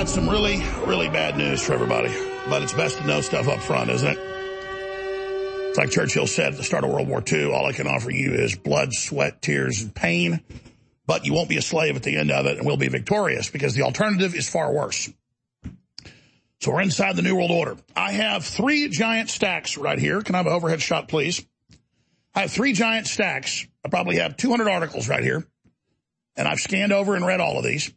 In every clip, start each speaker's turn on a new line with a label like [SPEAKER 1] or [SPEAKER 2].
[SPEAKER 1] got some really, really bad news for everybody, but it's best to know stuff up front, isn't it? It's like Churchill said at the start of World War II, all I can offer you is blood, sweat, tears, and pain, but you won't be a slave at the end of it, and we'll be victorious, because the alternative is far worse. So we're inside the New World Order. I have 3 giant stacks right here. Can I have an overhead shot, please? I have 3 giant stacks. I probably have 200 articles right here, and I've scanned over and read all of these.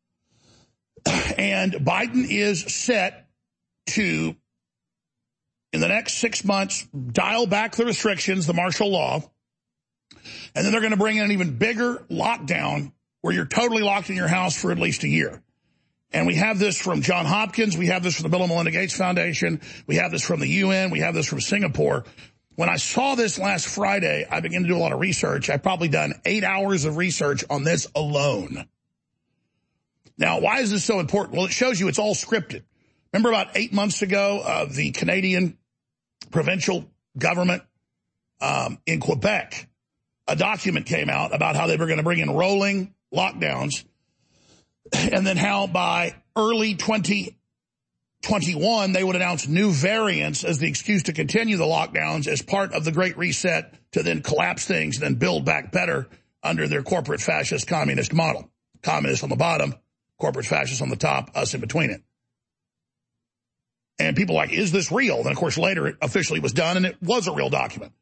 [SPEAKER 1] And Biden is set to, in the next 6 months, dial back the restrictions, the martial law, and then they're going to bring in an even bigger lockdown where you're totally locked in your house for at least a year. And we have this from Johns Hopkins. We have this from the Bill and Melinda Gates Foundation. We have this from the UN. We have this from Singapore. When I saw this last Friday, I began to do a lot of research. I've probably done 8 hours of research on this alone. Now, why is this so important? Well, it shows you it's all scripted. Remember about 8 months ago, the Canadian provincial government in Quebec, a document came out about how they were going to bring in rolling lockdowns, and then how by early 2021, they would announce new variants as the excuse to continue the lockdowns as part of the Great Reset to then collapse things and then build back better under their corporate fascist communist model. Communist on the bottom, corporate fascists on the top, us in between it. And people are like, is this real? And of course, later it officially was done, and it was a real document.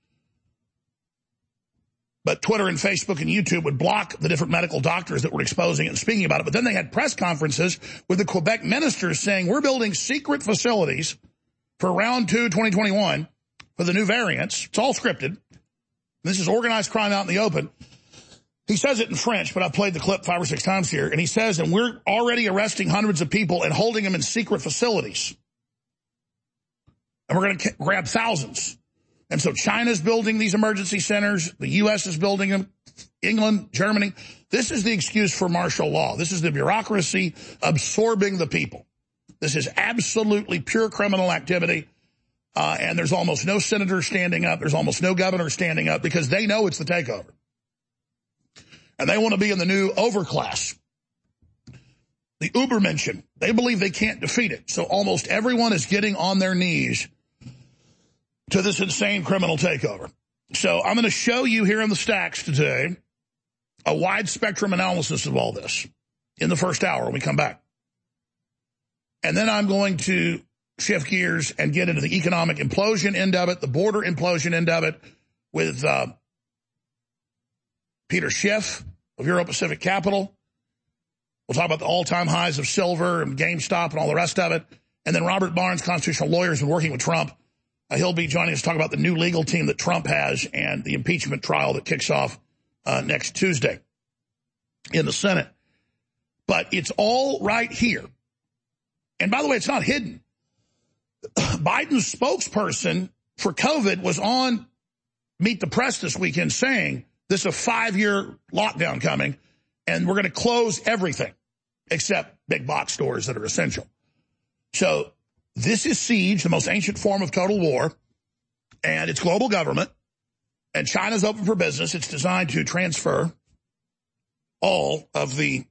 [SPEAKER 1] But Twitter and Facebook and YouTube would block the different medical doctors that were exposing it and speaking about it. But then they had press conferences with the Quebec ministers saying, we're building secret facilities for round 2, 2021 for the new variants. It's all scripted. This is organized crime out in the open. He says it in French, but I've played the clip 5 or 6 times here. And he says, and we're already arresting hundreds of people and holding them in secret facilities. And we're going to grab thousands. And so China's building these emergency centers. The U.S. is building them. England, Germany. This is the excuse for martial law. This is the bureaucracy absorbing the people. This is absolutely pure criminal activity. And there's almost no senator standing up. There's almost no governor standing up because they know it's the takeover. And they want to be in the new overclass. The Übermenschen. They believe they can't defeat it. So almost everyone is getting on their knees to this insane criminal takeover. So I'm going to show you here in the stacks today a wide spectrum analysis of all this in the first hour when we come back. And then I'm going to shift gears and get into the economic implosion end of it, the border implosion end of it with Peter Schiff of Euro Pacific Capital. We'll talk about the all-time highs of silver and GameStop and all the rest of it. And then Robert Barnes, constitutional lawyer, has been working with Trump. He'll be joining us to talk about the new legal team that Trump has and the impeachment trial that kicks off next Tuesday in the Senate. But it's all right here. And by the way, it's not hidden. Biden's spokesperson for COVID was on Meet the Press this weekend saying this is a 5-year lockdown coming, and we're going to close everything except big box stores that are essential. So this is siege, the most ancient form of total war, and it's global government, and China's open for business. It's designed to transfer all of the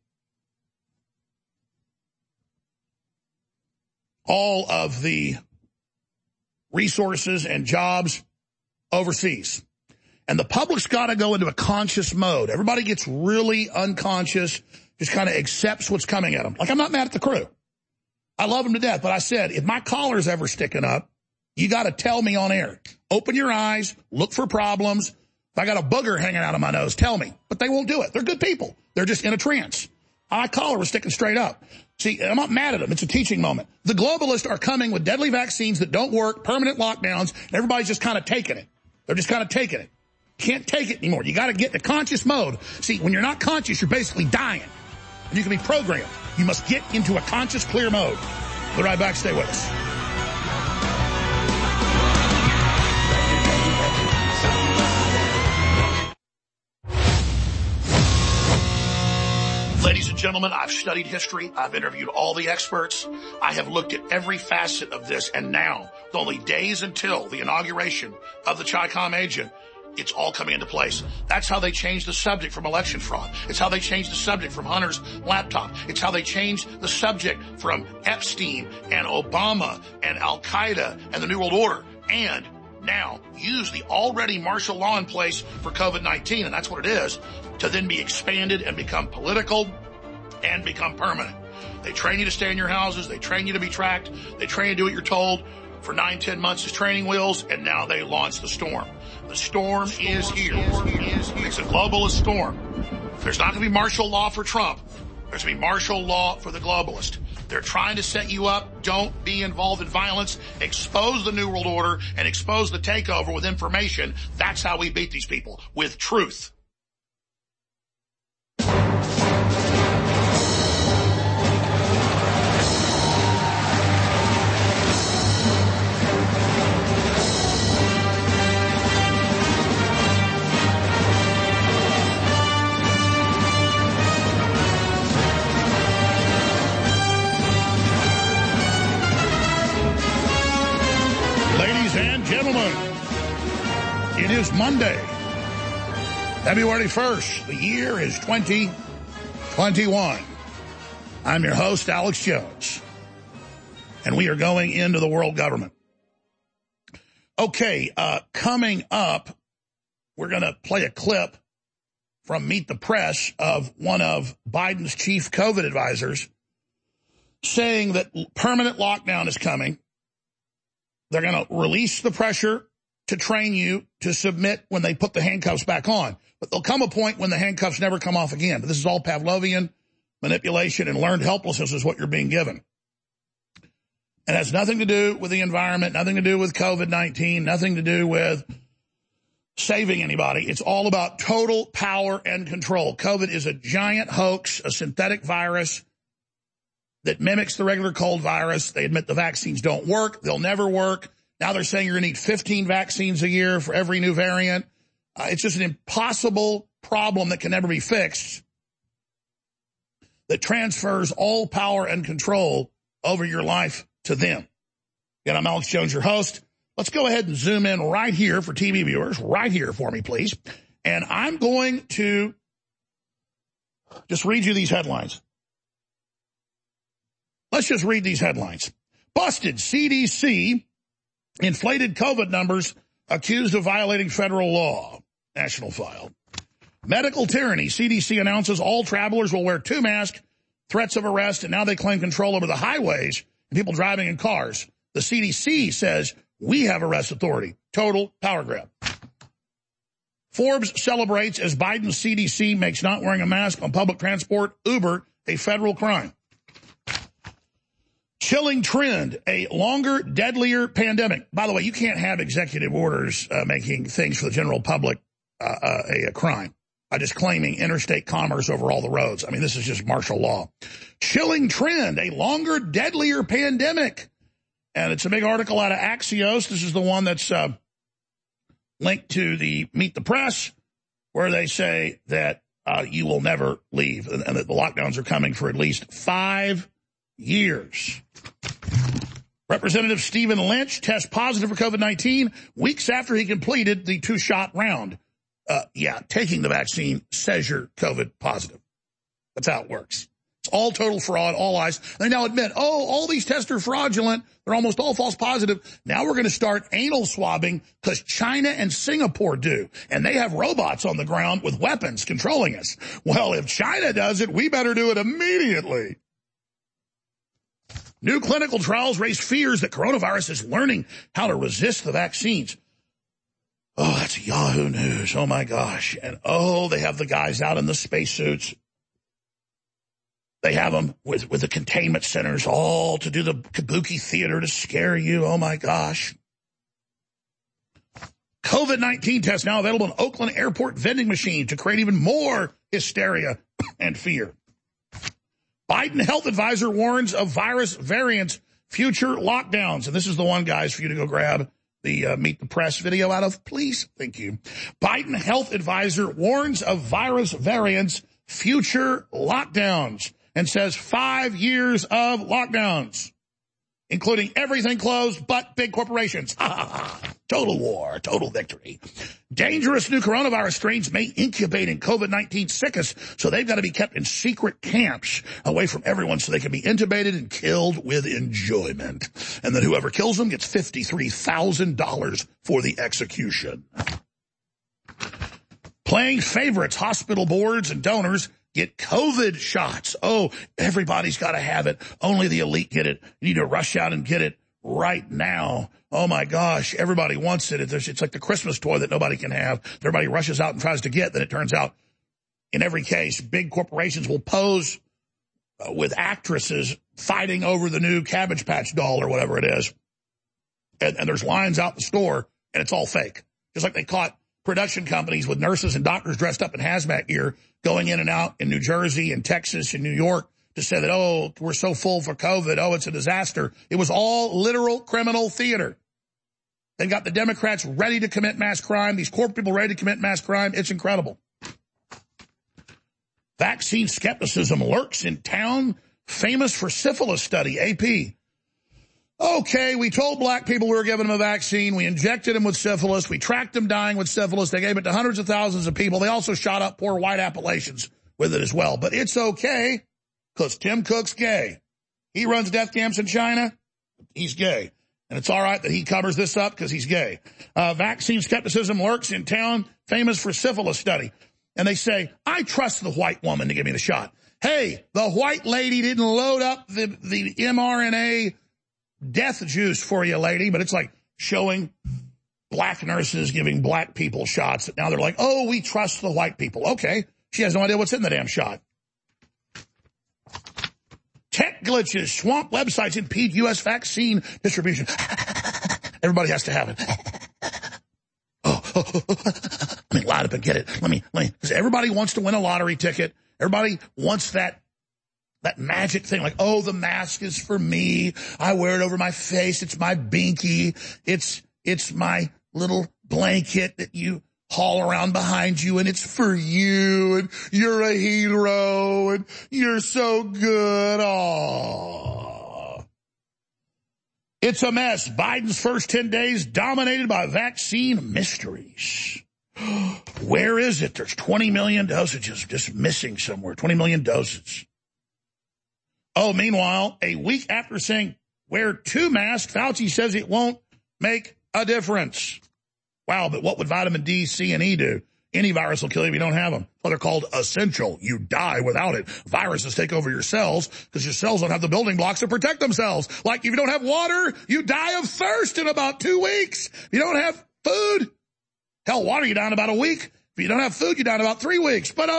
[SPEAKER 1] resources and jobs overseas. And the public's got to go into a conscious mode. Everybody gets really unconscious, just kind of accepts what's coming at them. Like, I'm not mad at the crew. I love them to death. But I said, if my collar's ever sticking up, you got to tell me on air. Open your eyes, look for problems. If I got a booger hanging out of my nose, tell me. But they won't do it. They're good people. They're just in a trance. My collar was sticking straight up. See, I'm not mad at them. It's a teaching moment. The globalists are coming with deadly vaccines that don't work, permanent lockdowns, and everybody's just kind of taking it. They're just kind of taking it. Can't take it anymore. You got to get in a conscious mode. See, when you're not conscious, you're basically dying. And you can be programmed. You must get into a conscious, clear mode. We'll be right back. Stay with us. Ladies and gentlemen, I've studied history. I've interviewed all the experts. I have looked at every facet of this. And now, with only days until the inauguration of the Chi-Com agent, It's all coming into place. That's how they changed the subject from election fraud. It's how they changed the subject from Hunter's laptop. It's how they changed the subject from Epstein and Obama and Al-Qaeda and the New World Order. And now use the already martial law in place for COVID-19, and that's what it is, to then be expanded and become political and become permanent. They train you to stay in your houses. They train you to be tracked. They train you to do what you're told for 9-10 months as training wheels, and now they launch the storm. The storm is here. It's a globalist storm. There's not going to be martial law for Trump. There's going to be martial law for the globalist. They're trying to set you up. Don't be involved in violence. Expose the New World Order and expose the takeover with information. That's how we beat these people, with truth. Gentlemen, it is Monday, February 1st. The year is 2021. I'm your host, Alex Jones, and we are going into the world government. Okay, coming up, we're going to play a clip from Meet the Press of one of Biden's chief COVID advisors saying that permanent lockdown is coming. They're going to release the pressure to train you to submit when they put the handcuffs back on. But there'll come a point when the handcuffs never come off again. But this is all Pavlovian manipulation, and learned helplessness is what you're being given. It has nothing to do with the environment, nothing to do with COVID-19, nothing to do with saving anybody. It's all about total power and control. COVID is a giant hoax, a synthetic virus that mimics the regular cold virus. They admit the vaccines don't work. They'll never work. Now they're saying you're going to need 15 vaccines a year for every new variant. It's just an impossible problem that can never be fixed, that transfers all power and control over your life to them. Again, I'm Alex Jones, your host. Let's go ahead and zoom in right here for TV viewers, right here for me, please. And I'm going to just read you these headlines. Let's just read these headlines. Busted, CDC, inflated COVID numbers, accused of violating federal law. National file. Medical tyranny, CDC announces all travelers will wear 2 masks, threats of arrest, and now they claim control over the highways and people driving in cars. The CDC says, we have arrest authority. Total power grab. Forbes celebrates as Biden's CDC makes not wearing a mask on public transport, Uber, a federal crime. Chilling trend, a longer, deadlier pandemic. By the way, you can't have executive orders making things for the general public a crime by just claiming interstate commerce over all the roads. I mean, this is just martial law. Chilling trend, a longer, deadlier pandemic. And it's a big article out of Axios. This is the one that's linked to the Meet the Press, where they say that you will never leave and that the lockdowns are coming for at least 5 years. Representative Stephen Lynch tests positive for COVID-19 weeks after he completed the 2-shot round. Taking the vaccine says you're COVID positive. That's how it works. It's all total fraud, all lies. They now admit, all these tests are fraudulent. They're almost all false positive. Now we're going to start anal swabbing because China and Singapore do. And they have robots on the ground with weapons controlling us. Well, if China does it, we better do it immediately. New clinical trials raise fears that coronavirus is learning how to resist the vaccines. Oh, that's Yahoo News. Oh, my gosh. And, they have the guys out in the spacesuits. They have them with the containment centers all to do the kabuki theater to scare you. Oh, my gosh. COVID-19 test now available in Oakland airport vending machine to create even more hysteria and fear. Biden health advisor warns of virus variants, future lockdowns. And this is the one, guys, for you to go grab the Meet the Press video out of. Please. Thank you. Biden health advisor warns of virus variants, future lockdowns, and says 5 years of lockdowns. including everything closed but big corporations. Total war, total victory. Dangerous new coronavirus strains may incubate in COVID-19 sickest, so they've got to be kept in secret camps away from everyone so they can be intubated and killed with enjoyment. And then whoever kills them gets $53,000 for the execution. Playing favorites, hospital boards and donors get COVID shots. Oh, everybody's got to have it. Only the elite get it. You need to rush out and get it right now. Oh, my gosh, everybody wants it. It's like the Christmas toy that nobody can have. Everybody rushes out and tries to get. Then it turns out, in every case, big corporations will pose with actresses fighting over the new Cabbage Patch doll or whatever it is. And there's lines out the store, and it's all fake. Just like they caught production companies with nurses and doctors dressed up in hazmat gear going in and out in New Jersey and Texas and New York to say that, oh, we're so full for COVID, oh, it's a disaster. It was all literal criminal theater. They've got the Democrats ready to commit mass crime, these corporate people ready to commit mass crime. It's incredible. Vaccine skepticism lurks in town famous for syphilis study, AP. Okay, we told black people we were giving them a vaccine. We injected them with syphilis. We tracked them dying with syphilis. They gave it to hundreds of thousands of people. They also shot up poor white Appalachians with it as well. But it's okay because Tim Cook's gay. He runs death camps in China. He's gay. And it's all right that he covers this up because he's gay. Vaccine skepticism lurks in town famous for syphilis study. And they say, I trust the white woman to give me the shot. Hey, the white lady didn't load up the mRNA death juice for you, lady, but it's like showing black nurses giving black people shots. Now they're like, oh, we trust the white people. Okay, she has no idea what's in the damn shot. Tech glitches, swamp websites impede U.S. vaccine distribution. Everybody has to have it. Let me light up and get it. Let me, because everybody wants to win a lottery ticket. Everybody wants that magic thing, like, oh, the mask is for me. I wear it over my face. It's my binky. It's my little blanket that you haul around behind you, and it's for you, and you're a hero, and you're so good. Aww. It's a mess. Biden's first 10 days dominated by vaccine mysteries. Where is it? There's 20 million dosages just missing somewhere. 20 million doses. Oh, meanwhile, a week after saying wear 2 masks, Fauci says it won't make a difference. Wow, but what would vitamin D, C, and E do? Any virus will kill you if you don't have them. Well, they're called essential. You die without it. Viruses take over your cells because your cells don't have the building blocks to protect themselves. Like if you don't have water, you die of thirst in about 2 weeks. If you don't have food, hell, water, you die in about a week. If you don't have food, you die in about 3 weeks. But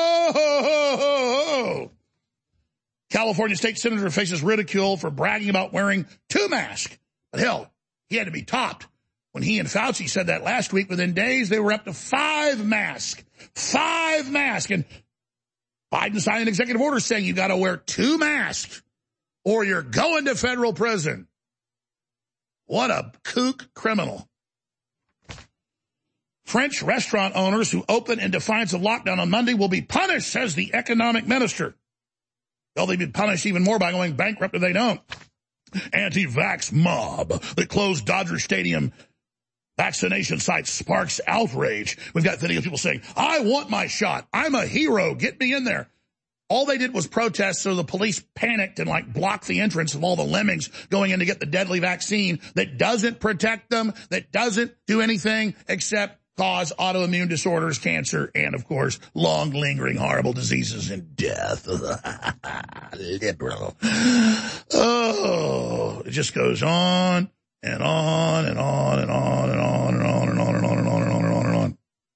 [SPEAKER 1] California state senator faces ridicule for bragging about wearing 2 masks. But hell, he had to be topped when he and Fauci said that last week. Within days, they were up to 5 masks. 5 masks. And Biden signed an executive order saying you got to wear 2 masks or you're going to federal prison. What a kook criminal. French restaurant owners who open in defiance of lockdown on Monday will be punished, says the economic minister. They'll be punished even more by going bankrupt if they don't. Anti-vax mob that closed Dodger Stadium vaccination site sparks outrage. We've got videos of people saying, I want my shot. I'm a hero. Get me in there. All they did was protest, so the police panicked and blocked the entrance of all the lemmings going in to get the deadly vaccine that doesn't protect them, that doesn't do anything except cause autoimmune disorders, cancer, and, of course, long, lingering, horrible diseases and death. Liberal. Oh, it just goes on and on and on and on and on and on and on and on and on and on and on and on.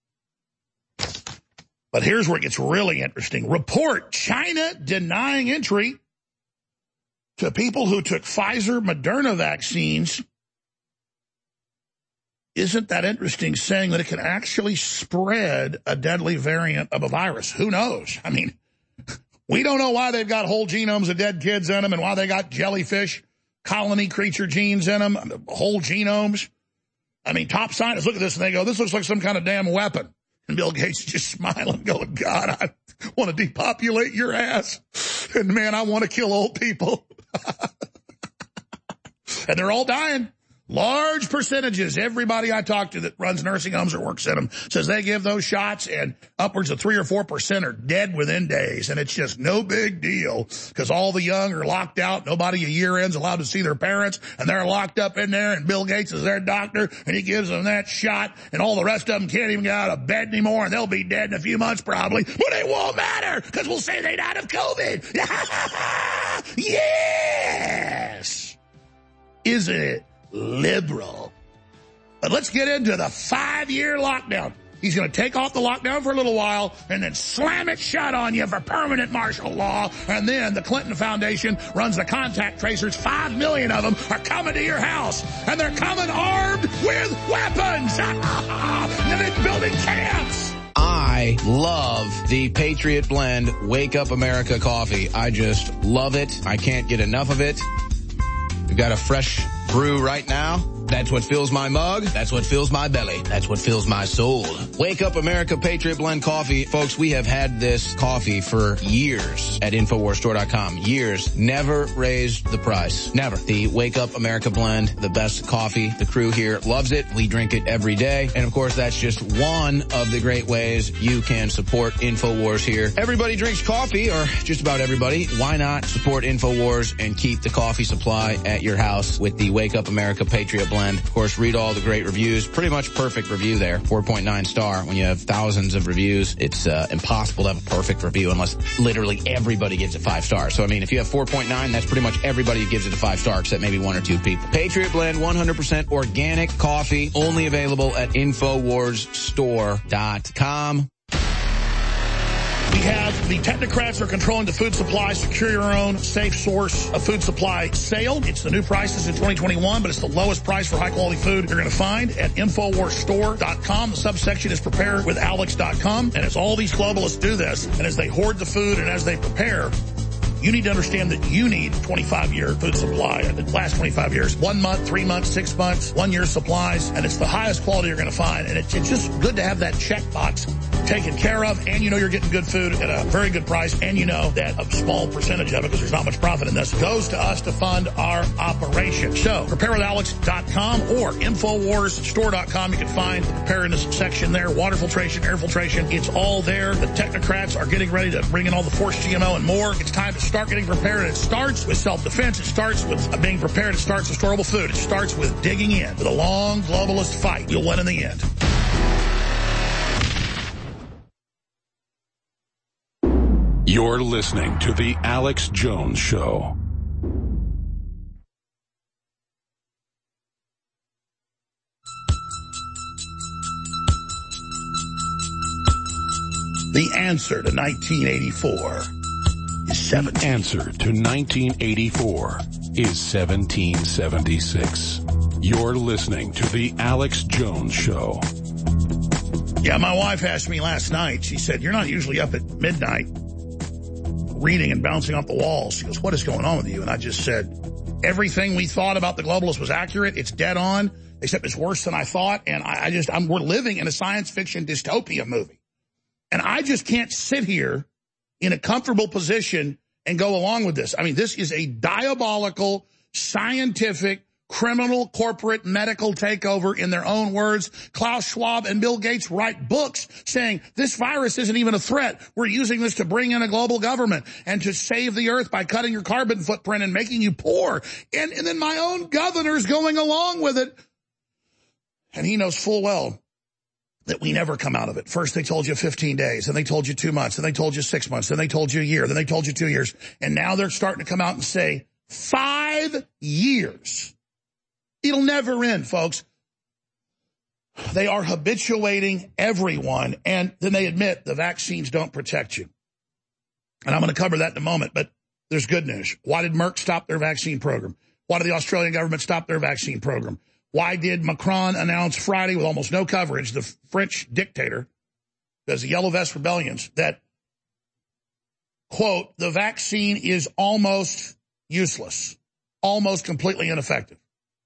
[SPEAKER 1] But here's where it gets really interesting. Report, China denying entry to people who took Pfizer, Moderna vaccines. Isn't that interesting, saying that it can actually spread a deadly variant of a virus? Who knows? I mean, we don't know why they've got whole genomes of dead kids in them and why they got jellyfish colony creature genes in them, whole genomes. I mean, top scientists look at this and they go, this looks like some kind of damn weapon. And Bill Gates is just smiling, going, God, I want to depopulate your ass. And man, I want to kill old people. And they're all dying. Large percentages, everybody I talk to that runs nursing homes or works in them says they give those shots and upwards of 3 or 4% are dead within days. And it's just no big deal because all the young are locked out. Nobody a year in's allowed to see their parents and they're locked up in there and Bill Gates is their doctor and he gives them that shot and all the rest of them can't even get out of bed anymore and they'll be dead in a few months probably. But it won't matter because we'll say they died of COVID. Yes! Isn't it liberal? But let's get into the 5-year lockdown. He's going to take off the lockdown for a little while and then slam it shut on you for permanent martial law. And then the Clinton Foundation runs the contact tracers. 5 million of them are coming to your house. And they're coming armed with weapons. And they're building camps.
[SPEAKER 2] I love the Patriot Blend Wake Up America coffee. I just love it. I can't get enough of it. We've got a fresh brew right now. That's what fills my mug. That's what fills my belly. That's what fills my soul. Wake Up America Patriot Blend Coffee. Folks, we have had this coffee for years at InfoWarsStore.com. Years. Never raised the price. Never. The Wake Up America Blend, the best coffee. The crew here loves it. We drink it every day. And of course, that's just one of the great ways you can support InfoWars here. Everybody drinks coffee, or just about everybody. Why not support InfoWars and keep the coffee supply at your house with the Wake Up America Patriot Blend? Of course, read all the great reviews. Pretty much perfect review there. 4.9 star. When you have thousands of reviews, it's impossible to have a perfect review unless literally everybody gives it 5 stars. So, I mean, if you have 4.9, that's pretty much everybody who gives it a 5 star except maybe 1 or 2 people. Patriot Blend, 100% organic coffee, only available at InfoWarsStore.com.
[SPEAKER 1] We have the technocrats are controlling the food supply. Secure your own safe source of food supply sale. It's the new prices in 2021, but it's the lowest price for high-quality food you're going to find at InfoWarsStore.com. The subsection is preparewithalex.com. And as all these globalists do this, and as they hoard the food and as they prepare, you need to understand that you need 25-year food supply. And it lasts 25 years. 1 month, 3 months, 6 months, 1 year supplies. And it's the highest quality you're going to find. And it's just good to have that checkbox taken care of. And you know you're getting good food at a very good price. And you know that a small percentage of it, because there's not much profit in this, goes to us to fund our operation. So preparewithalex.com or InfoWarsStore.com. You can find the preparedness section there. Water filtration, air filtration. It's all there. The technocrats are getting ready to bring in all the forced GMO and more. It's time to start getting prepared. It starts with self-defense. It starts with being prepared. It starts with storable food. It starts with digging in. With a long globalist fight, you'll win in the end.
[SPEAKER 3] You're listening to The Alex Jones Show.
[SPEAKER 1] The answer to 1984 is 17.
[SPEAKER 3] The answer to 1984 is 1776. You're listening to The Alex Jones Show.
[SPEAKER 1] Yeah, my wife asked me last night, she said, you're not usually up at midnight reading and bouncing off the walls. She goes, what is going on with you? And I just said, everything we thought about the globalists was accurate. It's dead on, except it's worse than I thought. And we're living in a science fiction dystopia movie. And I just can't sit here in a comfortable position and go along with this. I mean, this is a diabolical, scientific, criminal, corporate, medical takeover in their own words. Klaus Schwab and Bill Gates write books saying this virus isn't even a threat. We're using this to bring in a global government and to save the earth by cutting your carbon footprint and making you poor. And then my own governor's going along with it. And he knows full well that we never come out of it. First, they told you 15 days, then they told you 2 months, then they told you 6 months, then they told you a year, then they told you 2 years. And now they're starting to come out and say 5 years. It'll never end, folks. They are habituating everyone, and then they admit the vaccines don't protect you. And I'm going to cover that in a moment, but there's good news. Why did Merck stop their vaccine program? Why did the Australian government stop their vaccine program? Why did Macron announce Friday with almost no coverage, the French dictator, because the Yellow Vest rebellions, that, quote, the vaccine is almost useless, almost completely ineffective?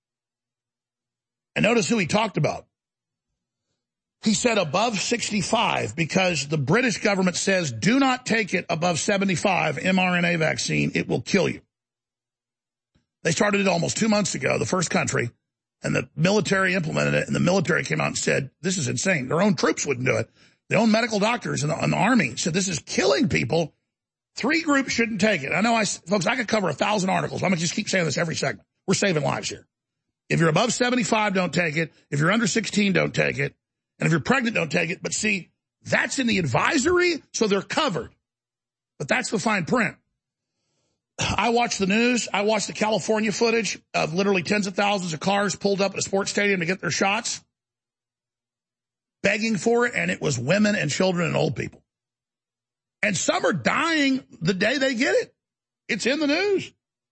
[SPEAKER 1] And notice who he talked about. He said above 65 because the British government says do not take it above 75 mRNA vaccine. It will kill you. They started it almost 2 months ago, the first country, and the military implemented it, and the military came out and said, this is insane. Their own troops wouldn't do it. Their own medical doctors and the Army said, this is killing people. 3 groups shouldn't take it. I know, folks, I could cover 1,000 articles. I'm going to just keep saying this every segment. We're saving lives here. If you're above 75, don't take it. If you're under 16, don't take it. And if you're pregnant, don't take it. But see, that's in the advisory, so they're covered. But that's the fine print. I watch the news. I watch the California footage of literally tens of thousands of cars pulled up at a sports stadium to get their shots, begging for it, and it was women and children and old people. And some are dying the day they get it. It's in the news.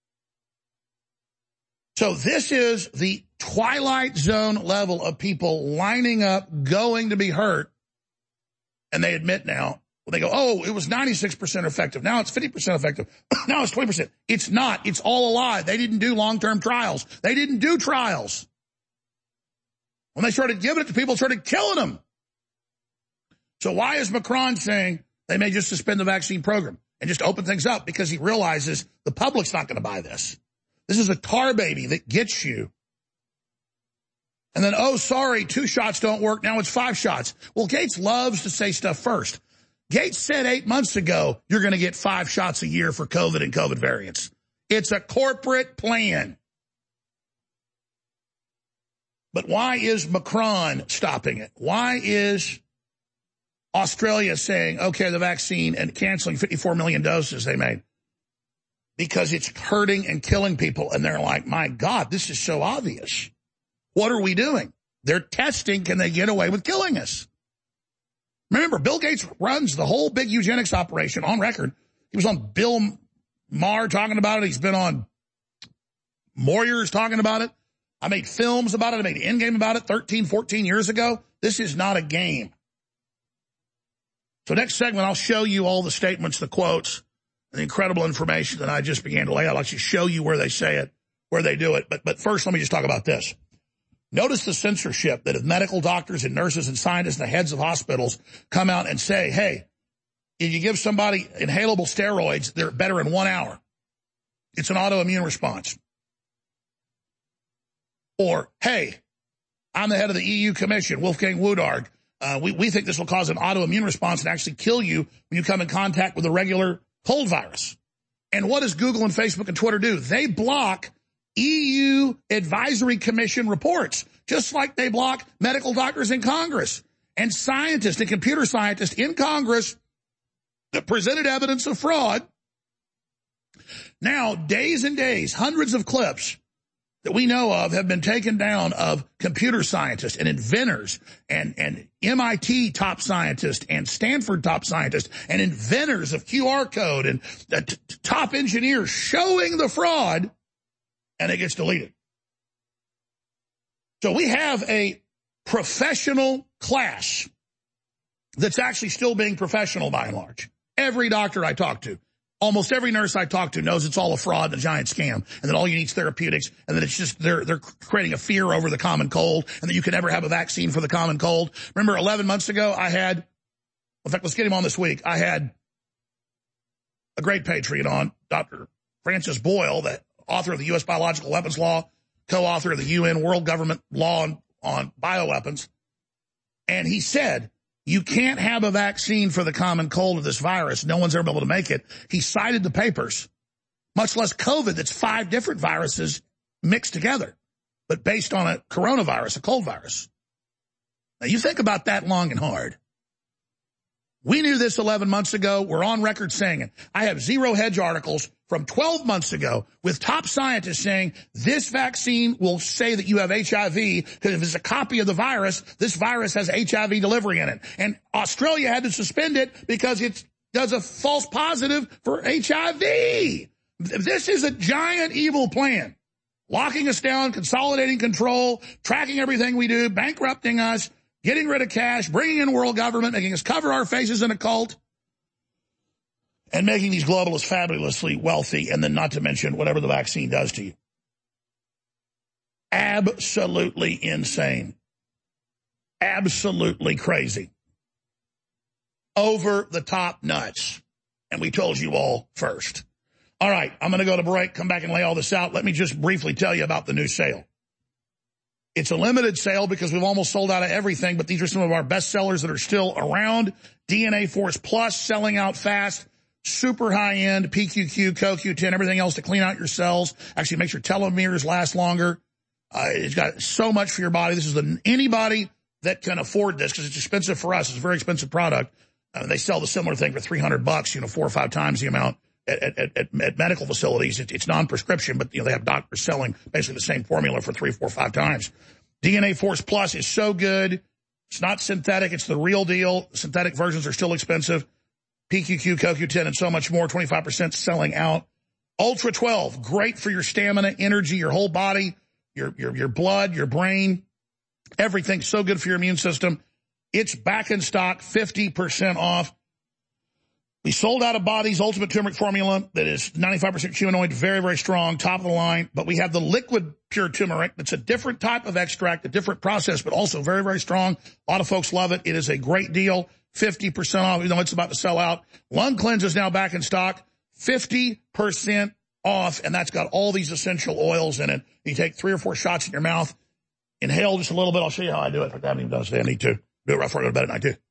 [SPEAKER 1] So this is the Twilight Zone level of people lining up, going to be hurt, and they admit now, they go, oh, it was 96% effective. Now it's 50% effective. Now it's 20%. It's not. It's all a lie. They didn't do long-term trials. They didn't do trials. When they started giving it to people, it started killing them. So why is Macron saying they may just suspend the vaccine program and just open things up? Because he realizes the public's not going to buy this. This is a tar baby that gets you. And then, oh, sorry, 2 shots don't work. Now it's 5 shots. Well, Gates loves to say stuff first. Gates said 8 months ago, you're going to get 5 shots a year for COVID and COVID variants. It's a corporate plan. But why is Macron stopping it? Why is Australia saying, okay, the vaccine and canceling 54 million doses they made? Because it's hurting and killing people. And they're like, my God, this is so obvious. What are we doing? They're testing, can they get away with killing us? Remember, Bill Gates runs the whole big eugenics operation on record. He was on Bill Maher talking about it. He's been on Moyers talking about it. I made films about it. I made Endgame about it 13, 14 years ago. This is not a game. So next segment, I'll show you all the statements, the quotes, and the incredible information that I just began to lay out. I'll actually show you where they say it, where they do it. But first, let me just talk about this. Notice the censorship that if medical doctors and nurses and scientists and the heads of hospitals come out and say, hey, if you give somebody inhalable steroids, they're better in 1 hour. It's an autoimmune response. Or, hey, I'm the head of the EU Commission, Wolfgang Wodarg. We think this will cause an autoimmune response and actually kill you when you come in contact with a regular cold virus. And what does Google and Facebook and Twitter do? They block EU Advisory Commission reports, just like they block medical doctors in Congress and scientists and computer scientists in Congress that presented evidence of fraud. Now, days and days, hundreds of clips that we know of have been taken down of computer scientists and inventors and MIT top scientists and Stanford top scientists and inventors of QR code and top engineers showing the fraud, and it gets deleted. So we have a professional class that's actually still being professional by and large. Every doctor I talk to, almost every nurse I talk to knows it's all a fraud and a giant scam, and that all you need is therapeutics, and that it's just they're creating a fear over the common cold, and that you can never have a vaccine for the common cold. Remember 11 months ago, in fact, let's get him on this week. I had a great patriot on, Dr. Francis Boyle, the author of the U.S. Biological Weapons Law, co-author of the UN World Government Law on bioweapons. And he said, you can't have a vaccine for the common cold of this virus. No one's ever been able to make it. He cited the papers, much less COVID, that's 5 different viruses mixed together, but based on a coronavirus, a cold virus. Now, you think about that long and hard. We knew this 11 months ago. We're on record saying it. I have Zero Hedge articles from 12 months ago with top scientists saying this vaccine will say that you have HIV because if it's a copy of the virus, this virus has HIV delivery in it. And Australia had to suspend it because it does a false positive for HIV. This is a giant evil plan. Locking us down, consolidating control, tracking everything we do, bankrupting us, getting rid of cash, bringing in world government, making us cover our faces in a cult, and making these globalists fabulously wealthy, and then not to mention whatever the vaccine does to you. Absolutely insane. Absolutely crazy. Over the top nuts. And we told you all first. All right, I'm going to go to break, come back and lay all this out. Let me just briefly tell you about the new sale. It's a limited sale because we've almost sold out of everything, but these are some of our best sellers that are still around. DNA Force Plus selling out fast. Super high-end, PQQ, CoQ10, everything else to clean out your cells. Actually makes your telomeres last longer. It's got so much for your body. This is anybody that can afford this because it's expensive for us. It's a very expensive product. They sell the similar thing for $300, 4 or 5 times the amount at medical facilities. It's non-prescription, but they have doctors selling basically the same formula for 3, 4, 5 times. DNA Force Plus is so good. It's not synthetic. It's the real deal. Synthetic versions are still expensive. PQQ, CoQ10, and so much more, 25% selling out. Ultra 12, great for your stamina, energy, your whole body, your blood, your brain, everything. So good for your immune system. It's back in stock, 50% off. We sold out of Body's Ultimate Turmeric Formula that is 95% humanoid, very, very strong, top of the line. But we have the liquid pure turmeric that's a different type of extract, a different process, but also very, very strong. A lot of folks love it. It is a great deal. 50% off, it's about to sell out. Lung Cleanse is now back in stock, 50% off, and that's got all these essential oils in it. You take 3 or 4 shots in your mouth, inhale just a little bit. I'll show you how I do it. I haven't even done it today. I need to do it right before I go to bed at night, too.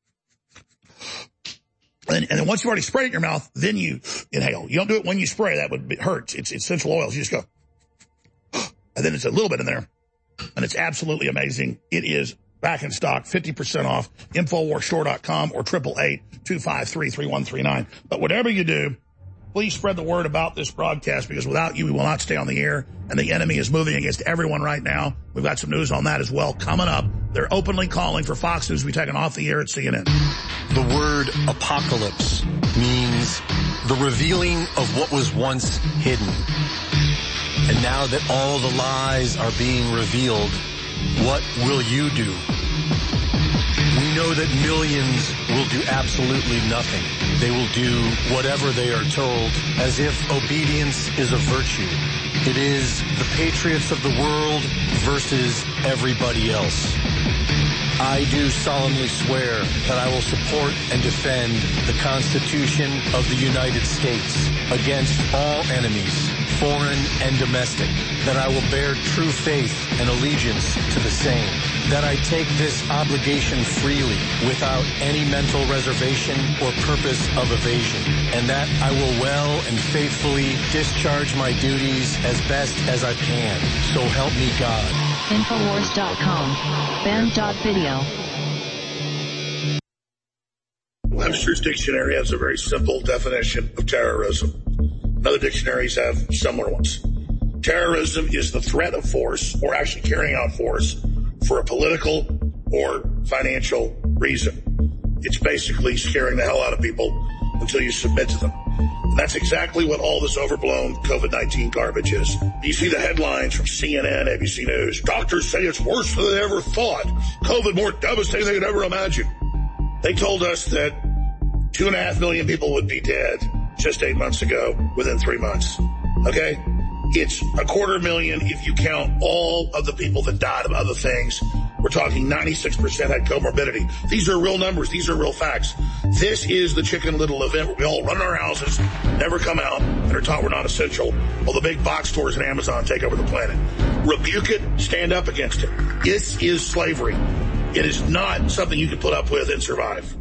[SPEAKER 1] And then once you've already sprayed it in your mouth, then you inhale. You don't do it when you spray. That would hurt. It's essential oils. You just go, and then it's a little bit in there, and it's absolutely amazing. It is back in stock, 50% off, InfoWarsStore.com or 888-253-3139. But whatever you do, please spread the word about this broadcast because without you, we will not stay on the air, and the enemy is moving against everyone right now. We've got some news on that as well coming up. They're openly calling for Fox News to be taken off the air at CNN.
[SPEAKER 4] The word apocalypse means the revealing of what was once hidden. And now that all the lies are being revealed, what will you do? We know that millions will do absolutely nothing. They will do whatever they are told, as if obedience is a virtue. It is the patriots of the world versus everybody else. I do solemnly swear that I will support and defend the Constitution of the United States against all enemies, foreign and domestic, that I will bear true faith and allegiance to the same, that I take this obligation freely without any mental reservation or purpose of evasion, and that I will well and faithfully discharge my duties as best as I can. So help me God.
[SPEAKER 5] Infowars.com. Band.video.
[SPEAKER 1] Webster's dictionary has a very simple definition of terrorism. Other dictionaries have similar ones. Terrorism is the threat of force, or actually carrying out force, for a political or financial reason. It's basically scaring the hell out of people until you submit to them. And that's exactly what all this overblown COVID-19 garbage is. You see the headlines from CNN, ABC News. Doctors say it's worse than they ever thought. COVID more devastating than they could ever imagine. They told us that 2.5 million people would be dead just 8 months ago within 3 months. Okay? It's 250,000 if you count all of the people that died of other things. We're talking 96% had comorbidity. These are real numbers. These are real facts. This is the Chicken Little event where we all run in our houses, never come out, and are taught we're not essential, while the big box stores and Amazon take over the planet. Rebuke it. Stand up against it. This is slavery. It is not something you can put up with and survive.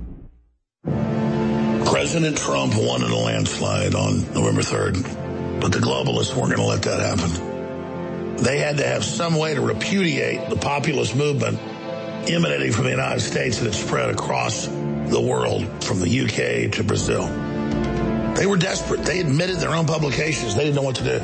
[SPEAKER 1] President Trump won in a landslide on November 3rd, but the globalists weren't going to let that happen. They had to have some way to repudiate the populist movement emanating from the United States that had spread across the world from the UK to Brazil. They were desperate. They admitted their own publications. They didn't know what to do.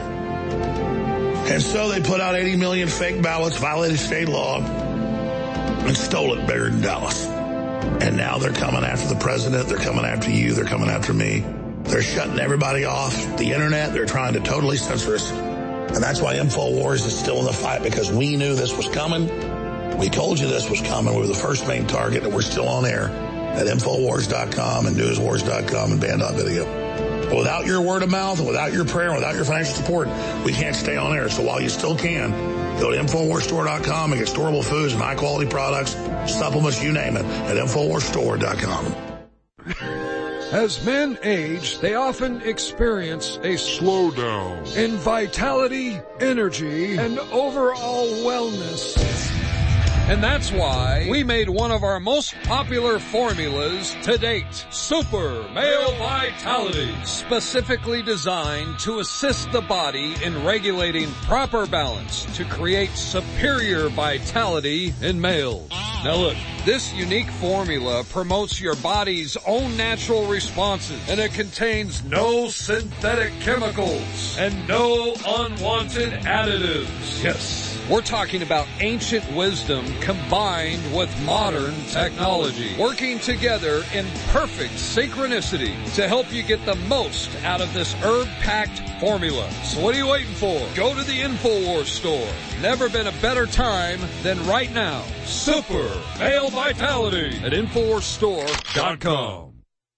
[SPEAKER 1] And so they put out 80 million fake ballots, violated state law, and stole it buried in Dallas. And now they're coming after the president. They're coming after you. They're coming after me. They're shutting everybody off the internet. They're trying to totally censor us. And that's why InfoWars is still in the fight, because we knew this was coming. We told you this was coming. We were the first main target, and we're still on air at Infowars.com and NewsWars.com and Band.video. But without your word of mouth and without your prayer and without your financial support, we can't stay on air. So while you still can, go to InfoWarsStore.com and get storable foods and high-quality products, supplements, you name it, at InfoWarsStore.com.
[SPEAKER 5] As men age, they often experience a slowdown in vitality, energy, and overall wellness. And that's why we made one of our most popular formulas to date, Super Male Vitality, specifically designed to assist the body in regulating proper balance to create superior vitality in males. Now look, this unique formula promotes your body's own natural responses, and it contains no synthetic chemicals and no unwanted additives. Yes. We're talking about ancient wisdom combined with modern technology, working together in perfect synchronicity to help you get the most out of this herb-packed formula. So what are you waiting for? Go to the InfoWars store. Never been a better time than right now. Super Male Vitality at InfoWarsStore.com.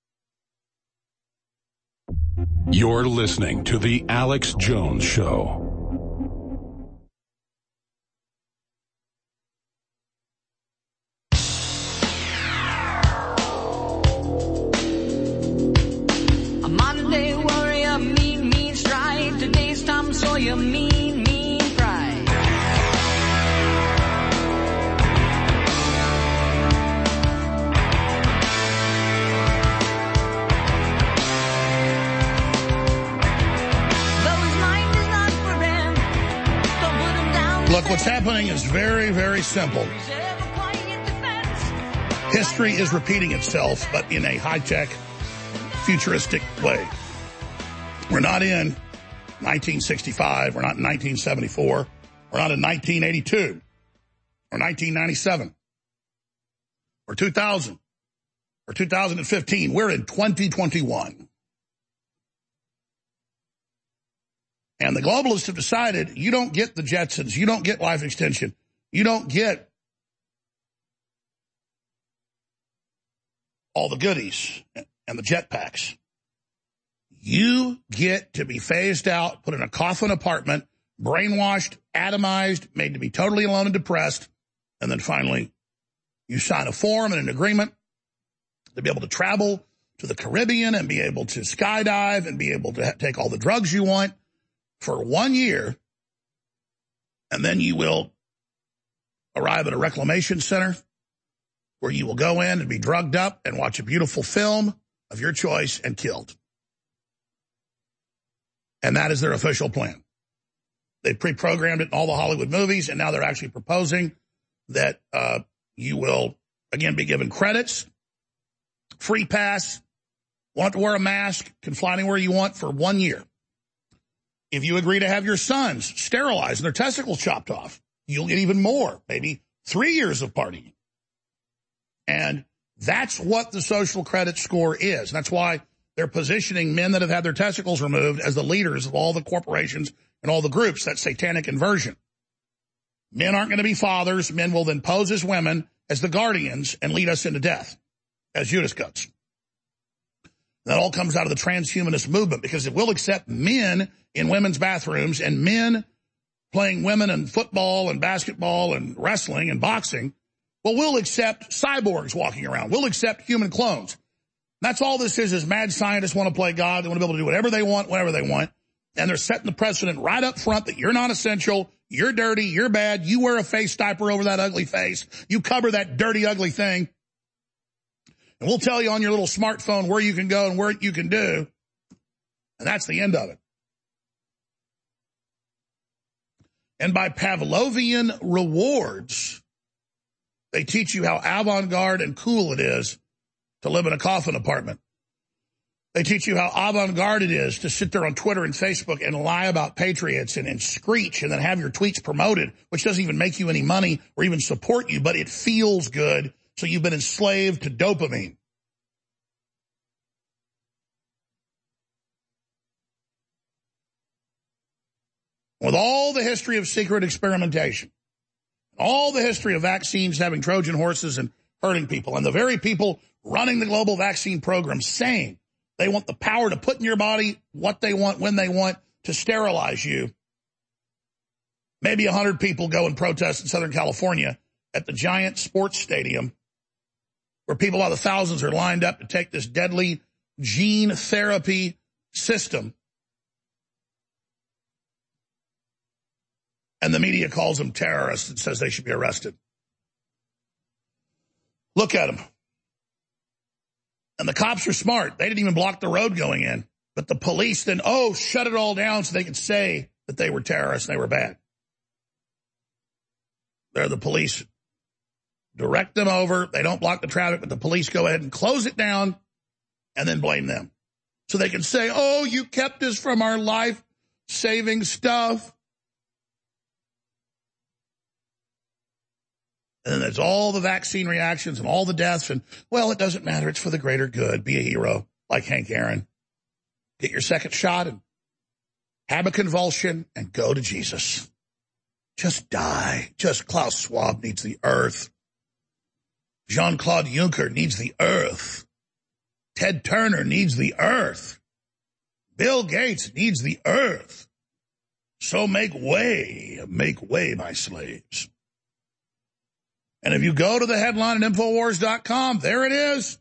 [SPEAKER 3] You're listening to The Alex Jones Show.
[SPEAKER 6] So you mean pride. Though his mind is not for him, don't put him down.
[SPEAKER 1] Look, what's happening is very, very simple. History is repeating itself, but in a high-tech, futuristic way. We're not in 1965, we're not in 1974, we're not in 1982, or 1997, or 2000, or 2015. We're in 2021. And the globalists have decided you don't get the Jetsons, you don't get life extension, you don't get all the goodies and the jetpacks. You get to be phased out, put in a coffin apartment, brainwashed, atomized, made to be totally alone and depressed, and then finally you sign a form and an agreement to be able to travel to the Caribbean and be able to skydive and be able to take all the drugs you want for 1 year, and then you will arrive at a reclamation center where you will go in and be drugged up and watch a beautiful film of your choice and killed. And that is their official plan. They pre-programmed it in all the Hollywood movies, and now they're actually proposing that you will, again, be given credits, free pass, won't have to wear a mask, can fly anywhere you want for 1 year. If you agree to have your sons sterilized and their testicles chopped off, you'll get even more, maybe 3 years of partying. And that's what the social credit score is. That's why they're positioning men that have had their testicles removed as the leaders of all the corporations and all the groups. That satanic inversion. Men aren't going to be fathers. Men will then pose as women, as the guardians, and lead us into death as Judas goats. That all comes out of the transhumanist movement, because it will accept men in women's bathrooms and men playing women in football and basketball and wrestling and boxing. Well, we'll accept cyborgs walking around. We'll accept human clones. That's all this is mad scientists want to play God. They want to be able to do whatever they want, whenever they want. And they're setting the precedent right up front that you're not essential, you're dirty, you're bad, you wear a face diaper over that ugly face, you cover that dirty, ugly thing. And we'll tell you on your little smartphone where you can go and what you can do. And that's the end of it. And by Pavlovian rewards, they teach you how avant-garde and cool it is to live in a coffin apartment. They teach you how avant-garde it is to sit there on Twitter and Facebook and lie about patriots and screech and then have your tweets promoted, which doesn't even make you any money or even support you, but it feels good, so you've been enslaved to dopamine. With all the history of secret experimentation, all the history of vaccines having Trojan horses and hurting people, and the very people running the global vaccine program saying they want the power to put in your body what they want, when they want, to sterilize you. Maybe 100 people go and protest in Southern California at the giant sports stadium where people by the thousands are lined up to take this deadly gene therapy system. And the media calls them terrorists and says they should be arrested. Look at them. And the cops are smart. They didn't even block the road going in. But the police then, shut it all down so they could say that they were terrorists and they were bad. They're the police. Direct them over. They don't block the traffic, but the police go ahead and close it down and then blame them. So they can say, you kept us from our life-saving stuff. And then there's all the vaccine reactions and all the deaths. And, it doesn't matter. It's for the greater good. Be a hero like Hank Aaron. Get your second shot and have a convulsion and go to Jesus. Just die. Just Klaus Schwab needs the earth. Jean-Claude Juncker needs the earth. Ted Turner needs the earth. Bill Gates needs the earth. So make way, my slaves. And if you go to the headline at Infowars.com, there it is.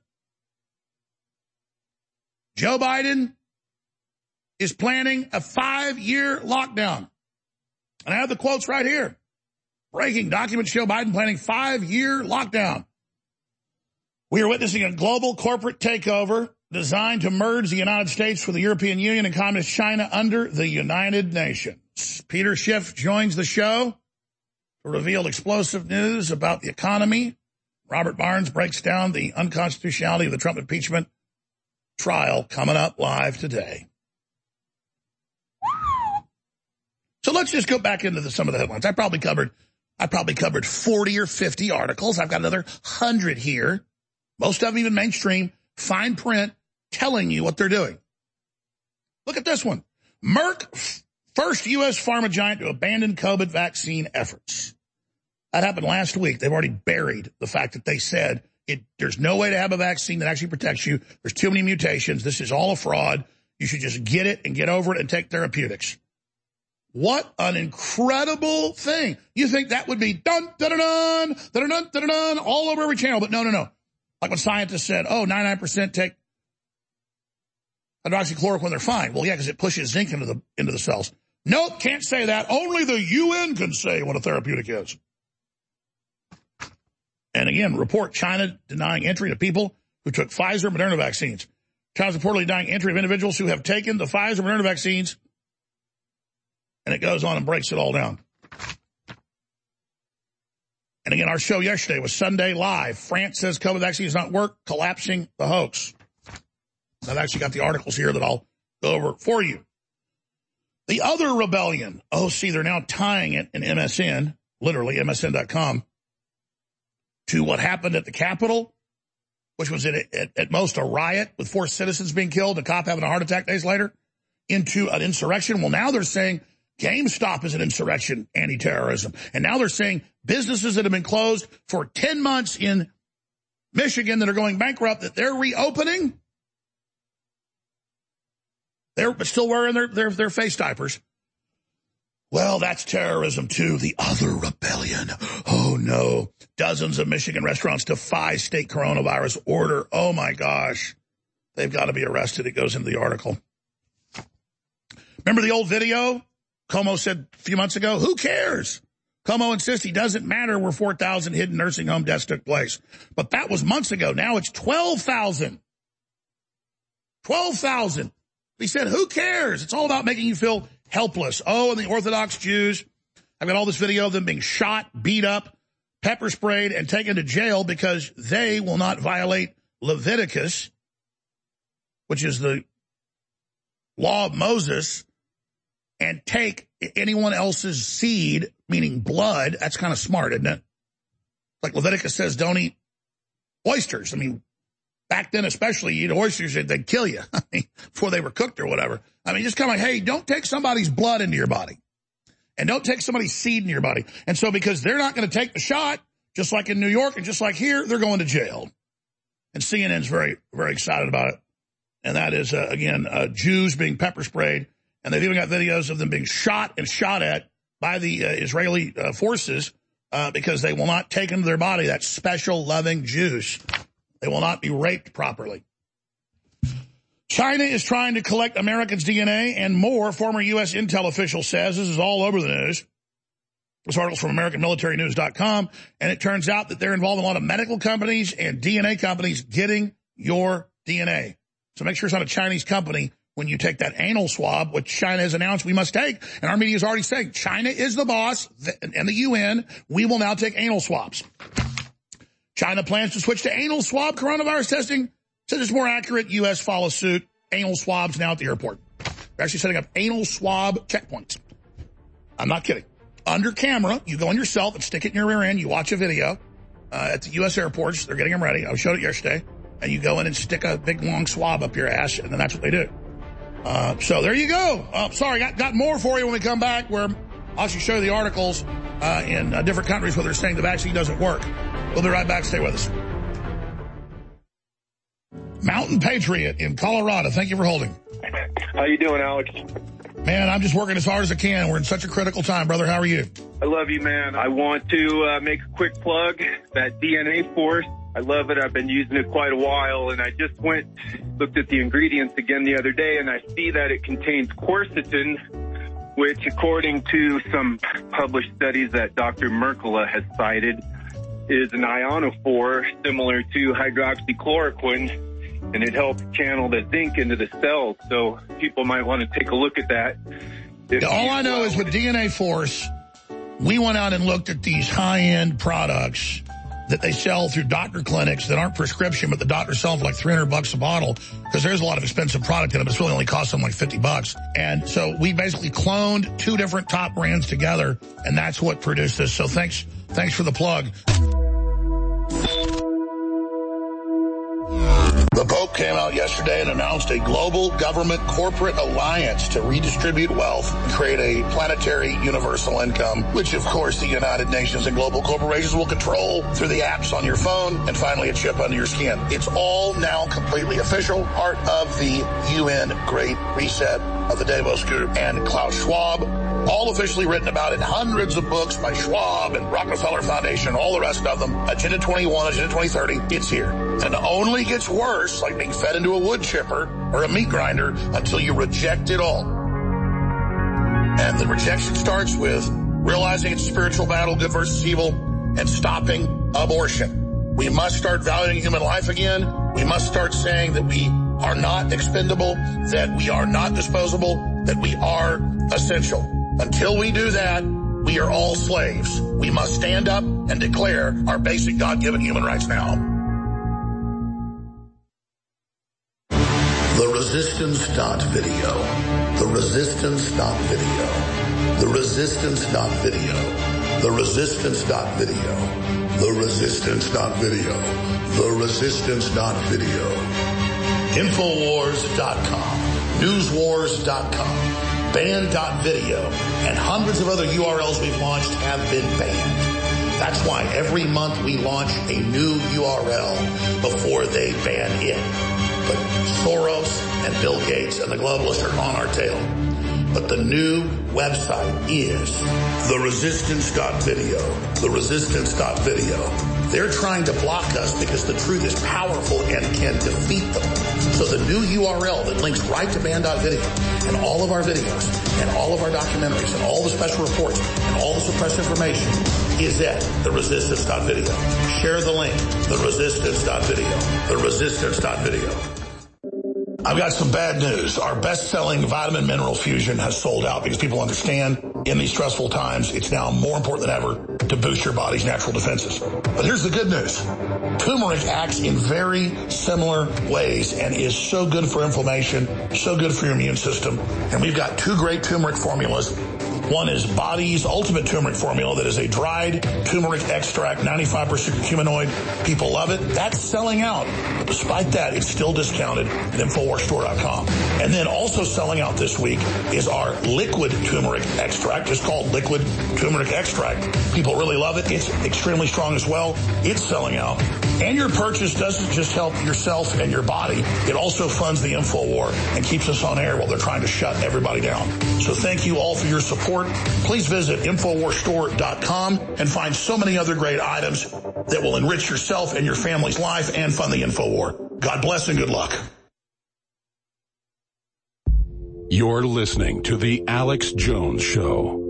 [SPEAKER 1] Joe Biden is planning a 5-year lockdown. And I have the quotes right here. Breaking documents show Biden planning 5-year lockdown. We are witnessing a global corporate takeover designed to merge the United States with the European Union and Communist China under the United Nations. Peter Schiff joins the show to reveal explosive news about the economy. Robert Barnes breaks down the unconstitutionality of the Trump impeachment trial coming up live today. So let's just go back into some of the headlines. I probably covered 40 or 50 articles. I've got another 100 here. Most of them even mainstream, fine print, telling you what they're doing. Look at this one. Merck, first U.S. pharma giant to abandon COVID vaccine efforts. That happened last week. They've already buried the fact that they said there's no way to have a vaccine that actually protects you. There's too many mutations. This is all a fraud. You should just get it and get over it and take therapeutics. What an incredible thing. You think that would be dun, dun, dun, dun, dun, dun, dun, dun, all over every channel, but no. Like when scientists said, 99% take hydroxychloroquine, they're fine. Well, yeah, because it pushes zinc into the cells. Nope, can't say that. Only the UN can say what a therapeutic is. And again, report China denying entry to people who took Pfizer and Moderna vaccines. China's reportedly denying entry of individuals who have taken the Pfizer and Moderna vaccines. And it goes on and breaks it all down. And again, our show yesterday was Sunday Live. France says COVID vaccine does not work, collapsing the hoax. I've actually got the articles here that I'll go over for you. The other rebellion. They're now tying it in MSN, literally MSN.com, to what happened at the Capitol, which was at most a riot with 4 citizens being killed, a cop having a heart attack days later, into an insurrection. Well, now they're saying GameStop is an insurrection, anti-terrorism. And now they're saying businesses that have been closed for 10 months in Michigan that are going bankrupt, that they're reopening. They're still wearing their face diapers. Well, that's terrorism too. The other rebellion. Oh no. Dozens of Michigan restaurants defy state coronavirus order. Oh my gosh. They've got to be arrested. It goes into the article. Remember the old video? Cuomo said a few months ago, who cares? Cuomo insists he doesn't matter where 4,000 hidden nursing home deaths took place. But that was months ago. Now it's 12,000. 12,000. He said, who cares? It's all about making you feel helpless. And the Orthodox Jews, I've got all this video of them being shot, beat up, pepper sprayed, and taken to jail because they will not violate Leviticus, which is the law of Moses, and take anyone else's seed, meaning blood. That's kind of smart, isn't it? Like Leviticus says, don't eat oysters. I mean, back then especially, you eat oysters, they'd kill you before they were cooked or whatever. I mean, just kind of like, hey, don't take somebody's blood into your body. And don't take somebody's seed in your body. And so because they're not going to take the shot, just like in New York and just like here, they're going to jail. And CNN's very, very excited about it. And that is, again, Jews being pepper sprayed. And they've even got videos of them being shot and shot at by the Israeli forces because they will not take into their body that special loving Jews. They will not be raped properly. China is trying to collect Americans' DNA and more, former U.S. intel official says. This is all over the news. This article's from AmericanMilitaryNews.com, and it turns out that they're involved in a lot of medical companies and DNA companies getting your DNA. So make sure it's not a Chinese company when you take that anal swab, which China has announced we must take. And our media is already saying China is the boss, and the UN, we will now take anal swabs. China plans to switch to anal swab coronavirus testing. Says it's more accurate. U.S. follows suit. Anal swabs now at the airport. They're actually setting up anal swab checkpoints. I'm not kidding. Under camera, you go on yourself and stick it in your rear end. You watch a video at the U.S. airports. They're getting them ready. I showed it yesterday. And you go in and stick a big, long swab up your ass, and then that's what they do. So there you go. Sorry, got more for you when we come back, where I'll actually show you the articles in different countries where they're saying the vaccine doesn't work. We'll be right back. Stay with us. Mountain Patriot in Colorado. Thank you for holding.
[SPEAKER 7] How you doing, Alex?
[SPEAKER 1] Man, I'm just working as hard as I can. We're in such a critical time, brother. How are you?
[SPEAKER 7] I love you, man. I want to make a quick plug. That DNA Force, I love it. I've been using it quite a while, and I just looked at the ingredients again the other day, and I see that it contains quercetin, which, according to some published studies that Dr. Mercola has cited, is an ionophore similar to hydroxychloroquine, and it helps channel the zinc into the cells. So people might want to take a look at that.
[SPEAKER 1] All I know is with DNA Force, we went out and looked at these high-end products that they sell through doctor clinics that aren't prescription, but the doctor sells for like $300 a bottle, because there's a lot of expensive product in it, but it's really only costs them like $50. And so we basically cloned two different top brands together, and that's what produced this. So thanks for the plug. The Pope came out yesterday and announced a global government corporate alliance to redistribute wealth and create a planetary universal income, which, of course, the United Nations and global corporations will control through the apps on your phone and finally a chip under your skin. It's all now completely official, part of the UN Great Reset of the Davos Group and Klaus Schwab, all officially written about in hundreds of books by Schwab and Rockefeller Foundation, all the rest of them. Agenda 21, Agenda 2030, it's here. And it only gets worse, like being fed into a wood chipper or a meat grinder, until you reject it all. And the rejection starts with realizing it's a spiritual battle, good versus evil, and stopping abortion. We must start valuing human life again. We must start saying that we are not expendable, that we are not disposable, that we are essential. Until we do that, we are all slaves. We must stand up and declare our basic God-given human rights now.
[SPEAKER 8] The Resistance.video. The Resistance.video. The Resistance.video. The Resistance.video. The Resistance.video. The Resistance.video. Infowars.com. Newswars.com. Banned.video. And hundreds of other URLs we've launched have been banned. That's why every month we launch a new URL before they ban it. But Soros and Bill Gates and the globalists are on our tail. But the new website is TheResistance.video. TheResistance.video. They're trying to block us because the truth is powerful and can defeat them. So the new URL that links right to banned.video and all of our videos and all of our documentaries and all the special reports and all the suppressed information is at TheResistance.video. Share the link. TheResistance.video. TheResistance.video.
[SPEAKER 1] I've got some bad news. Our best-selling vitamin mineral fusion has sold out because people understand in these stressful times, it's now more important than ever to boost your body's natural defenses. But here's the good news. Turmeric acts in very similar ways and is so good for inflammation, so good for your immune system. And we've got two great turmeric formulas. One is Body's Ultimate Turmeric Formula that is a dried turmeric extract, 95% curcuminoid. People love it. That's selling out. But despite that, it's still discounted at InfoWarsStore.com. And then also selling out this week is our liquid turmeric extract. It's called Liquid Turmeric Extract. People really love it. It's extremely strong as well. It's selling out. And your purchase doesn't just help yourself and your body. It also funds the InfoWar and keeps us on air while they're trying to shut everybody down. So thank you all for your support. Please visit InfoWarsStore.com and find so many other great items that will enrich yourself and your family's life and fund the InfoWar. God bless and good luck.
[SPEAKER 3] You're listening to The Alex Jones Show.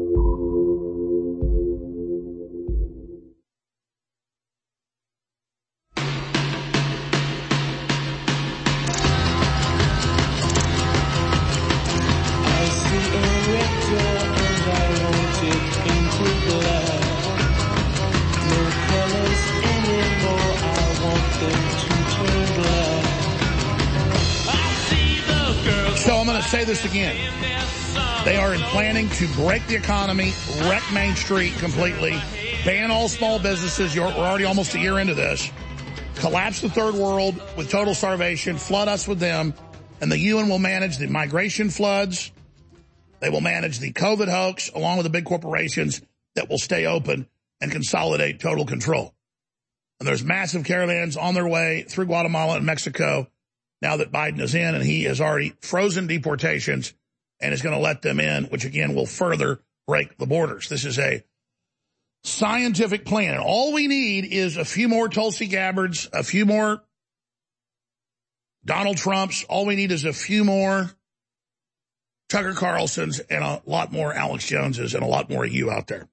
[SPEAKER 1] So I'm going to say this again. They are planning to break the economy, wreck Main Street completely, ban all small businesses. We're already almost a year into this. Collapse the third world with total starvation, flood us with them, and the UN will manage the migration floods. They will manage the COVID hoax along with the big corporations that will stay open and consolidate total control. And there's massive caravans on their way through Guatemala and Mexico now that Biden is in, and he has already frozen deportations and is going to let them in, which again will further break the borders. This is a scientific plan. And all we need is a few more Tulsi Gabbards, a few more Donald Trumps. All we need is a few more Tucker Carlsons and a lot more Alex Joneses and a lot more of you out there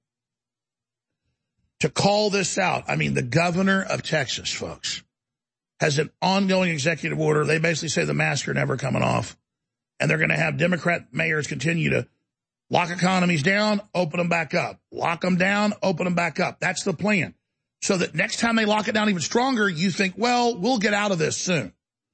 [SPEAKER 1] to call this out. I mean, the governor of Texas, folks, has an ongoing executive order. They basically say the masks are never coming off. And they're going to have Democrat mayors continue to lock economies down, open them back up. Lock them down, open them back up. That's the plan. So that next time they lock it down even stronger, you think, well, we'll get out of this soon.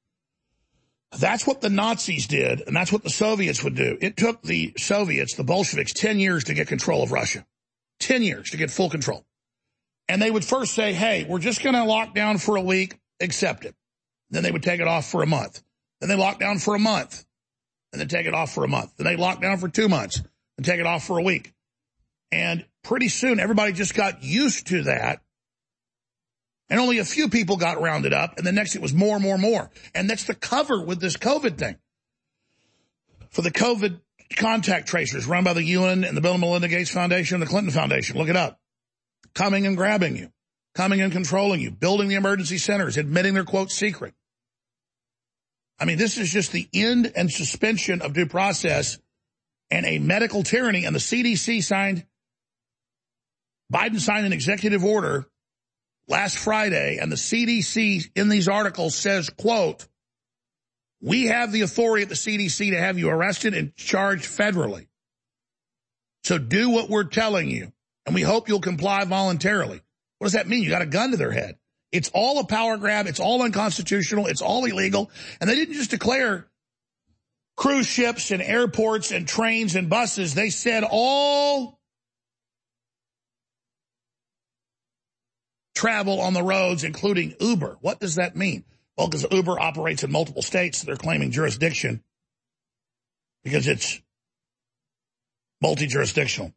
[SPEAKER 1] That's what the Nazis did, and that's what the Soviets would do. It took the Soviets, the Bolsheviks, 10 years to get control of Russia. 10 years to get full control. And they would first say, hey, we're just going to lock down for a week. Accept it. Then they would take it off for a month. Then they lock down for a month. And then take it off for a month. Then they lock down for 2 months and take it off for a week. And pretty soon everybody just got used to that. And only a few people got rounded up. And the next it was more and more and more. And that's the cover with this COVID thing. For the COVID contact tracers run by the UN and the Bill and Melinda Gates Foundation and the Clinton Foundation. Look it up. Coming and grabbing you. Coming and controlling you, building the emergency centers, admitting they're, quote, secret. I mean, this is just the end and suspension of due process and a medical tyranny. And the CDC Biden signed an executive order last Friday, and the CDC in these articles says, quote, we have the authority at the CDC to have you arrested and charged federally. So do what we're telling you, and we hope you'll comply voluntarily. What does that mean? You got a gun to their head. It's all a power grab. It's all unconstitutional. It's all illegal. And they didn't just declare cruise ships and airports and trains and buses. They said all travel on the roads, including Uber. What does that mean? Well, because Uber operates in multiple states, so they're claiming jurisdiction because it's multi-jurisdictional.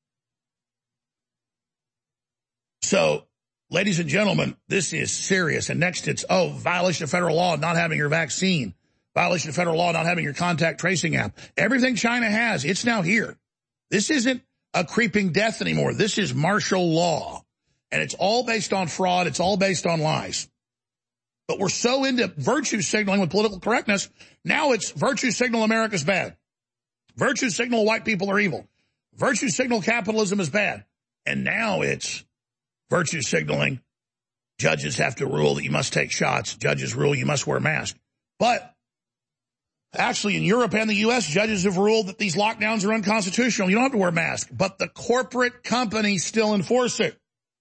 [SPEAKER 1] So, ladies and gentlemen, this is serious. And next it's, violation of federal law, not having your vaccine. Violation of federal law, not having your contact tracing app. Everything China has, it's now here. This isn't a creeping death anymore. This is martial law. And it's all based on fraud. It's all based on lies. But we're so into virtue signaling with political correctness, now it's virtue signal America's bad. Virtue signal white people are evil. Virtue signal capitalism is bad. And now it's virtue signaling, judges have to rule that you must take shots. Judges rule you must wear a mask. But actually in Europe and the U.S., judges have ruled that these lockdowns are unconstitutional. You don't have to wear a mask. But the corporate companies still enforce it.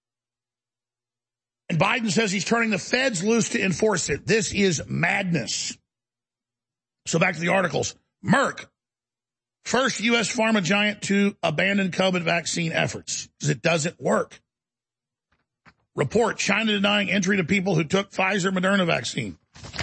[SPEAKER 1] And Biden says he's turning the feds loose to enforce it. This is madness. So back to the articles. Merck, first U.S. pharma giant to abandon COVID vaccine efforts because it doesn't work. Report, China denying entry to people who took Pfizer-Moderna vaccine.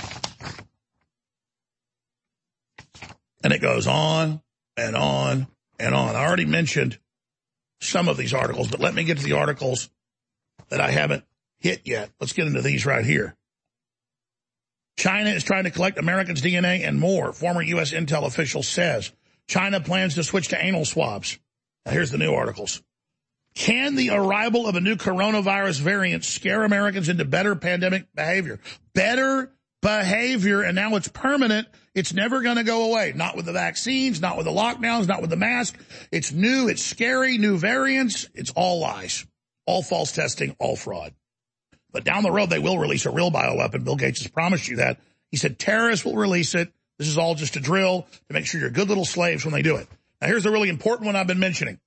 [SPEAKER 1] And it goes on and on and on. I already mentioned some of these articles, but let me get to the articles that I haven't hit yet. Let's get into these right here. China is trying to collect Americans' DNA and more, former U.S. Intel official says. China plans to switch to anal swabs. Now, here's the new articles. Can the arrival of a new coronavirus variant scare Americans into better pandemic behavior? Better behavior, and now it's permanent. It's never going to go away. Not with the vaccines, not with the lockdowns, not with the mask. It's new, it's scary, new variants. It's all lies, all false testing, all fraud. But down the road, they will release a real bioweapon. Bill Gates has promised you that. He said terrorists will release it. This is all just a drill to make sure you're good little slaves when they do it. Now, here's the really important one I've been mentioning.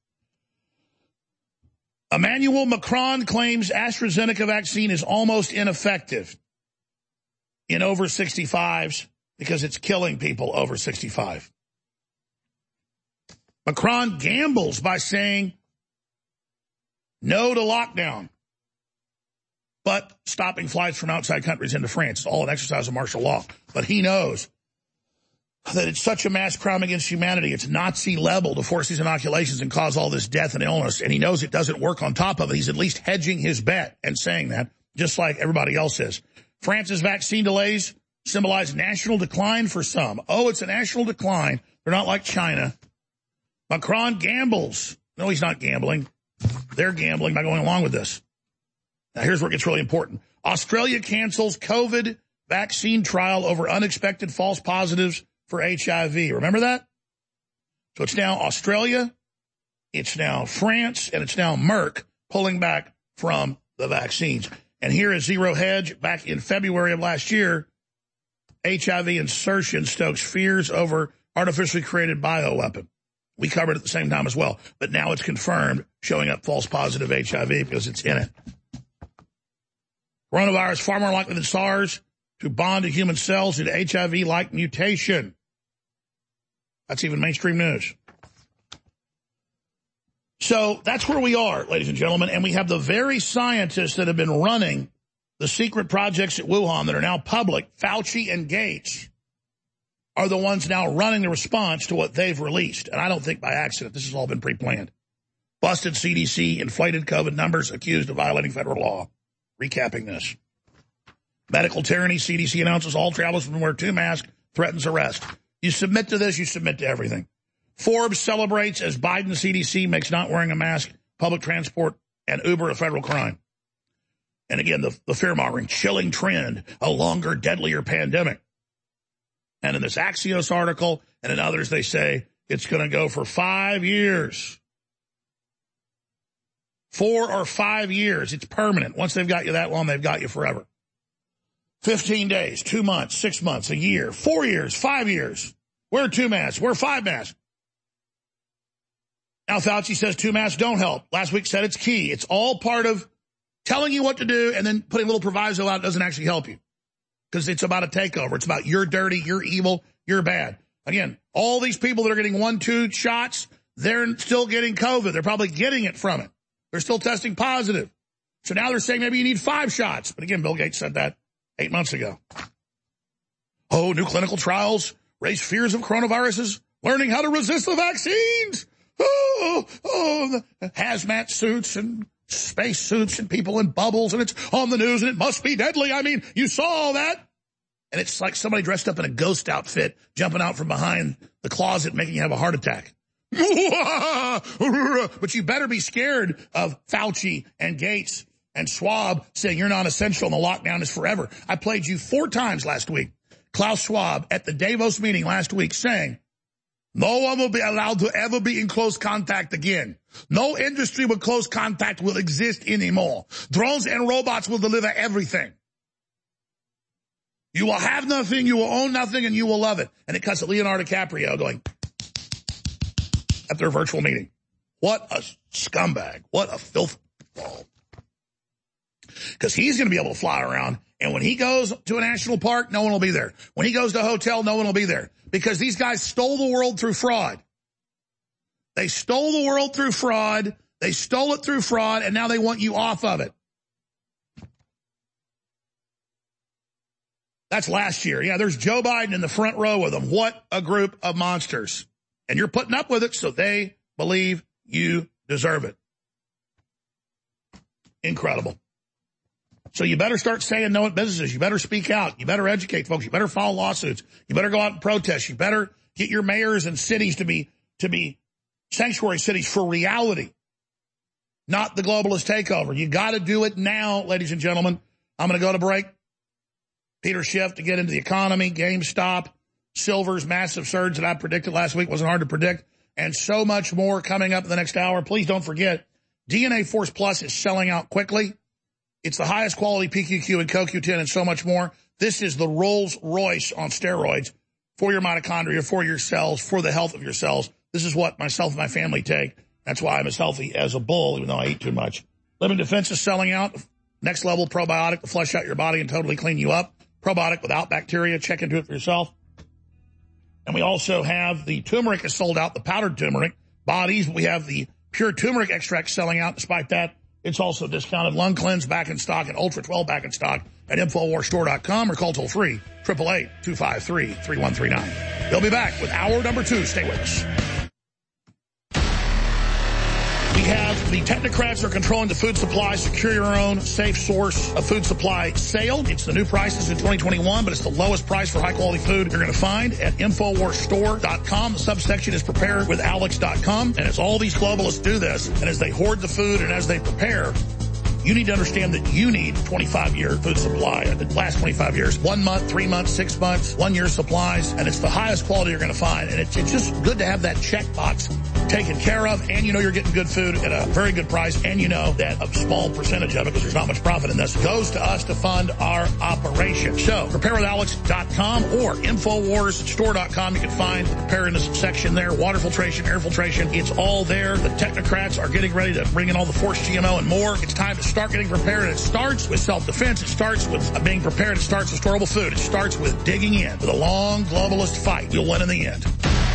[SPEAKER 1] Emmanuel Macron claims AstraZeneca vaccine is almost ineffective in over 65s because it's killing people over 65. Macron gambles by saying no to lockdown, but stopping flights from outside countries into France. It's all an exercise of martial law. But he knows that it's such a mass crime against humanity. It's Nazi level to force these inoculations and cause all this death and illness. And he knows it doesn't work on top of it. He's at least hedging his bet and saying that, just like everybody else is. France's vaccine delays symbolize national decline for some. Oh, it's a national decline. They're not like China. Macron gambles. No, he's not gambling. They're gambling by going along with this. Now, here's where it gets really important. Australia cancels COVID vaccine trial over unexpected false positives for HIV. Remember that? So it's now Australia, it's now France, and it's now Merck pulling back from the vaccines. And here is Zero Hedge. Back in February of last year, HIV insertion stokes fears over artificially created bioweapon. We covered it at the same time as well. But now it's confirmed, showing up false positive HIV because it's in it. Coronavirus far more likely than SARS to bond to human cells due to HIV-like mutation. That's even mainstream news. So that's where we are, ladies and gentlemen, and we have the very scientists that have been running the secret projects at Wuhan that are now public, Fauci and Gates, are the ones now running the response to what they've released. And I don't think by accident. This has all been pre-planned. Busted CDC, inflated COVID numbers, accused of violating federal law. Recapping this. Medical tyranny, CDC announces all travelers will wear 2 masks, threatens arrest. You submit to this, you submit to everything. Forbes celebrates as Biden CDC makes not wearing a mask, public transport, and Uber a federal crime. And again, the fear-mongering, chilling trend, a longer, deadlier pandemic. And in this Axios article and in others, they say it's going to go for 5 years. 4 or 5 years. It's permanent. Once they've got you that long, they've got you forever. 15 days, 2 months, 6 months, a year, 4 years, 5 years. Wear 2 masks. Wear 5 masks. Now Fauci says 2 masks don't help. Last week said it's key. It's all part of telling you what to do and then putting a little proviso out doesn't actually help you. Because it's about a takeover. It's about you're dirty, you're evil, you're bad. Again, all these people that are getting 1, 2 shots, they're still getting COVID. They're probably getting it from it. They're still testing positive. So now they're saying maybe you need 5 shots. But again, Bill Gates said that 8 months ago. Oh, new clinical trials raise fears of coronaviruses, learning how to resist the vaccines. The hazmat suits and space suits and people in bubbles, and it's on the news, and it must be deadly. I mean, you saw all that. And it's like somebody dressed up in a ghost outfit, jumping out from behind the closet, making you have a heart attack. But you better be scared of Fauci and Gates and Schwab saying you're not essential and the lockdown is forever. I played you 4 times last week. Klaus Schwab at the Davos meeting last week saying, no one will be allowed to ever be in close contact again. No industry with close contact will exist anymore. Drones and robots will deliver everything. You will have nothing, you will own nothing, and you will love it. And it cuts to Leonardo DiCaprio going at their virtual meeting. What a scumbag. What a filth ball. Because he's going to be able to fly around, and when he goes to a national park, no one will be there. When he goes to a hotel, no one will be there. Because these guys stole the world through fraud. They stole the world through fraud. They stole it through fraud, and now they want you off of it. That's last year. Yeah, there's Joe Biden in the front row with them. What a group of monsters. And you're putting up with it, so they believe you deserve it. Incredible. So you better start saying no at businesses. You better speak out. You better educate folks. You better file lawsuits. You better go out and protest. You better get your mayors and cities to be sanctuary cities for reality, not the globalist takeover. You got to do it now, ladies and gentlemen. I'm going to go to break. Peter Schiff to get into the economy, GameStop, silver's massive surge that I predicted last week wasn't hard to predict, and so much more coming up in the next hour. Please don't forget, DNA Force Plus is selling out quickly. It's the highest quality PQQ and CoQ10 and so much more. This is the Rolls Royce on steroids for your mitochondria, for your cells, for the health of your cells. This is what myself and my family take. That's why I'm as healthy as a bull, even though I eat too much. Living Defense is selling out. Next level probiotic to flush out your body and totally clean you up. Probiotic without bacteria. Check into it for yourself. And we also have the turmeric is sold out, the powdered turmeric. Bodies, we have the pure turmeric extract selling out. Despite that, it's also discounted. Lung Cleanse back in stock and Ultra 12 back in stock at InfoWarsStore.com or call toll free 888-253-3139. They'll be back with hour number 2. Stay with us. We have the technocrats are controlling the food supply. Secure your own safe source of food supply sale. It's the new prices in 2021, but it's the lowest price for high-quality food you're going to find at InfoWarsStore.com. The subsection is preparewithalex.com, and as all these globalists do this, and as they hoard the food and as they prepare, you need to understand that you need 25-year food supply. The last 25 years, 1 month, 3 months, 6 months, 1 year supplies, and it's the highest quality you're going to find. And it's just good to have that checkbox taken care of, and you know you're getting good food at a very good price, and you know that a small percentage of it, because there's not much profit in this, goes to us to fund our operation. So, preparewithalex.com or InfoWarsStore.com. You can find the preparedness section there, water filtration, air filtration. It's all there. The technocrats are getting ready to bring in all the forced GMO and more. It's time to start getting prepared, and it starts with self-defense. It starts with being prepared. It starts with storable food. It starts with digging in to the long globalist fight. You'll win in the end.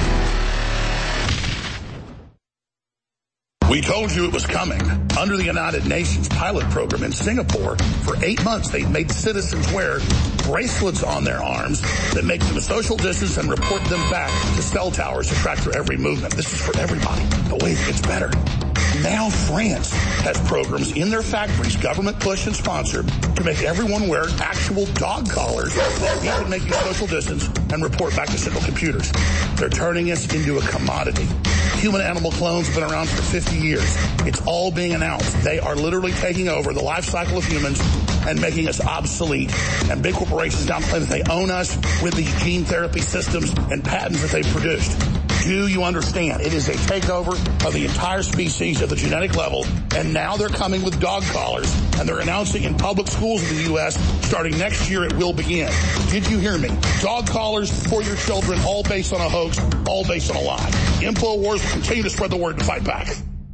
[SPEAKER 1] We told you it was coming. Under the United Nations pilot program in Singapore, for 8 months, they made citizens wear bracelets on their arms that make them social distance and report them back to cell towers to track their every movement. This is for everybody. But wait, it gets better. Now France has programs in their factories, government push and sponsored, to make everyone wear actual dog collars that even make you social distance and report back to central computers. They're turning us into a commodity. Human-animal clones have been around for 50 years. It's all being announced. They are literally taking over the life cycle of humans and making us obsolete. And big corporations now claim that they own us with these gene therapy systems and patents that they've produced. Do you understand? It is a takeover of the entire species at the genetic level, and now they're coming with dog collars, and they're announcing in public schools in the U.S. starting next year it will begin. Did you hear me? Dog collars for your children, all based on a hoax, all based on a lie. InfoWars will continue to spread the word and fight back.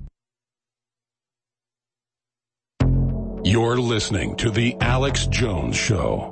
[SPEAKER 3] You're listening to The Alex Jones Show.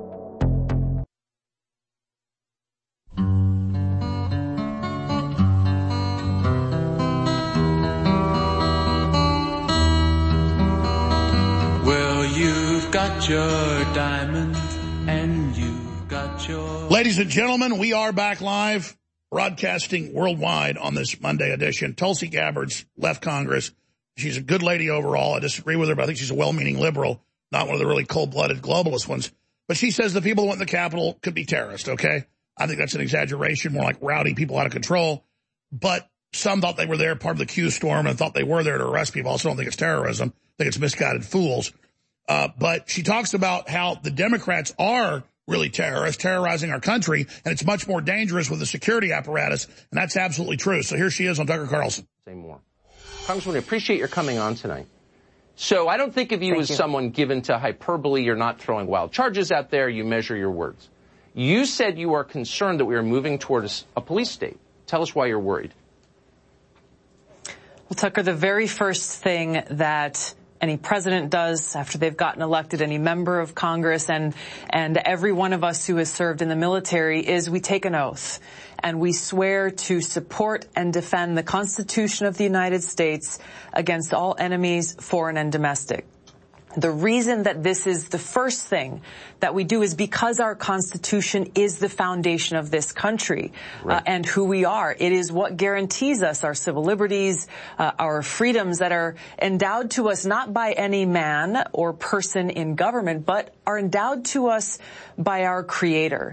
[SPEAKER 9] You've got your diamond and you've got your...
[SPEAKER 1] Ladies and gentlemen, we are back live, broadcasting worldwide on this Monday edition. Tulsi Gabbard's left Congress. She's a good lady overall. I disagree with her, but I think she's a well-meaning liberal, not one of the really cold-blooded globalist ones. But she says the people who went in the Capitol could be terrorists, okay? I think that's an exaggeration, more like rowdy people out of control. But some thought they were there part of the Q storm and thought they were there to arrest people. I also don't think it's terrorism. I think it's misguided fools. But she talks about how the Democrats are really terrorists, terrorizing our country, and it's much more dangerous with the security apparatus, and that's absolutely true. So here she is on Tucker Carlson.
[SPEAKER 10] Say more. Congresswoman, I appreciate your coming on tonight. So I don't think of you as someone given to hyperbole. You're not throwing wild charges out there. You measure your words. You said you are concerned that we are moving toward a police state. Tell us why you're worried.
[SPEAKER 11] Well, Tucker, the very first thing that any president does after they've gotten elected, any member of Congress, and every one of us who has served in the military, is we take an oath and we swear to support and defend the Constitution of the United States against all enemies, foreign and domestic. The reason that this is the first thing that we do is because our Constitution is the foundation of this country, right, and who we are. It is what guarantees us our civil liberties, our freedoms that are endowed to us not by any man or person in government, but are endowed to us by our Creator.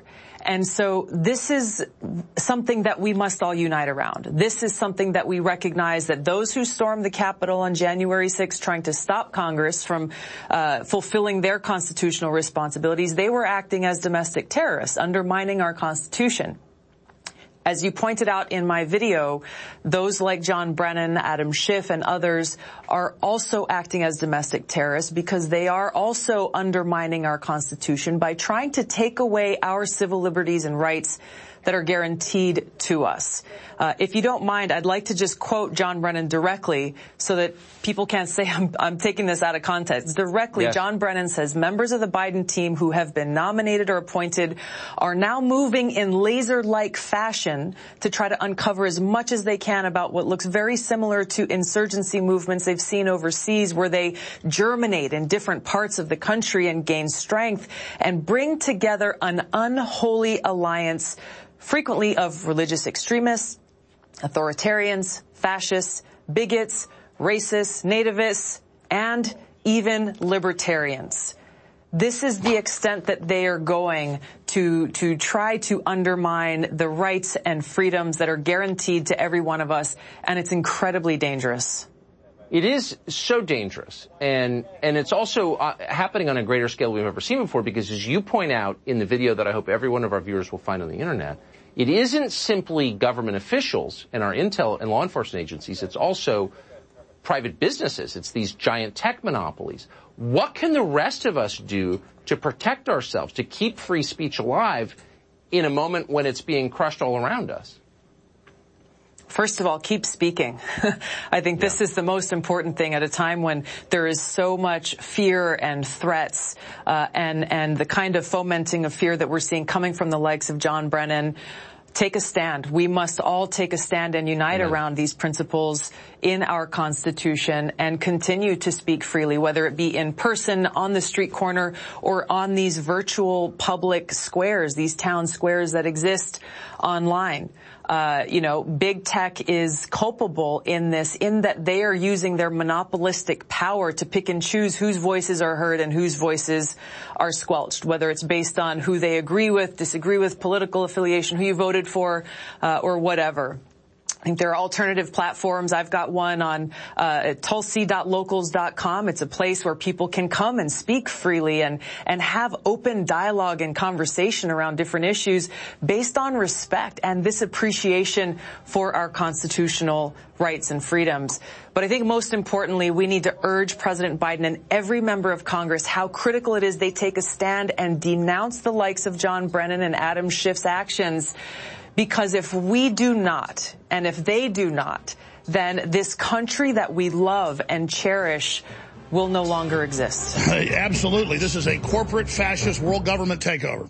[SPEAKER 11] And so this is something that we must all unite around. This is something that we recognize that those who stormed the Capitol on January 6th trying to stop Congress from fulfilling their constitutional responsibilities, they were acting as domestic terrorists, undermining our Constitution. As you pointed out in my video, those like John Brennan, Adam Schiff, and others are also acting as domestic terrorists because they are also undermining our Constitution by trying to take away our civil liberties and rights that are guaranteed to us. If you don't mind, I'd like to just quote John Brennan directly so that people can't say I'm taking this out of context. Directly, yes. John Brennan says, members of the Biden team who have been nominated or appointed are now moving in laser-like fashion to try to uncover as much as they can about what looks very similar to insurgency movements they've seen overseas, where they germinate in different parts of the country and gain strength and bring together an unholy alliance, frequently of religious extremists, authoritarians, fascists, bigots, racists, nativists, and even libertarians. This is the extent that they are going to try to undermine the rights and freedoms that are guaranteed to every one of us, and it's incredibly dangerous.
[SPEAKER 10] It is so dangerous, and it's also happening on a greater scale we've ever seen before, because as you point out in the video that I hope every one of our viewers will find on the internet, it isn't simply government officials and our intel and law enforcement agencies. It's also private businesses. It's these giant tech monopolies. What can the rest of us do to protect ourselves, to keep free speech alive in a moment when it's being crushed all around us?
[SPEAKER 11] First of all, keep speaking. I think this is the most important thing at a time when there is so much fear and threats, and the kind of fomenting of fear that we're seeing coming from the likes of John Brennan. Take a stand. We must all take a stand and unite around these principles in our Constitution and continue to speak freely, whether it be in person, on the street corner, or on these virtual public squares, these town squares that exist online. Big tech is culpable in this, in that they are using their monopolistic power to pick and choose whose voices are heard and whose voices are squelched, whether it's based on who they agree with, disagree with, political affiliation, who you voted for, or whatever. I think there are alternative platforms. I've got one on tulsi.locals.com. It's a place where people can come and speak freely and have open dialogue and conversation around different issues based on respect and this appreciation for our constitutional rights and freedoms. But I think most importantly, we need to urge President Biden and every member of Congress how critical it is they take a stand and denounce the likes of John Brennan and Adam Schiff's actions. Because if we do not, and if they do not, then this country that we love and cherish will no longer exist.
[SPEAKER 1] Absolutely. This is a corporate fascist world government takeover.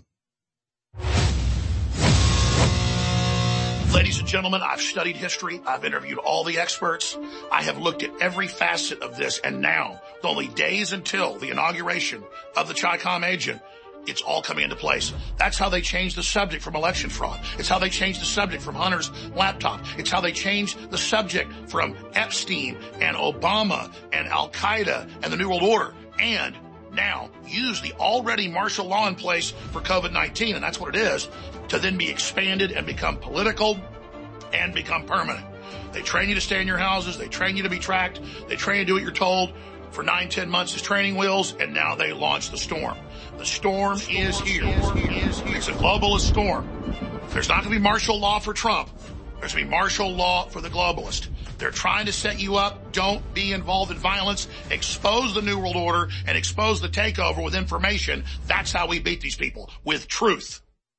[SPEAKER 1] Ladies and gentlemen, I've studied history. I've interviewed all the experts. I have looked at every facet of this. And now, with only days until the inauguration of the Chi-Com agent, it's all coming into place. That's how they changed the subject from election fraud. It's how they changed the subject from Hunter's laptop. It's how they changed the subject from Epstein and Obama and Al-Qaeda and the New World Order. And now use the already martial law in place for COVID-19, and that's what it is, to then be expanded and become political and become permanent. They train you to stay in your houses. They train you to be tracked. They train you to do what you're told for 9-10 months as training wheels, and now they launch the storm. The storm is here. It's a globalist storm. There's not going to be martial law for Trump. There's going to be martial law for the globalist. They're trying to set you up. Don't be involved in violence. Expose the New World Order and expose the takeover with information. That's how we beat these people, with truth.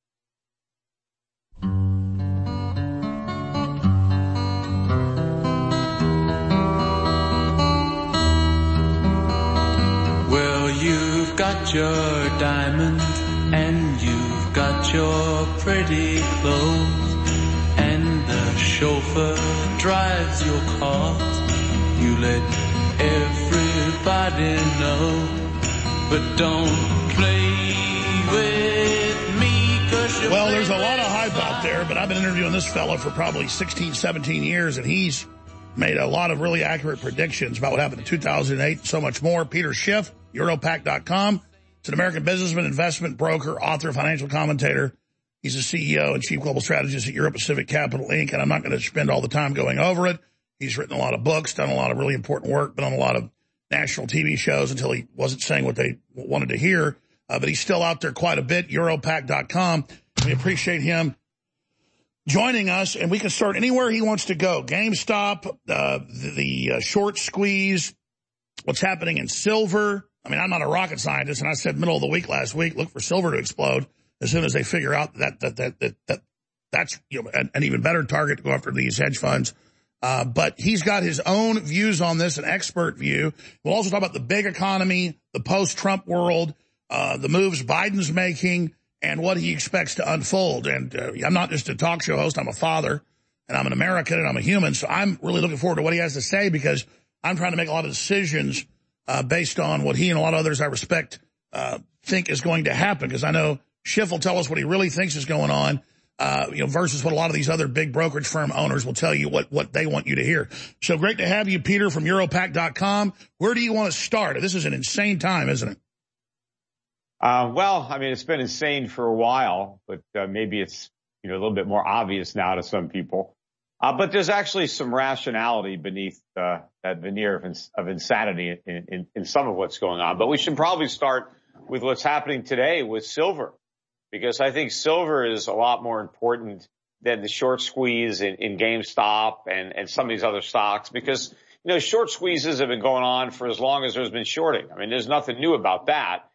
[SPEAKER 9] Well, you've got your diamond and you've got your pretty clothes, and the chauffeur drives your car. You let everybody know, but don't play with me 'cause you're
[SPEAKER 1] Well, there's a lot of hype out there, but I've been interviewing this fella for probably 16, 17 years, and he's made a lot of really accurate predictions about what happened in 2008 and so much more. Peter Schiff, Europac.com. It's an American businessman, investment broker, author, financial commentator. He's the CEO and Chief Global Strategist at Europe Pacific Capital, Inc., and I'm not going to spend all the time going over it. He's written a lot of books, done a lot of really important work, been on a lot of national TV shows until he wasn't saying what they wanted to hear. But he's still out there quite a bit, Europac.com. We appreciate him joining us, and we can start anywhere he wants to go. GameStop, the short squeeze, what's happening in silver. I mean, I'm not a rocket scientist, and I said middle of the week last week, look for silver to explode as soon as they figure out that's an even better target to go after these hedge funds. But he's got his own views on this, an expert view. We'll also talk about the big economy, the post-Trump world, the moves Biden's making, and what he expects to unfold. And I'm not just a talk show host. I'm a father, and I'm an American, and I'm a human. So I'm really looking forward to what he has to say, because I'm trying to make a lot of decisions based on what he and a lot of others I respect think is going to happen. Because I know Schiff will tell us what he really thinks is going on, versus what a lot of these other big brokerage firm owners will tell you what they want you to hear. So great to have you, Peter, from Europac.com. Where do you want to start? This is an insane time, isn't it?
[SPEAKER 12] Well, I mean, it's been insane for a while, but maybe it's a little bit more obvious now to some people. But there's actually some rationality beneath that veneer of insanity in some of what's going on. But we should probably start with what's happening today with silver, because I think silver is a lot more important than the short squeeze in GameStop and some of these other stocks, because, short squeezes have been going on for as long as there's been shorting. I mean, there's nothing new about that.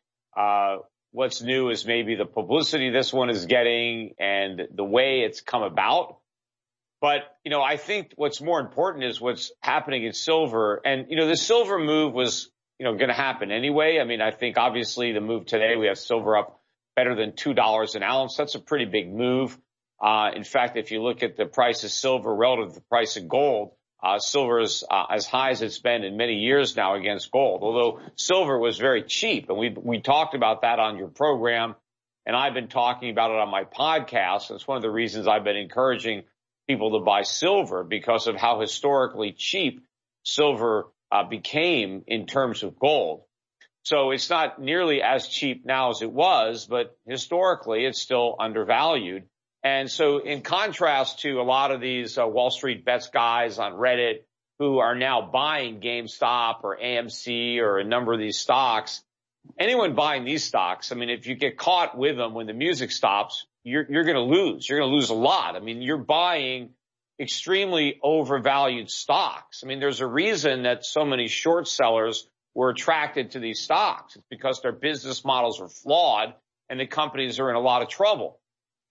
[SPEAKER 12] What's new is maybe the publicity this one is getting and the way it's come about. But, I think what's more important is what's happening in silver. And, the silver move was, going to happen anyway. I mean, I think obviously the move today, we have silver up better than $2 an ounce. That's a pretty big move. In fact, if you look at the price of silver relative to the price of gold, silver is as high as it's been in many years now against gold, although silver was very cheap. And we talked about that on your program, and I've been talking about it on my podcast. It's one of the reasons I've been encouraging people to buy silver, because of how historically cheap silver became in terms of gold. So it's not nearly as cheap now as it was, but historically it's still undervalued. And so in contrast to a lot of these Wall Street Bets guys on Reddit who are now buying GameStop or AMC or a number of these stocks, anyone buying these stocks, I mean, if you get caught with them when the music stops, you're going to lose. You're going to lose a lot. I mean, you're buying extremely overvalued stocks. I mean, there's a reason that so many short sellers were attracted to these stocks. It's because their business models are flawed and the companies are in a lot of trouble.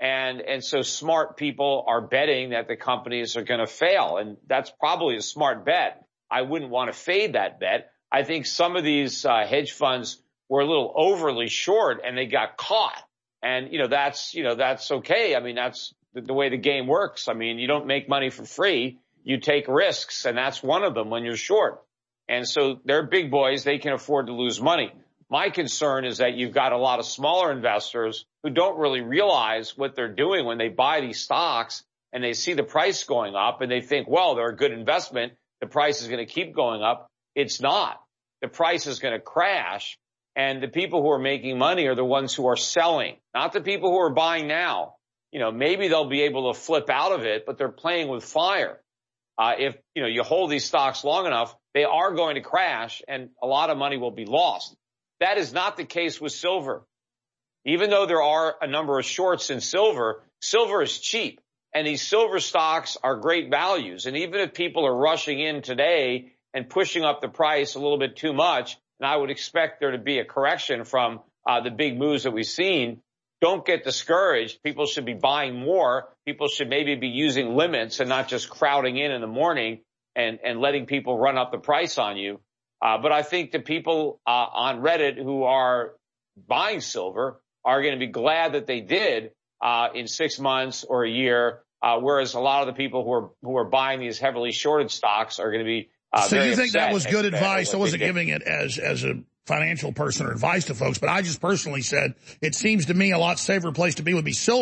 [SPEAKER 12] And so smart people are betting that the companies are going to fail. And that's probably a smart bet. I wouldn't want to fade that bet. I think some of these hedge funds were a little overly short and they got caught. And, that's okay. I mean, that's the way the game works. I mean, you don't make money for free. You take risks, and that's one of them when you're short. And so they're big boys. They can afford to lose money. My concern is that you've got a lot of smaller investors who don't really realize what they're doing when they buy these stocks and they see the price going up and they think, well, they're a good investment. The price is going to keep going up. It's not. The price is going to crash. And the people who are making money are the ones who are selling, not the people who are buying now. Maybe they'll be able to flip out of it, but they're playing with fire. If, you hold these stocks long enough, they are going to crash and a lot of money will be lost. That is not the case with silver. Even though there are a number of shorts in silver, silver is cheap and these silver stocks are great values. And even if people are rushing in today and pushing up the price a little bit too much, and I would expect there to be a correction from the big moves that we've seen, don't get discouraged. People should be buying more. People should maybe be using limits and not just crowding in the morning and letting people run up the price on you. But I think the people on Reddit who are buying silver are going to be glad that they did in 6 months or a year, whereas a lot of the people who are buying these heavily shorted stocks are going to be
[SPEAKER 1] so you think that was good advice? I wasn't giving it as a financial person or advice to folks, but I just personally said it seems to me a lot safer place to be would be silver,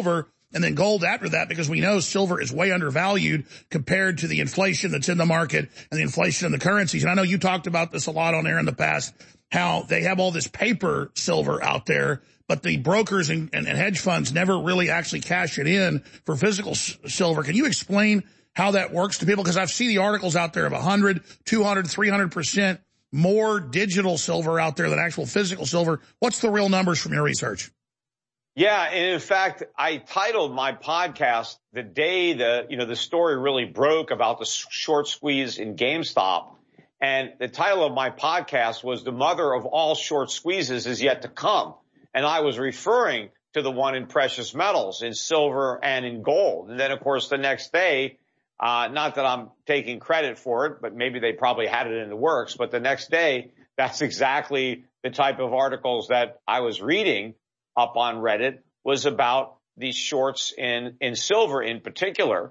[SPEAKER 1] and then gold after that, because we know silver is way undervalued compared to the inflation that's in the market and the inflation in the currencies. And I know you talked about this a lot on air in the past, how they have all this paper silver out there, but the brokers and hedge funds never really actually cash it in for physical silver. Can you explain how that works to people? Because I've seen the articles out there of 100, 200, 300% more digital silver out there than actual physical silver. What's the real numbers from your research?
[SPEAKER 12] Yeah, and in fact, I titled my podcast the day the story really broke about the short squeeze in GameStop. And the title of my podcast was "The Mother of All Short Squeezes Is Yet to Come." And I was referring to the one in precious metals, in silver and in gold. And then, of course, the next day, not that I'm taking credit for it, but maybe they probably had it in the works. But the next day, that's exactly the type of articles that I was reading up on Reddit, was about these shorts in silver in particular.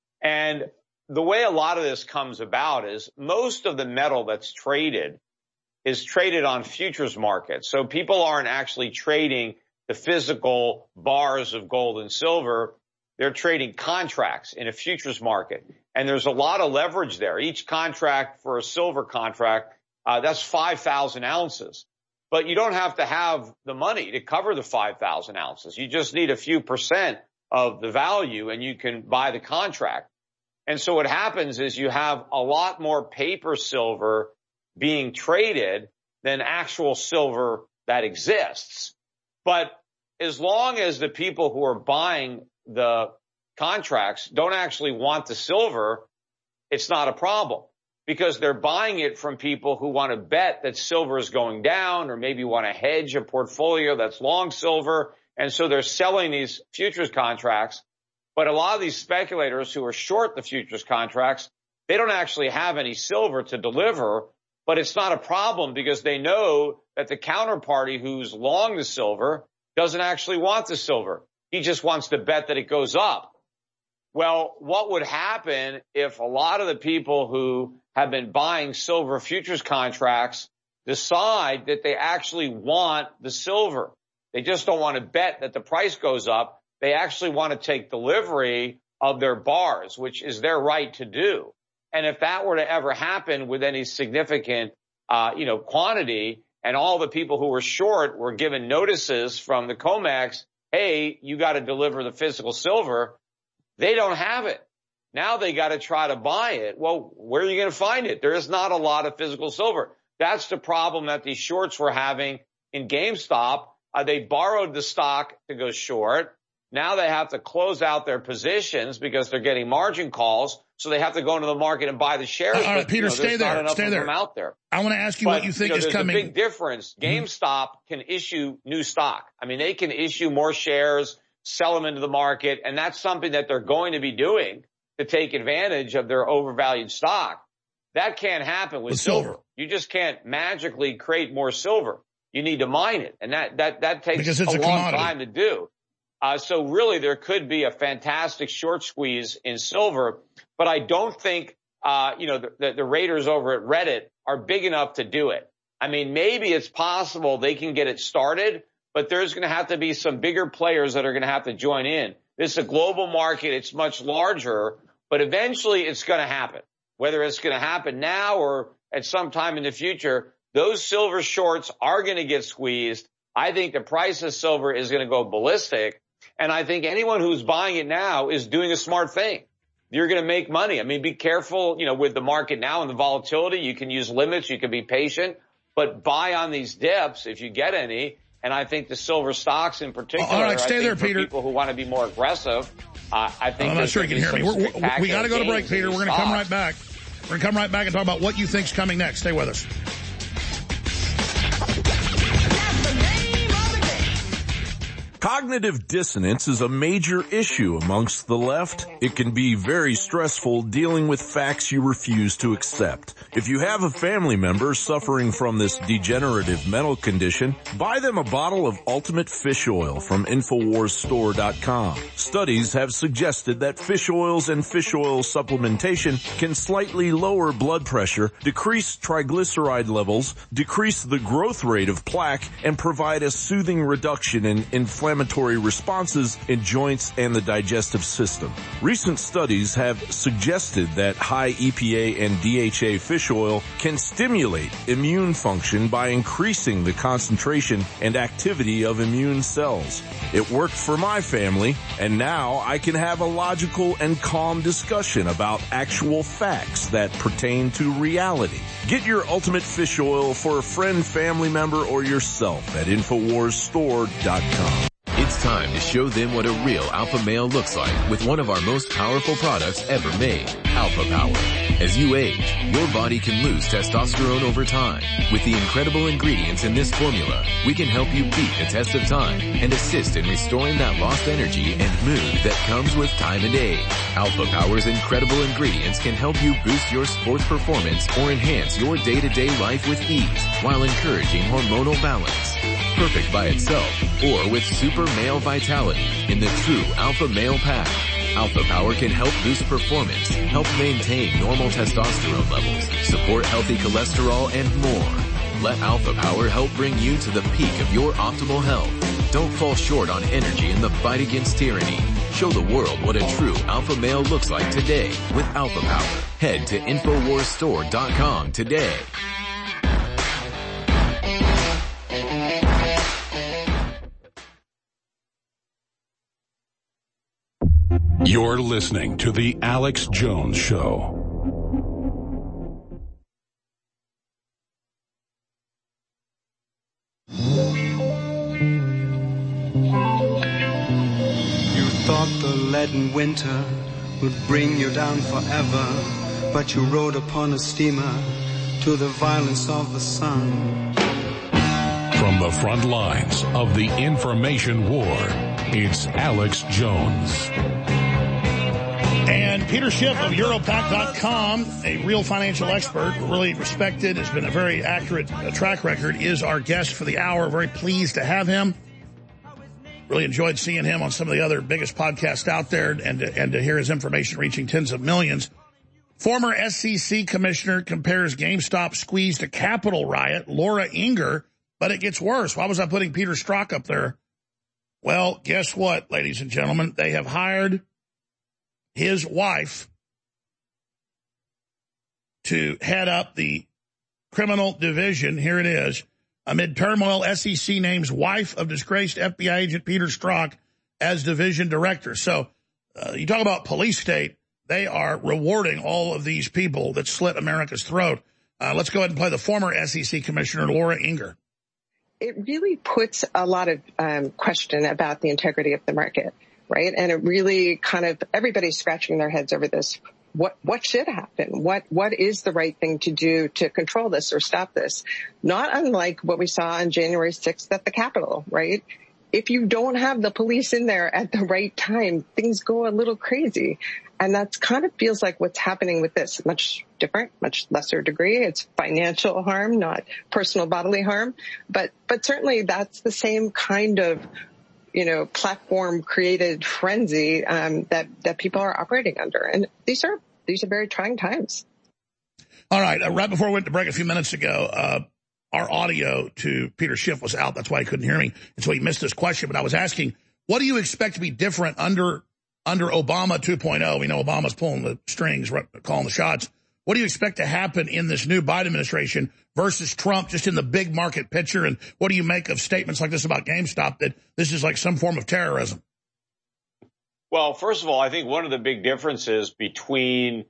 [SPEAKER 12] And the way a lot of this comes about is most of the metal that's traded is traded on futures markets. So people aren't actually trading the physical bars of gold and silver. They're trading contracts in a futures market. And there's a lot of leverage there. Each contract for a silver contract, that's 5,000 ounces. But you don't have to have the money to cover the 5,000 ounces. You just need a few percent of the value and you can buy the contract. And so what happens is you have a lot more paper silver being traded than actual silver that exists. But as long as the people who are buying the contracts don't actually want the silver, it's not a problem, because they're buying it from people who want to bet that silver is going down, or maybe want to hedge a portfolio that's long silver. And so they're selling these futures contracts. But a lot of these speculators who are short the futures contracts, they don't actually have any silver to deliver, but it's not a problem because they know that the counterparty who's long the silver doesn't actually want the silver. He just wants to bet that it goes up. Well, what would happen if a lot of the people who have been buying silver futures contracts decide that they actually want the silver? They just don't want to bet that the price goes up. They actually want to take delivery of their bars, which is their right to do. And if that were to ever happen with any significant, quantity, and all the people who were short were given notices from the COMEX, hey, you got to deliver the physical silver, they don't have it. Now they got to try to buy it. Well, where are you going to find it? There is not a lot of physical silver. That's the problem that these shorts were having in GameStop. They borrowed the stock to go short. Now they have to close out their positions because they're getting margin calls, so they have to go into the market and buy the shares.
[SPEAKER 1] All right, Peter, stay there. Stay there.
[SPEAKER 12] Out there.
[SPEAKER 1] I want to ask you what you think is coming.
[SPEAKER 12] There's a big difference. GameStop can issue new stock. I mean, they can issue more shares, sell them into the market, and that's something that they're going to be doing to take advantage of their overvalued stock. That can't happen with silver. You just can't magically create more silver. You need to mine it, and that takes a long time to do. So really there could be a fantastic short squeeze in silver, but I don't think, the raiders over at Reddit are big enough to do it. I mean, maybe it's possible they can get it started, but there's going to have to be some bigger players that are going to have to join in. This is a global market. It's much larger, but eventually it's going to happen. Whether it's going to happen now or at some time in the future, those silver shorts are going to get squeezed. I think the price of silver is going to go ballistic. And I think anyone who's buying it now is doing a smart thing. You're going to make money. I mean, be careful, with the market now and the volatility. You can use limits. You can be patient, but buy on these dips if you get any. And I think the silver stocks in particular.
[SPEAKER 1] All right, stay there, Peter.
[SPEAKER 12] People who want to be more aggressive, I think.
[SPEAKER 1] I'm not sure you can hear me. We got to go to break, Peter. We're going to come right back. We're going to come right back and talk about what you think's coming next. Stay with us.
[SPEAKER 13] Cognitive dissonance is a major issue amongst the left. It can be very stressful dealing with facts you refuse to accept. If you have a family member suffering from this degenerative mental condition, buy them a bottle of Ultimate Fish Oil from InfoWarsStore.com. Studies have suggested that fish oils and fish oil supplementation can slightly lower blood pressure, decrease triglyceride levels, decrease the growth rate of plaque, and provide a soothing reduction in inflammation inflammatory responses in joints and the digestive system. Recent studies have suggested that high EPA and DHA fish oil can stimulate immune function by increasing the concentration and activity of immune cells. It worked for my family, and now I can have a logical and calm discussion about actual facts that pertain to reality. Get your ultimate fish oil for a friend, family member, or yourself at InfoWarsStore.com.
[SPEAKER 14] It's time to show them what a real alpha male looks like with one of our most powerful products ever made, Alpha Power. As you age, your body can lose testosterone over time. With the incredible ingredients in this formula, we can help you beat the test of time and assist in restoring that lost energy and mood that comes with time and age. Alpha Power's incredible ingredients can help you boost your sports performance or enhance your day-to-day life with ease while encouraging hormonal balance. Perfect by itself or with super male vitality in the true Alpha Male Pack. Alpha Power can help boost performance, help maintain normal testosterone levels, support healthy cholesterol, and more. Let Alpha Power help bring you to the peak of your optimal health. Don't fall short on energy in the fight against tyranny. Show the world what a true alpha male looks like today with Alpha Power. Head to InfoWarsStore.com today.
[SPEAKER 3] You're listening to The Alex Jones Show.
[SPEAKER 15] You thought the leaden winter would bring you down forever, but you rode upon a steamer to the violence of the sun.
[SPEAKER 3] From the front lines of the information war, it's Alex Jones.
[SPEAKER 1] And Peter Schiff of Europac.com, a real financial expert, really respected, has been a very accurate track record, is our guest for the hour. Very pleased to have him. Really enjoyed seeing him on some of the other biggest podcasts out there and to hear his information reaching tens of millions. Former SEC commissioner compares GameStop squeeze to Capitol riot, Laura Inger, but it gets worse. Why was I putting Peter Strzok up there? Well, guess what, ladies and gentlemen? They have hired his wife to head up the criminal division. Here it is. Amid turmoil, SEC names wife of disgraced FBI agent Peter Strzok as division director. So you talk about police state. They are rewarding all of these people that slit America's throat. Let's go ahead and play the former SEC commissioner, Laura Inger.
[SPEAKER 16] It really puts a lot of question about the integrity of the market, right? And it really kind of, everybody's scratching their heads over this. What should happen? What is the right thing to do to control this or stop this? Not unlike what we saw on January 6th at the Capitol, right? If you don't have the police in there at the right time, things go a little crazy. And that's kind of feels like what's happening with this. Much different, much lesser degree. It's financial harm, not personal bodily harm. But certainly that's the same kind of, platform created frenzy, that people are operating under. And these are very trying times.
[SPEAKER 1] All right. Right before we went to break a few minutes ago, our audio to Peter Schiff was out. That's why he couldn't hear me. And so he missed this question. But I was asking, what do you expect to be different under Obama 2.0? We know Obama's pulling the strings, calling the shots. What do you expect to happen in this new Biden administration versus Trump, just in the big market picture? And what do you make of statements like this about GameStop, that this is like some form of terrorism?
[SPEAKER 12] Well, first of all, I think one of the big differences between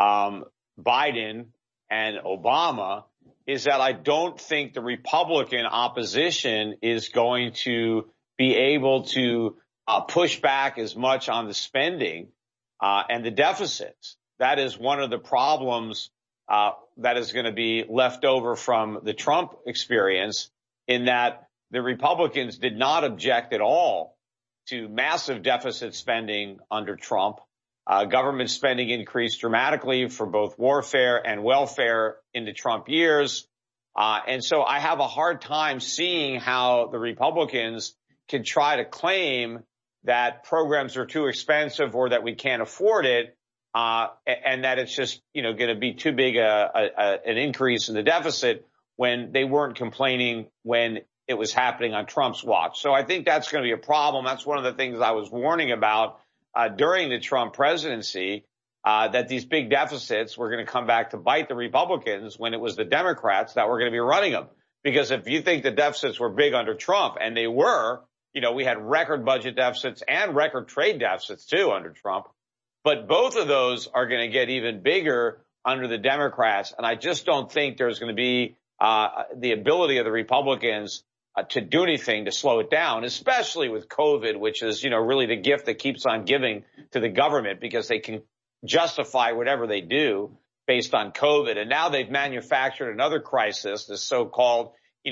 [SPEAKER 12] Biden and Obama is that I don't think the Republican opposition is going to be able to push back as much on the spending and the deficits. That is one of the problems that is going to be left over from the Trump experience, in that the Republicans did not object at all to massive deficit spending under Trump. Government spending increased dramatically for both warfare and welfare in the Trump years. And so I have a hard time seeing how the Republicans can try to claim that programs are too expensive or that we can't afford it, and that it's just, going to be too big an increase in the deficit, when they weren't complaining when it was happening on Trump's watch. So I think that's going to be a problem. That's one of the things I was warning about during the Trump presidency, that these big deficits were going to come back to bite the Republicans when it was the Democrats that were going to be running them. Because if you think the deficits were big under Trump, and they were, we had record budget deficits and record trade deficits too under Trump. But both of those are going to get even bigger under the Democrats. And I just don't think there's going to be the ability of the Republicans to do anything to slow it down, especially with COVID, which is, really the gift that keeps on giving to the government, because they can justify whatever they do based on COVID. And now they've manufactured another crisis, this so-called,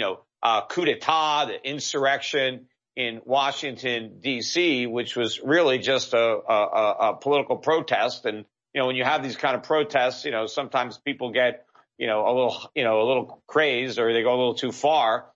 [SPEAKER 12] coup d'etat, the insurrection in Washington, D.C., which was really just a political protest. And, when you have these kind of protests, sometimes people get, a little crazed, or they go a little too far.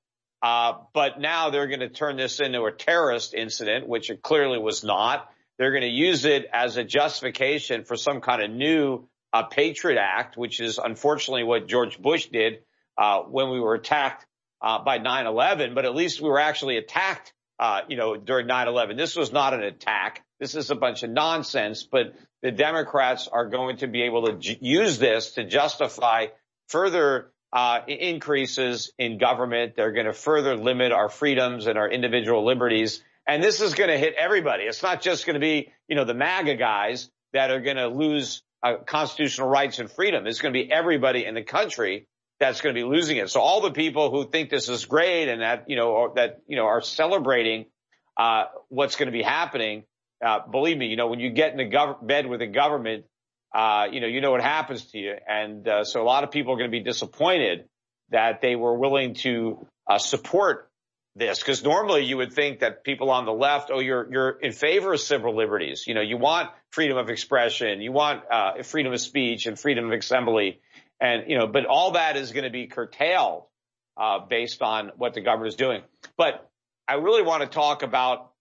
[SPEAKER 12] But now they're going to turn this into a terrorist incident, which it clearly was not. They're going to use it as a justification for some kind of new Patriot Act, which is unfortunately what George Bush did when we were attacked by 9/11. But at least we were actually attacked, during 9/11. This was not an attack. This is a bunch of nonsense. But the Democrats are going to be able to use this to justify further increases in government. They're going to further limit our freedoms and our individual liberties. And this is going to hit everybody. It's not just going to be, the MAGA guys that are going to lose constitutional rights and freedom. It's going to be everybody in the country that's going to be losing it. So all the people who think this is great and that, are celebrating what's going to be happening, believe me, when you get in bed with the government, you know what happens to you. And so a lot of people are going to be disappointed that they were willing to support this, because normally you would think that people on the left, you're in favor of civil liberties. You want freedom of expression, you want freedom of speech and freedom of assembly, and but all that is going to be curtailed based on what the government is doing. But I really want to talk about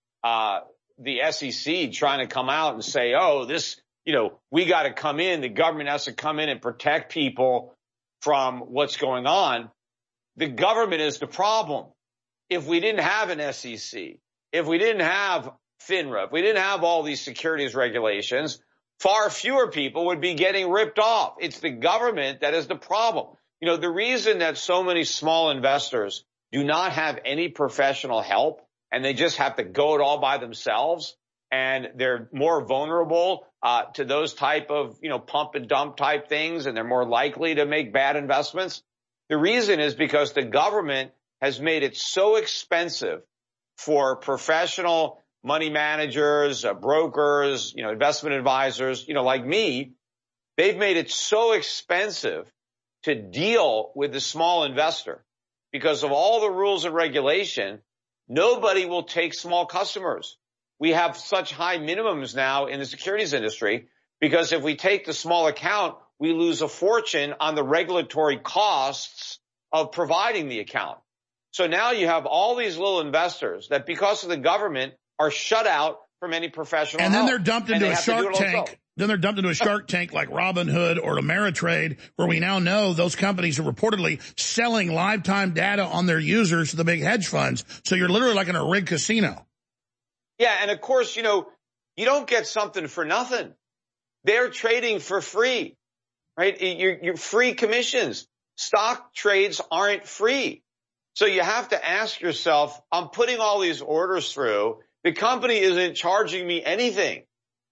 [SPEAKER 12] the SEC trying to come out and say, this, we got to come in, the government has to come in and protect people from what's going on. The government is the problem. If we didn't have an SEC, if we didn't have FINRA, if we didn't have all these securities regulations, far fewer people would be getting ripped off. It's the government that is the problem. The reason that so many small investors do not have any professional help and they just have to go it all by themselves, and they're more vulnerable to those type of, pump and dump type things, and they're more likely to make bad investments. The reason is because the government has made it so expensive for professional money managers, brokers, investment advisors, like me. They've made it so expensive to deal with the small investor because of all the rules and regulation. Nobody will take small customers. We have such high minimums now in the securities industry because if we take the small account, we lose a fortune on the regulatory costs of providing the account. So now you have all these little investors that, because of the government, are shut out from any professional
[SPEAKER 1] help. And then
[SPEAKER 12] help.
[SPEAKER 1] They're dumped into a shark tank. Then they're dumped into a shark tank like Robinhood or Ameritrade, where we now know those companies are reportedly selling lifetime data on their users to the big hedge funds. So you're literally like in a rigged casino.
[SPEAKER 12] Yeah, and of course, you don't get something for nothing. They're trading for free, right? You're free commissions. Stock trades aren't free. So you have to ask yourself, I'm putting all these orders through. The company isn't charging me anything.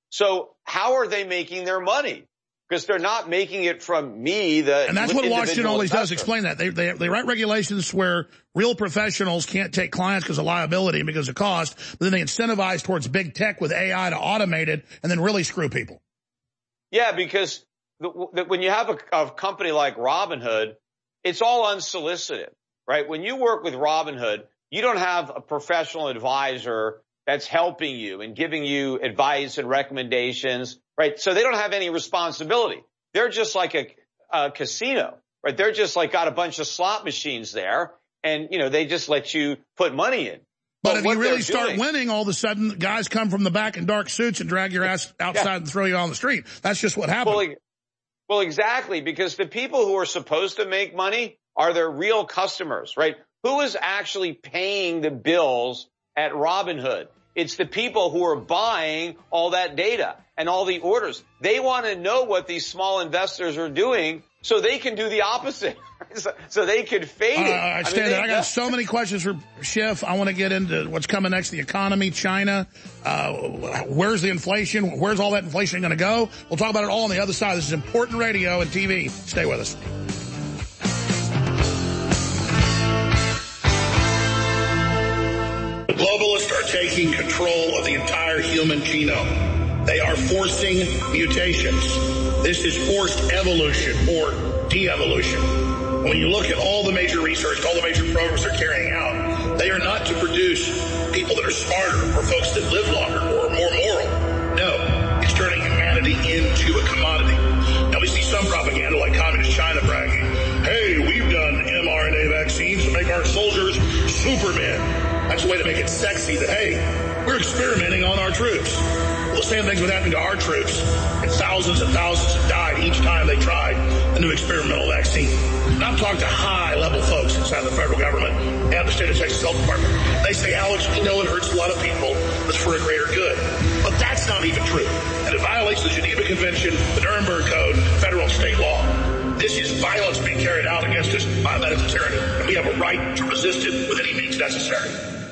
[SPEAKER 12] So how are they making their money? Because they're not making it from me.
[SPEAKER 1] And that's what Washington always does, explain that. They write regulations where real professionals can't take clients because of liability and because of cost, but then they incentivize towards big tech with AI to automate it and then really screw people.
[SPEAKER 12] Yeah, because when you have a company like Robinhood, it's all unsolicited, right? When you work with Robinhood, you don't have a professional advisor that's helping you and giving you advice and recommendations, right? So they don't have any responsibility. They're just like a casino, right? They're just like got a bunch of slot machines there, and, they just let you put money in.
[SPEAKER 1] But if you really start winning, all of a sudden guys come from the back in dark suits and drag your ass outside and throw you on the street. That's just what happened.
[SPEAKER 12] Well, exactly, because the people who are supposed to make money are their real customers, right?
[SPEAKER 17] who is actually paying the bills at Robinhood? It's the people who are buying all that data and all the orders. They want to know what these small investors are doing so they can do the opposite. So they could fade it.
[SPEAKER 1] I got so many questions for Schiff. I want to get into what's coming next, the economy, China. Where's the inflation? Where's all that inflation going to go? We'll talk about it all on the other side. This is important radio and TV. Stay with us. The globalists are taking control of the entire human genome. They are forcing mutations. This is forced evolution or de-evolution. When you look at all the major research, all the major programs they're carrying out, they are not to produce people that are smarter or folks that live longer or more moral. No, it's turning humanity into a commodity. Now we see some propaganda like Communist China bragging, hey, we've done mRNA vaccines to make our soldiers Supermen. That's a way to make it sexy that, hey, we're experimenting on our troops. Well, the same thing's been happening to our troops. And thousands have died each time they tried a new experimental vaccine. And I've talked to high-level folks inside the federal government and the state of Texas Health Department. They say, Alex, we know it hurts a lot of people, but it's for a greater good. But that's not even true. And it violates the Geneva Convention, the Nuremberg Code, federal and state law. This is violence being carried out against us by medical tyranny, and we have a right to resist it with any means necessary.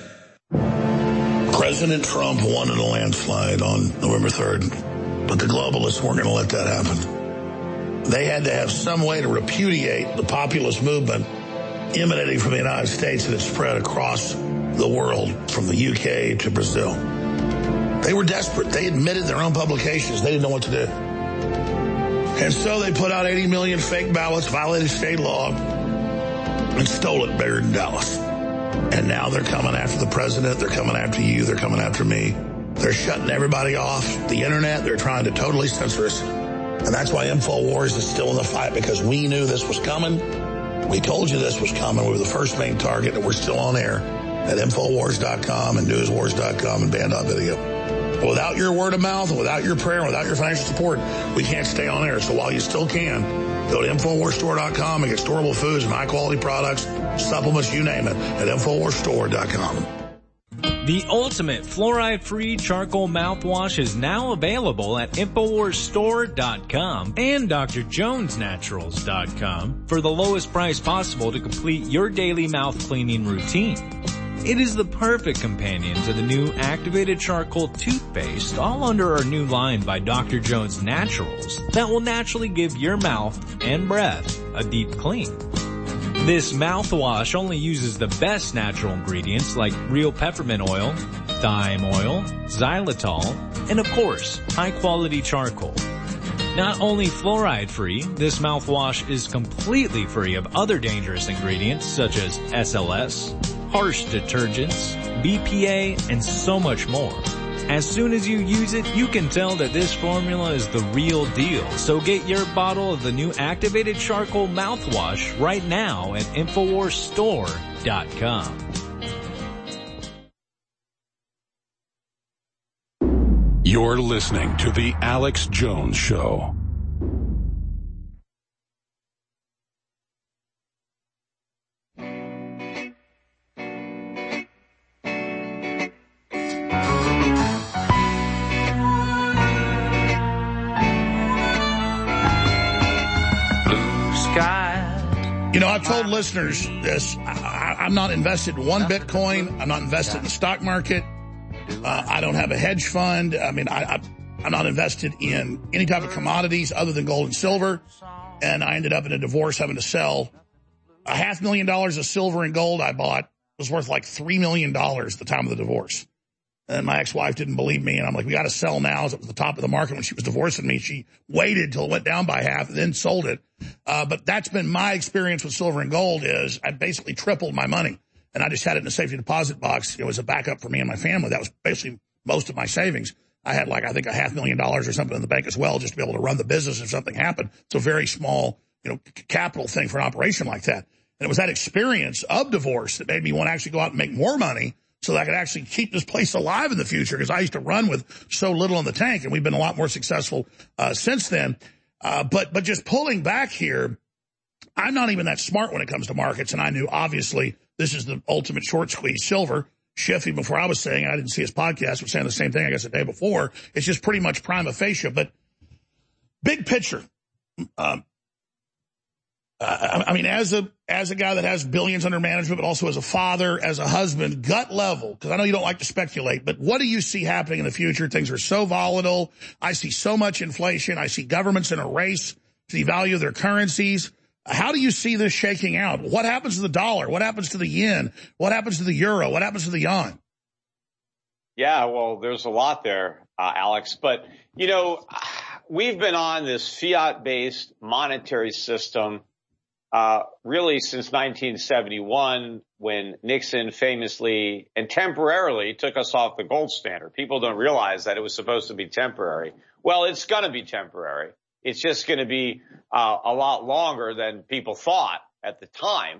[SPEAKER 1] President Trump won in a landslide on November 3rd, but the globalists weren't going to let that happen. They had to have some way to repudiate the populist movement emanating from the United States that had spread across the world, from the UK to Brazil. They were desperate. They admitted their own publications. They didn't know what to do. And so they put out 80 million fake ballots, violated state law, and stole it bigger than Dallas. And now they're coming after the president. They're coming after you. They're coming after me. They're shutting everybody off the internet. They're trying to totally censor us. And that's why InfoWars is still in the fight, because we knew this was coming. We told you this was coming. We were the first main target, and we're still on air at InfoWars.com and NewsWars.com and Band.video. But without your word of mouth, and without your prayer, and without your financial support, we can't stay on air. So while you still can, go to InfoWarsStore.com and get storable foods and high-quality products, supplements, you name it, at InfoWarsStore.com.
[SPEAKER 18] The ultimate fluoride-free charcoal mouthwash is now available at InfoWarsStore.com and DrJonesNaturals.com for the lowest price possible to complete your daily mouth cleaning routine. It is the perfect companion to the new activated charcoal toothpaste, all under our new line by Dr. Jones Naturals, that will naturally give your mouth and breath a deep clean. This mouthwash only uses the best natural ingredients like real peppermint oil, thyme oil, xylitol, and of course, high-quality charcoal. Not only fluoride-free, this mouthwash is completely free of other dangerous ingredients such as SLS, harsh detergents, BPA, and so much more. As soon as you use it, you can tell that this formula is the real deal. So get your bottle of the new activated charcoal mouthwash right now at InfoWarsStore.com.
[SPEAKER 3] You're listening to The Alex Jones Show.
[SPEAKER 1] You know, I've told listeners this. I'm not invested in one Bitcoin. I'm not invested in the stock market. I don't have a hedge fund. I mean, I'm not invested in any type of commodities other than gold and silver. And I ended up in a divorce having to sell $500,000 of silver and gold I bought was worth like $3 million at the time of the divorce. And my ex-wife didn't believe me. And I'm like, we got to sell now. As it was the top of the market when she was divorcing me. She waited till it went down by half and then sold it. But that's been my experience with silver and gold is I basically tripled my money. And I just had it in a safety deposit box. It was a backup for me and my family. That was basically most of my savings. I had like, I think $500,000 or something in the bank as well, just to be able to run the business if something happened. It's a very small, capital thing for an operation like that. And it was that experience of divorce that made me want to actually go out and make more money so that I could actually keep this place alive in the future, because I used to run with so little in the tank, and we've been a lot more successful since then. But just pulling back here, I'm not even that smart when it comes to markets, and I knew, obviously, this is the ultimate short squeeze silver. Schiff, even before I was saying, I didn't see his podcast, was saying the same thing, I guess, the day before. It's just pretty much prima facie. But big picture, I mean, as a guy that has billions under management, but also as a father, as a husband, gut level, because I know you don't like to speculate, but what do you see happening in the future? Things are so volatile. I see so much inflation. I see governments in a race to devalue their currencies. How do you see this shaking out? What happens to the dollar? What happens to the yen? What happens to the euro? What happens to the yuan?
[SPEAKER 17] Yeah, well, there's a lot there, Alex. But, you know, we've been on this fiat-based monetary system really since 1971, when Nixon famously and temporarily took us off the gold standard. People don't realize that it was supposed to be temporary. Well, it's going to be temporary. It's just going to be a lot longer than people thought at the time.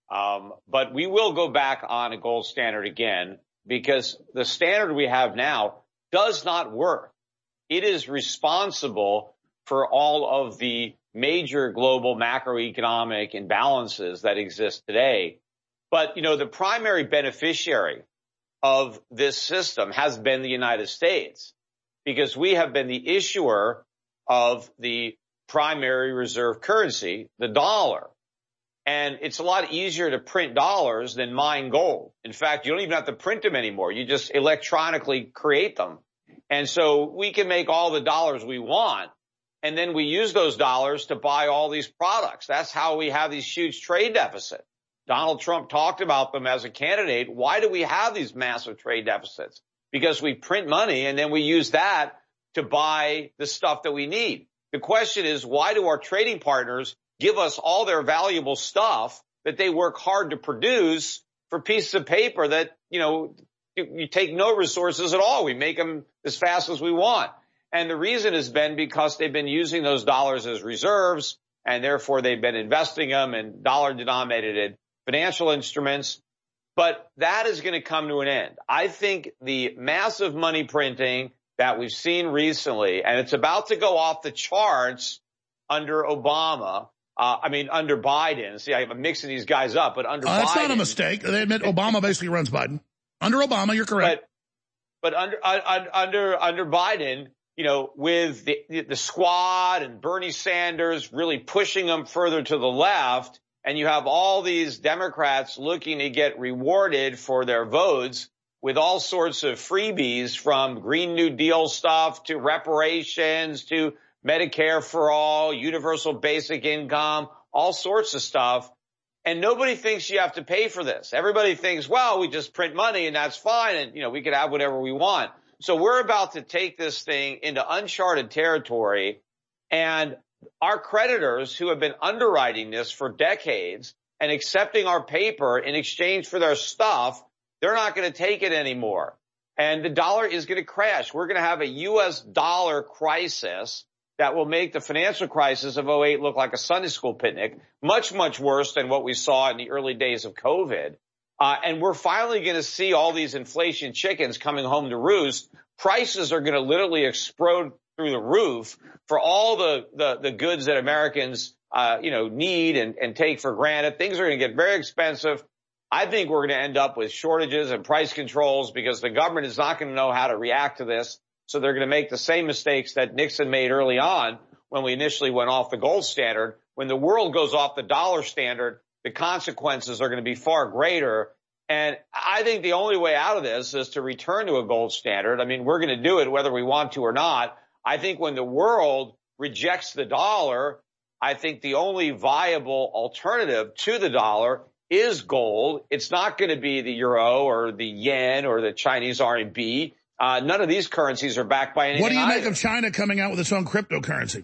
[SPEAKER 17] But we will go back on a gold standard again, because the standard we have now does not work. It is responsible for all of the major global macroeconomic imbalances that exist today. But, you know, the primary beneficiary of this system has been the United States, because we have been the issuer of the primary reserve currency, the dollar. And it's a lot easier to print dollars than mine gold. In fact, you don't even have to print them anymore. You just electronically create them. And so we can make all the dollars we want, and then we use those dollars to buy all these products. That's how we have these huge trade deficits. Donald Trump talked about them as a candidate. Why do we have these massive trade deficits? Because we print money and then we use that to buy the stuff that we need. The question is, why do our trading partners give us all their valuable stuff that they work hard to produce for pieces of paper that, you know, you take no resources at all? We make them as fast as we want. And the reason has been because they've been using those dollars as reserves, and therefore they've been investing them in dollar-denominated financial instruments. But that is going to come to an end. I think the massive money printing that we've seen recently, and it's about to go off the charts under Obama, under Biden. See, I'm mixing these guys up, but under Biden.
[SPEAKER 1] That's not a mistake. They admit Obama basically runs Biden. Under Obama, you're correct.
[SPEAKER 17] But under Biden, you know, with the squad and Bernie Sanders really pushing them further to the left, and you have all these Democrats looking to get rewarded for their votes with all sorts of freebies, from Green New Deal stuff to reparations to Medicare for all, universal basic income, all sorts of stuff. And nobody thinks you have to pay for this. Everybody thinks, well, we just print money and that's fine, and, you know, we could have whatever we want. So we're about to take this thing into uncharted territory, and our creditors who have been underwriting this for decades and accepting our paper in exchange for their stuff, they're not going to take it anymore. And the dollar is going to crash. We're going to have a U.S. dollar crisis that will make the financial crisis of 2008 look like a Sunday school picnic, much, much worse than what we saw in the early days of COVID. And we're finally going to see all these inflation chickens coming home to roost. Prices are going to literally explode through the roof for all the goods that Americans, need and take for granted. Things are going to get very expensive. I think we're going to end up with shortages and price controls because the government is not going to know how to react to this. So they're going to make the same mistakes that Nixon made early on when we initially went off the gold standard. When the world goes off the dollar standard, the consequences are going to be far greater. And I think the only way out of this is to return to a gold standard. I mean, we're going to do it whether we want to or not. I think when the world rejects the dollar, I think the only viable alternative to the dollar is gold. It's not going to be the euro or the yen or the Chinese RMB. None of these currencies are backed by anything.
[SPEAKER 1] What do you make of China coming out with its own cryptocurrency?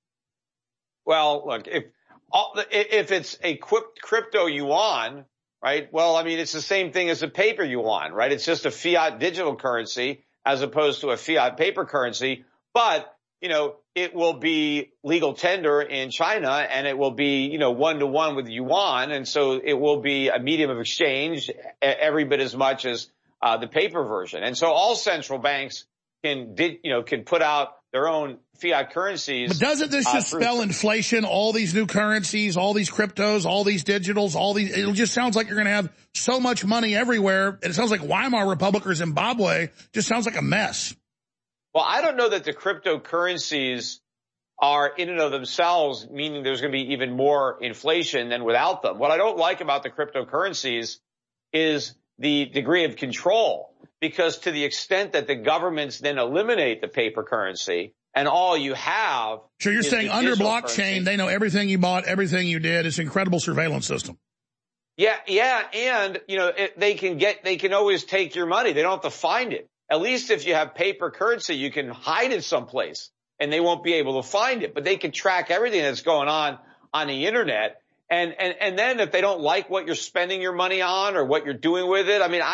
[SPEAKER 17] Well, look, if it's a crypto yuan, right? Well, I mean, it's the same thing as a paper yuan, right? It's just a fiat digital currency as opposed to a fiat paper currency. But, you know, it will be legal tender in China, and it will be, one-to-one with yuan. And so it will be a medium of exchange every bit as much as the paper version. And so all central banks can put out their own fiat currencies.
[SPEAKER 1] But doesn't this just spell inflation? All these new currencies, all these cryptos, all these digitals, it just sounds like you're going to have so much money everywhere. And it sounds like Weimar Republic or Zimbabwe just sounds like a mess.
[SPEAKER 17] Well, I don't know that the cryptocurrencies are in and of themselves, meaning there's going to be even more inflation than without them. What I don't like about the cryptocurrencies is the degree of control, because to the extent that the governments then eliminate the paper currency and all you have.
[SPEAKER 1] Sure, you're saying under blockchain, currency. They know everything you bought, everything you did. It's an incredible surveillance system.
[SPEAKER 17] Yeah. And, they can always take your money. They don't have to find it. At least if you have paper currency, you can hide it someplace and they won't be able to find it, but they can track everything that's going on the internet. And then if they don't like what you're spending your money on or what you're doing with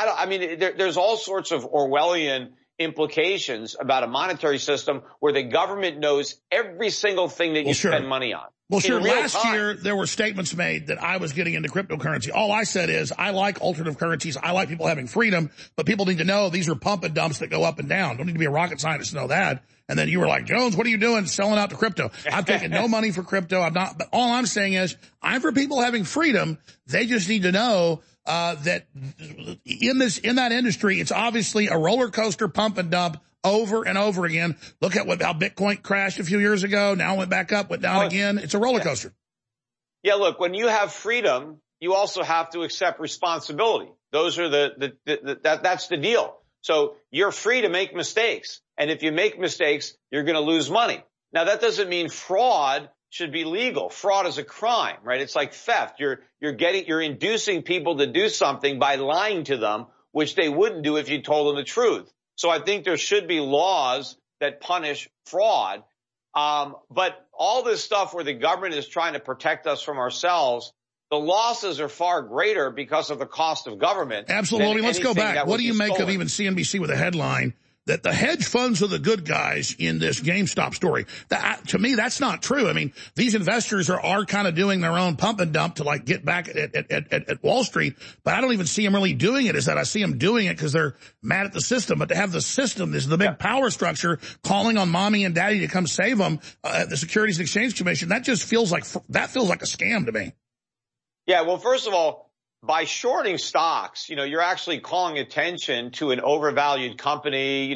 [SPEAKER 17] it, there's all sorts of Orwellian implications about a monetary system where the government knows every single thing that you spend money on.
[SPEAKER 1] Well, sure. Last year, there were statements made that I was getting into cryptocurrency. All I said is I like alternative currencies. I like people having freedom, but people need to know these are pump and dumps that go up and down. Don't need to be a rocket scientist to know that. And then you were like, Jones, what are you doing selling out to crypto? I've taken no money for crypto. But all I'm saying is I'm for people having freedom. They just need to know that in that industry, it's obviously a roller coaster pump and dump over and over again. Look at how Bitcoin crashed a few years ago. Now went back up, went down again. It's a roller coaster.
[SPEAKER 17] Yeah, look, when you have freedom, you also have to accept responsibility. Those are that's the deal. So you're free to make mistakes. And if you make mistakes, you're going to lose money. Now, that doesn't mean fraud should be legal. Fraud is a crime, right? It's like theft. You're inducing people to do something by lying to them, which they wouldn't do if you told them the truth. So I think there should be laws that punish fraud. But all this stuff where the government is trying to protect us from ourselves, the losses are far greater because of the cost of government.
[SPEAKER 1] Absolutely. Let's go back. What do you make of even CNBC with a headline that the hedge funds are the good guys in this GameStop story? To me, that's not true. I mean, these investors are kind of doing their own pump and dump to like get back at Wall Street, but I don't even see them really doing it. Is that I see them doing it because they're mad at the system. But to have the system, this is the big power structure calling on mommy and daddy to come save them, the Securities and Exchange Commission, that feels like a scam to me.
[SPEAKER 17] Yeah, well, first of all, by shorting stocks, you're actually calling attention to an overvalued company.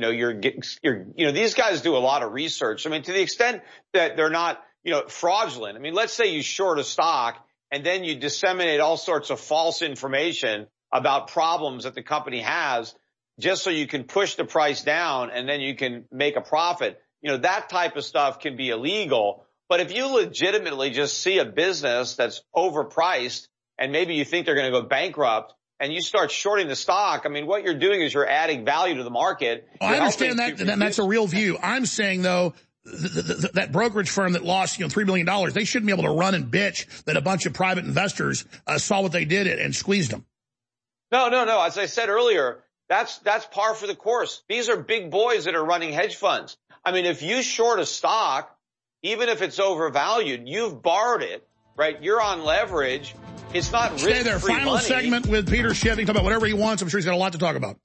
[SPEAKER 17] These guys do a lot of research. I mean, to the extent that they're not, fraudulent. I mean, let's say you short a stock and then you disseminate all sorts of false information about problems that the company has just so you can push the price down and then you can make a profit. That type of stuff can be illegal. But if you legitimately just see a business that's overpriced and maybe you think they're going to go bankrupt and you start shorting the stock, I mean, what you're doing is you're adding value to the market.
[SPEAKER 1] I understand that, and that's a real view. I'm saying, though, that brokerage firm that lost, $3 billion, they shouldn't be able to run and bitch that a bunch of private investors saw what they did and squeezed them.
[SPEAKER 17] No. As I said earlier, that's par for the course. These are big boys that are running hedge funds. I mean, if you short a stock, even if it's overvalued, you've borrowed it, right? You're on leverage. It's not risk-free money. Stay there.
[SPEAKER 1] Final segment with Peter Schiff. He can talk about whatever he wants. I'm sure he's got a lot to talk about.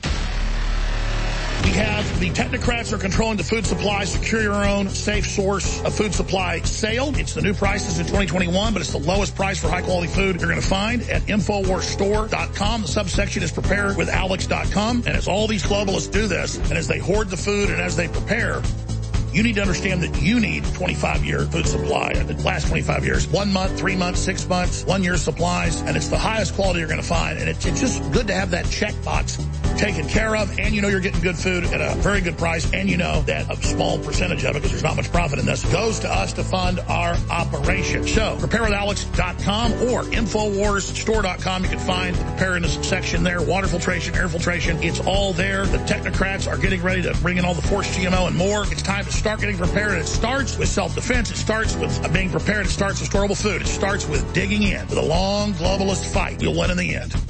[SPEAKER 1] We have the technocrats are controlling the food supply. Secure your own safe source of food supply sale. It's the new prices in 2021, but it's the lowest price for high-quality food you're going to find at InfoWarsStore.com. The subsection is preparewithalex.com, and as all these globalists do this, and as they hoard the food and as they prepare, you need to understand that you need 25-year food supply. It lasts 25 years. 1 month, 3 months, 6 months, 1 year supplies. And it's the highest quality you're going to find. And it's just good to have that checkbox taken care of. And you're getting good food at a very good price. And that a small percentage of it, because there's not much profit in this, goes to us to fund our operation. So preparewithalex.com or InfoWarsStore.com. You can find the preparedness section there. Water filtration, air filtration. It's all there. The technocrats are getting ready to bring in all the forced GMO and more. It's time to start getting prepared. It starts with self-defense. It starts with being prepared. It starts with storable food. It starts with digging in with a long globalist fight. You'll win in the end.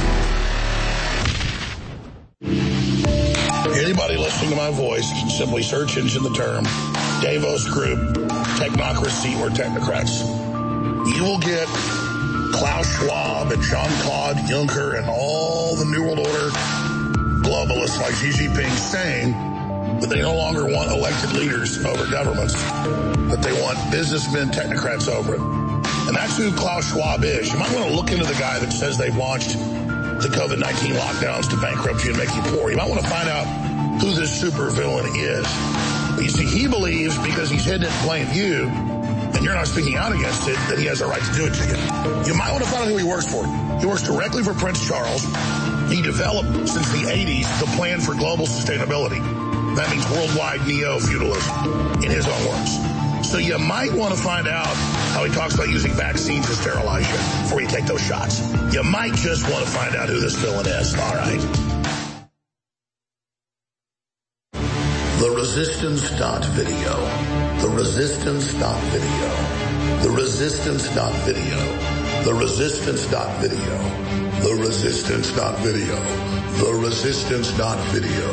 [SPEAKER 1] Anybody listening to my voice can simply search engine the term Davos Group, technocracy, or technocrats. You will get Klaus Schwab and Jean-Claude Juncker and all the New World Order globalists like Xi Jinping saying that they no longer want elected leaders over governments, that they want businessmen, technocrats over it. And that's who Klaus Schwab is. You might want to look into the guy that says they've launched the COVID-19 lockdowns to bankrupt you and make you poor. You might want to find out who this supervillain is. But you see, he believes because he's hidden it in plain view and you're not speaking out against it, that he has a right to do it to you. You might want to find out who he works for. He works directly for Prince Charles. He developed, since the 80s, the plan for global sustainability. That means worldwide neo-feudalism, in his own words. So you might want to find out how he talks about using vaccines to sterilize you before you take those shots. You might just want to find out who this villain is. All right.
[SPEAKER 8] TheResistance.video. TheResistance.video. TheResistance.video. TheResistance.video. TheResistance.video. TheResistance.video.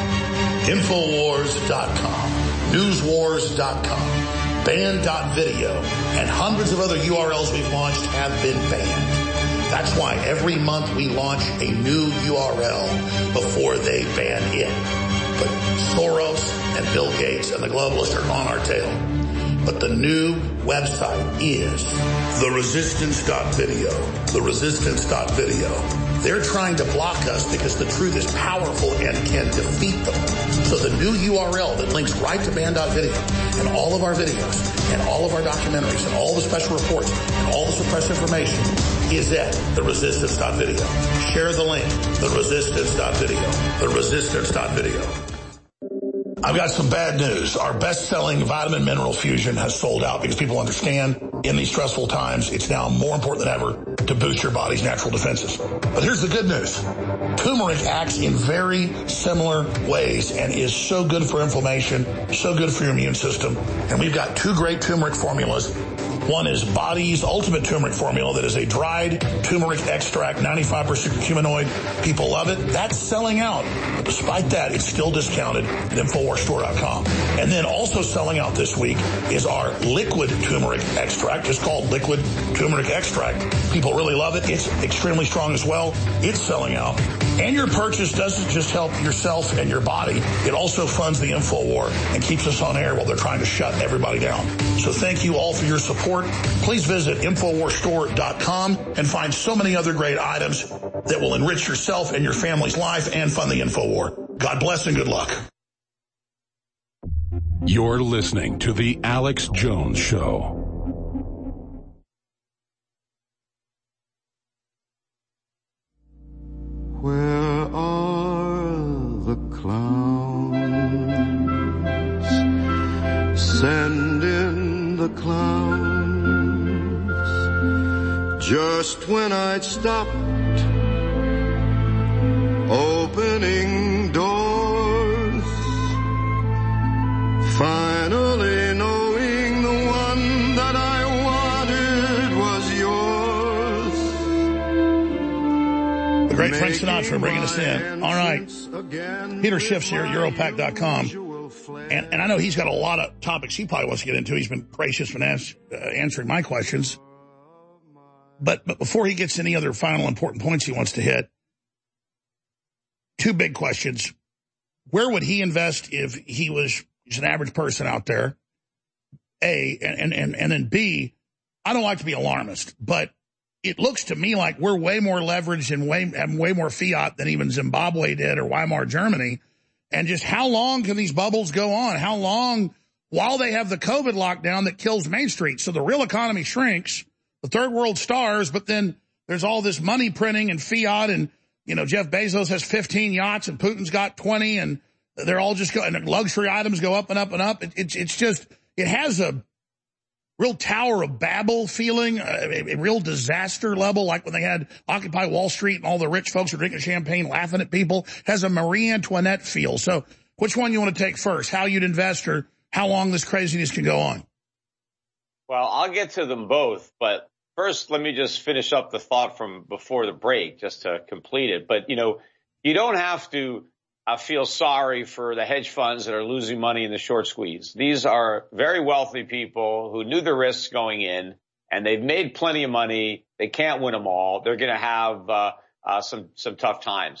[SPEAKER 8] Infowars.com. Newswars.com. Banned.video. And hundreds of other URLs we've launched have been banned. That's why every month we launch a new URL before they ban it. But Soros and Bill Gates and the globalists are on our tail. But the new website is TheResistance.video. TheResistance.video. They're trying to block us because the truth is powerful and can defeat them. So the new URL that links right to banned.video and all of our videos and all of our documentaries and all the special reports and all the suppressed information is at TheResistance.video. Share the link. TheResistance.video. TheResistance.video. I've got some bad news. Our best-selling vitamin mineral fusion has sold out because people understand in these stressful times, it's now more important than ever to boost your body's natural defenses. But here's the good news. Turmeric acts in very similar ways and is so good for inflammation, so good for your immune system. And we've got two great turmeric formulas. One is Body's Ultimate Turmeric Formula that is a dried turmeric extract, 95% curcuminoid. People love it. That's selling out. But despite that, it's still discounted at InfoWarsStore.com. And then also selling out this week is our liquid turmeric extract, just called liquid turmeric extract. People really love it. It's extremely strong as well. It's selling out. And your purchase doesn't just help yourself and your body. It also funds the InfoWar and keeps us on air while they're trying to shut everybody down. So thank you all for your support. Please visit InfoWarsStore.com and find so many other great items that will enrich yourself and your family's life and fund the InfoWar. God bless and good luck.
[SPEAKER 3] You're listening to The Alex Jones Show.
[SPEAKER 15] Where are the clowns? Send in the clowns. Just when I'd stopped opening doors, finally knowing the one that I wanted was yours.
[SPEAKER 1] The great Frank Sinatra bringing us in. All right. Peter Schiff's here at Europac.com. And I know he's got a lot of topics he probably wants to get into. He's been gracious when answering my questions. But before he gets any other final important points he wants to hit, two big questions. Where would he invest if he was an average person out there? A, and then B, I don't like to be alarmist, but it looks to me like we're way more leveraged and have way more fiat than even Zimbabwe did or Weimar Germany. And just how long can these bubbles go on? How long while they have the COVID lockdown that kills Main Street? So the real economy shrinks, the third world stars, but then there's all this money printing and fiat and, you know, Jeff Bezos has 15 yachts and Putin's got 20 and they're all just going, and luxury items go up and up and up. It's just, it has a real Tower of Babel feeling, a real disaster level, like when they had Occupy Wall Street and all the rich folks were drinking champagne, laughing at people. It has a Marie Antoinette feel. So which one you want to take first? How you'd invest or how long this craziness can go on?
[SPEAKER 17] Well, I'll get to them both, but first, let me just finish up the thought from before the break, just to complete it. But, you know, you don't have to feel sorry for the hedge funds that are losing money in the short squeeze. These are very wealthy people who knew the risks going in, and they've made plenty of money. They can't win them all. They're going to have some tough times.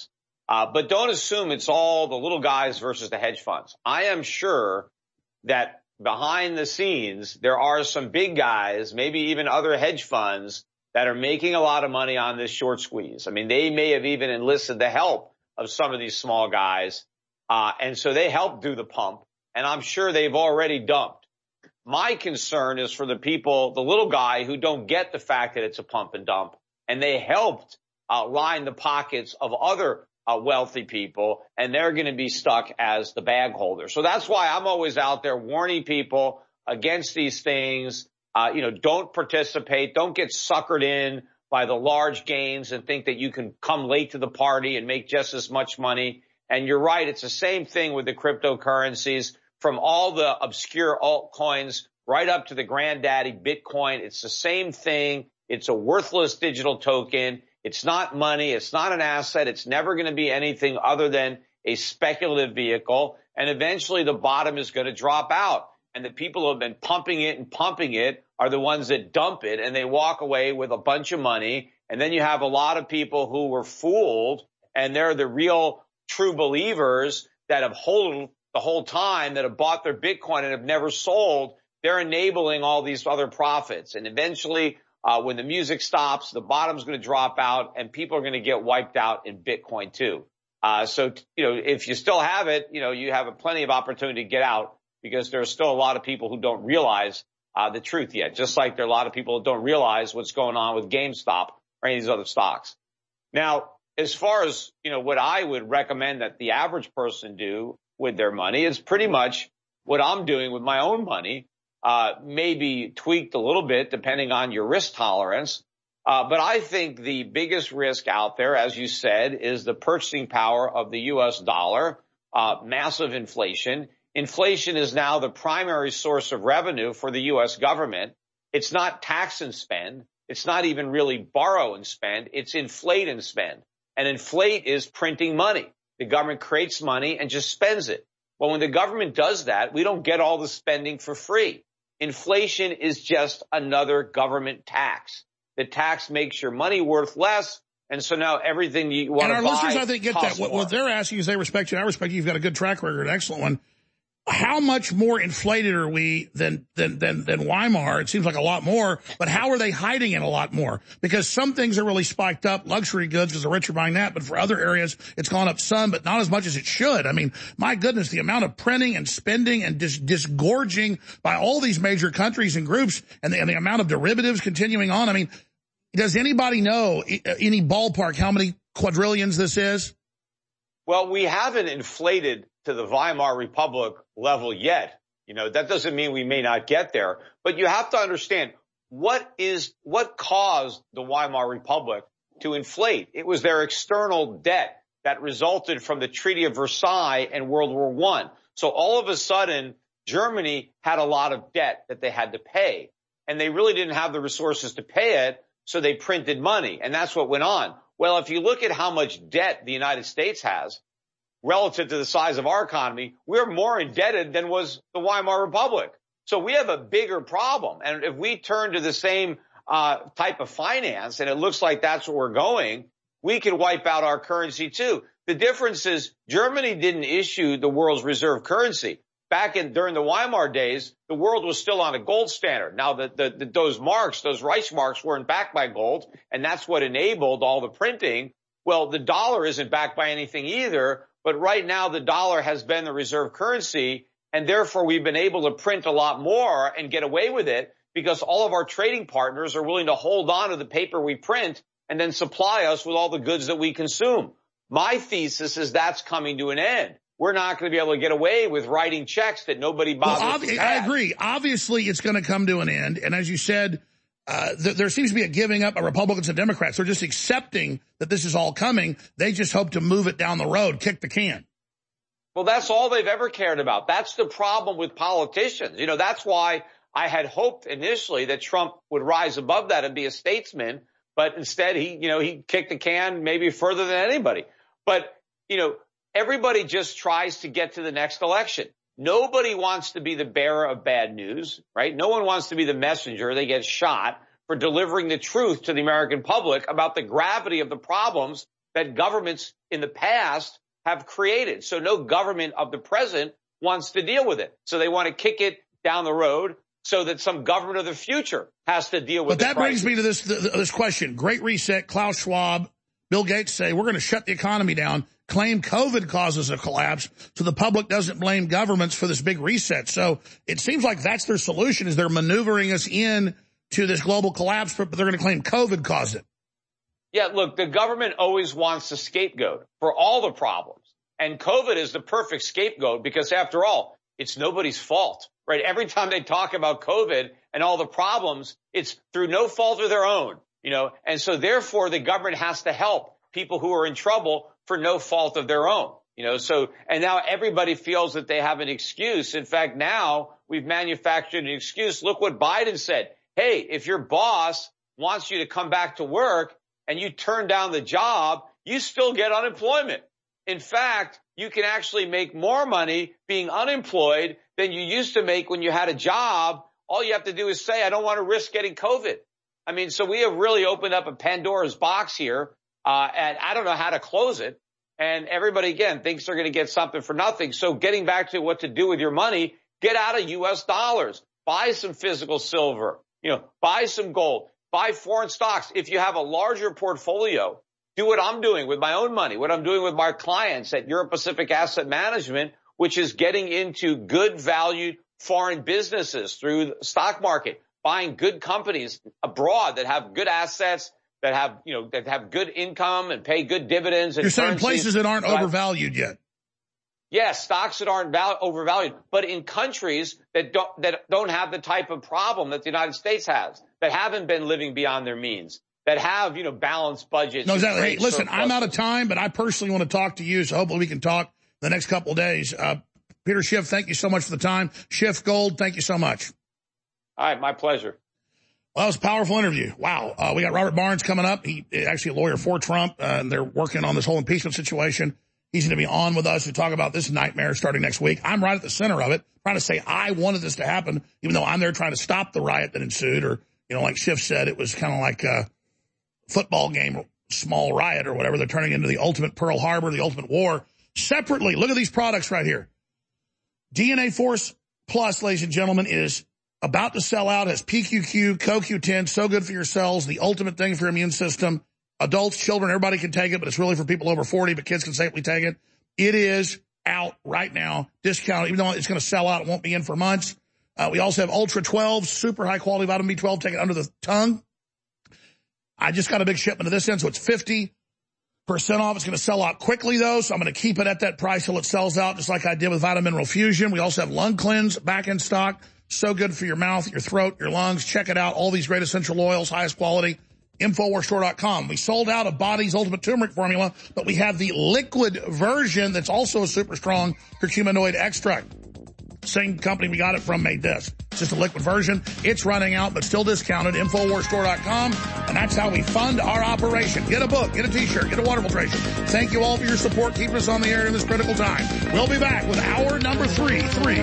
[SPEAKER 17] But don't assume it's all the little guys versus the hedge funds. I am sure that behind the scenes, there are some big guys, maybe even other hedge funds that are making a lot of money on this short squeeze. I mean, they may have even enlisted the help of some of these small guys. And so they helped do the pump, and I'm sure they've already dumped. My concern is for the people, the little guy who don't get the fact that it's a pump and dump, and they helped line the pockets of other wealthy people, and they're going to be stuck as the bag holder. So that's why I'm always out there warning people against these things. Don't participate. Don't get suckered in by the large gains and think that you can come late to the party and make just as much money. And you're right. It's the same thing with the cryptocurrencies, from all the obscure altcoins right up to the granddaddy Bitcoin. It's the same thing. It's a worthless digital token. It's not money. It's not an asset. It's never going to be anything other than a speculative vehicle. And eventually the bottom is going to drop out. And the people who have been pumping it are the ones that dump it, and they walk away with a bunch of money. And then you have a lot of people who were fooled, and they're the real true believers that have held the whole time, that have bought their Bitcoin and have never sold. They're enabling all these other profits. And eventually, when the music stops, the bottom's going to drop out, and people are going to get wiped out in Bitcoin too. So if you still have it, you have plenty of opportunity to get out, because there's still a lot of people who don't realize the truth yet, just like there are a lot of people who don't realize what's going on with GameStop or any of these other stocks. Now, as far as, what I would recommend that the average person do with their money is pretty much what I'm doing with my own money, maybe tweaked a little bit depending on your risk tolerance. But I think the biggest risk out there, as you said, is the purchasing power of the U.S. dollar, massive inflation. Inflation is now the primary source of revenue for the U.S. government. It's not tax and spend. It's not even really borrow and spend. It's inflate and spend. And inflate is printing money. The government creates money and just spends it. Well, when the government does that, we don't get all the spending for free. Inflation is just another government tax. The tax makes your money worth less, and so now everything you want to buy.
[SPEAKER 1] And our listeners, I think, get that.
[SPEAKER 17] More.
[SPEAKER 1] What they're asking is they respect you, and I respect you. You've got a good track record, an excellent one. How much more inflated are we than Weimar? It seems like a lot more, but how are they hiding it a lot more? Because some things are really spiked up, luxury goods, because the rich are buying that, but for other areas, it's gone up some, but not as much as it should. I mean, my goodness, the amount of printing and spending and disgorging by all these major countries and groups, and the amount of derivatives continuing on. I mean, does anybody know any ballpark how many quadrillions this is?
[SPEAKER 17] Well, we haven't inflated to the Weimar Republic level yet. That doesn't mean we may not get there, but you have to understand what caused the Weimar Republic to inflate. It was their external debt that resulted from the Treaty of Versailles and World War I. So all of a sudden, Germany had a lot of debt that they had to pay, and they really didn't have the resources to pay it, so they printed money, and that's what went on. Well, if you look at how much debt the United States has relative to the size of our economy, we're more indebted than was the Weimar Republic. So we have a bigger problem. And if we turn to the same type of finance, and it looks like that's where we're going, we can wipe out our currency too. The difference is Germany didn't issue the world's reserve currency. During the Weimar days, the world was still on a gold standard. Now, those Reichsmarks weren't backed by gold, and that's what enabled all the printing. Well, the dollar isn't backed by anything either, but right now the dollar has been the reserve currency, and therefore we've been able to print a lot more and get away with it because all of our trading partners are willing to hold on to the paper we print and then supply us with all the goods that we consume. My thesis is that's coming to an end. We're not going to be able to get away with writing checks that nobody bothers to cash.
[SPEAKER 1] I agree. Obviously, it's going to come to an end. And as you said, there seems to be a giving up of Republicans and Democrats. They're just accepting that this is all coming. They just hope to move it down the road, kick the can.
[SPEAKER 17] Well, that's all they've ever cared about. That's the problem with politicians. That's why I had hoped initially that Trump would rise above that and be a statesman. But instead, he kicked the can maybe further than anybody. But, everybody just tries to get to the next election. Nobody wants to be the bearer of bad news, right? No one wants to be the messenger. They get shot for delivering the truth to the American public about the gravity of the problems that governments in the past have created. So no government of the present wants to deal with it. So they want to kick it down the road so that some government of the future has to deal with it. But
[SPEAKER 1] that brings me to this question. Great Reset, Klaus Schwab, Bill Gates say we're going to shut the economy down, claim COVID causes a collapse so the public doesn't blame governments for this big reset. So it seems like that's their solution, is they're maneuvering us in to this global collapse, but they're going to claim COVID caused it.
[SPEAKER 17] Yeah, look, the government always wants a scapegoat for all the problems. And COVID is the perfect scapegoat because, after all, it's nobody's fault, right? Every time they talk about COVID and all the problems, it's through no fault of their own, you know. And so, therefore, the government has to help people who are in trouble for no fault of their own, you know. So, and now everybody feels that they have an excuse. In fact, now we've manufactured an excuse. Look what Biden said. Hey, if your boss wants you to come back to work and you turn down the job, you still get unemployment. In fact, you can actually make more money being unemployed than you used to make when you had a job. All you have to do is say, I don't want to risk getting COVID. I mean, so we have really opened up a Pandora's box here, and I don't know how to close it. And everybody, again, thinks they're going to get something for nothing. So getting back to what to do with your money, get out of U.S. dollars, buy some physical silver, you know, buy some gold, buy foreign stocks. If you have a larger portfolio, do what I'm doing with my own money, what I'm doing with my clients at Europe Pacific Asset Management, which is getting into good valued foreign businesses through the stock market, buying good companies abroad that have good assets, that have, you know, that have good income and pay good dividends. And
[SPEAKER 1] you're saying places that aren't overvalued yet.
[SPEAKER 17] Yes, stocks that aren't overvalued, but in countries that don't have the type of problem that the United States has, that haven't been living beyond their means, that have, you know, balanced budgets.
[SPEAKER 1] No, exactly. Hey, listen, I'm out of time, but I personally want to talk to you, so hopefully we can talk the next couple of days. Peter Schiff, thank you so much for the time. Schiff Gold, thank you so much.
[SPEAKER 17] All right, my pleasure.
[SPEAKER 1] Well, it was a powerful interview. Wow. We got Robert Barnes coming up. He actually a lawyer for Trump, and they're working on this whole impeachment situation. He's going to be on with us to talk about this nightmare starting next week. I'm right at the center of it, trying to say I wanted this to happen, even though I'm there trying to stop the riot that ensued. Or, you know, like Schiff said, it was kind of like a football game, small riot or whatever. They're turning into the ultimate Pearl Harbor, the ultimate war. Separately, look at these products right here. DNA Force Plus, ladies and gentlemen, is about to sell out. Has PQQ, CoQ10, so good for your cells, the ultimate thing for your immune system. Adults, children, everybody can take it, but it's really for people over 40, but kids can safely take it. It is out right now, discounted, even though it's going to sell out. It won't be in for months. We also have Ultra 12, super high-quality vitamin B12, take it under the tongue. I just got a big shipment of this in, so it's 50% off. It's going to sell out quickly, though, so I'm going to keep it at that price till it sells out, just like I did with Vitamin Mineral Fusion. We also have Lung Cleanse back in stock. So good for your mouth, your throat, your lungs. Check it out. All these great essential oils, highest quality. InfoWarsStore.com. We sold out of Body's Ultimate Turmeric Formula, but we have the liquid version that's also a super strong curcuminoid extract. Same company we got it from made this. It's just a liquid version. It's running out, but still discounted. InfoWarsStore.com. And that's how we fund our operation. Get a book, get a t-shirt, get a water filtration. Thank you all for your support. Keeping us on the air in this critical time. We'll be back with hour number 3.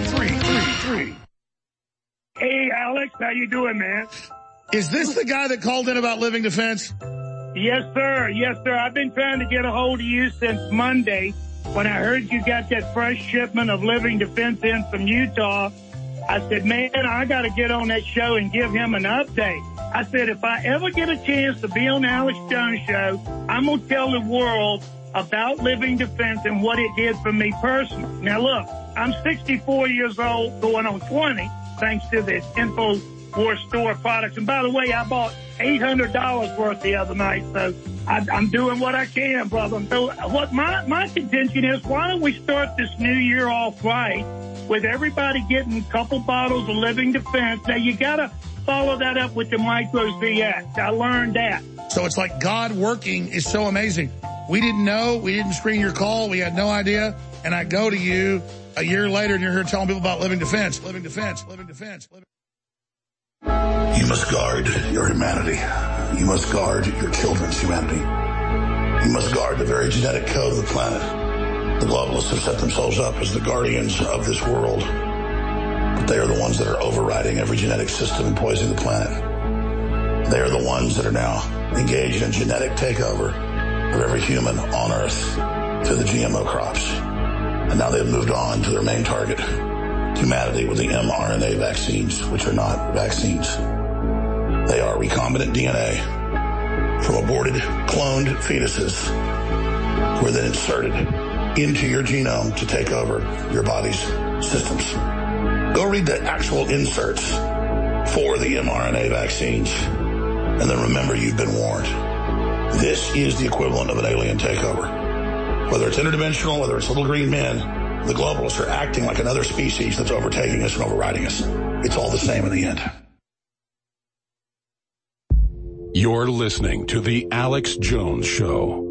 [SPEAKER 19] Hey, Alex, how you doing, man?
[SPEAKER 1] Is this the guy that called in about Living Defense?
[SPEAKER 19] Yes, sir. Yes, sir. I've been trying to get a hold of you since Monday when I heard you got that fresh shipment of Living Defense in from Utah. I said, man, I got to get on that show and give him an update. I said, if I ever get a chance to be on the Alex Jones Show, I'm going to tell the world about Living Defense and what it did for me personally. Now, look, I'm 64 years old, going on 20, thanks to the InfoWars Store products. And by the way, I bought $800 worth the other night, so I'm doing what I can, brother. So what my contention is, why don't we start this new year off right with everybody getting a couple bottles of Living Defense? Now, you got to follow that up with the Micros VX. I learned that.
[SPEAKER 1] So it's like God working is so amazing. We didn't know. We didn't screen your call. We had no idea. And I go to you a year later, and you're here telling people about Living Defense. Living Defense. Living Defense.
[SPEAKER 8] You must guard your humanity. You must guard your children's humanity. You must guard the very genetic code of the planet. The globalists have set themselves up as the guardians of this world. But they are the ones that are overriding every genetic system and poisoning the planet. They are the ones that are now engaged in genetic takeover of every human on Earth through the GMO crops. And now they've moved on to their main target, humanity, with the mRNA vaccines, which are not vaccines. They are recombinant DNA from aborted, cloned fetuses who are then inserted into your genome to take over your body's systems. Go read the actual inserts for the mRNA vaccines, and then remember you've been warned. This is the equivalent of an alien takeover. Whether it's interdimensional, whether it's little green men, the globalists are acting like another species that's overtaking us and overriding us. It's all the same in the end.
[SPEAKER 3] You're listening to The Alex Jones Show.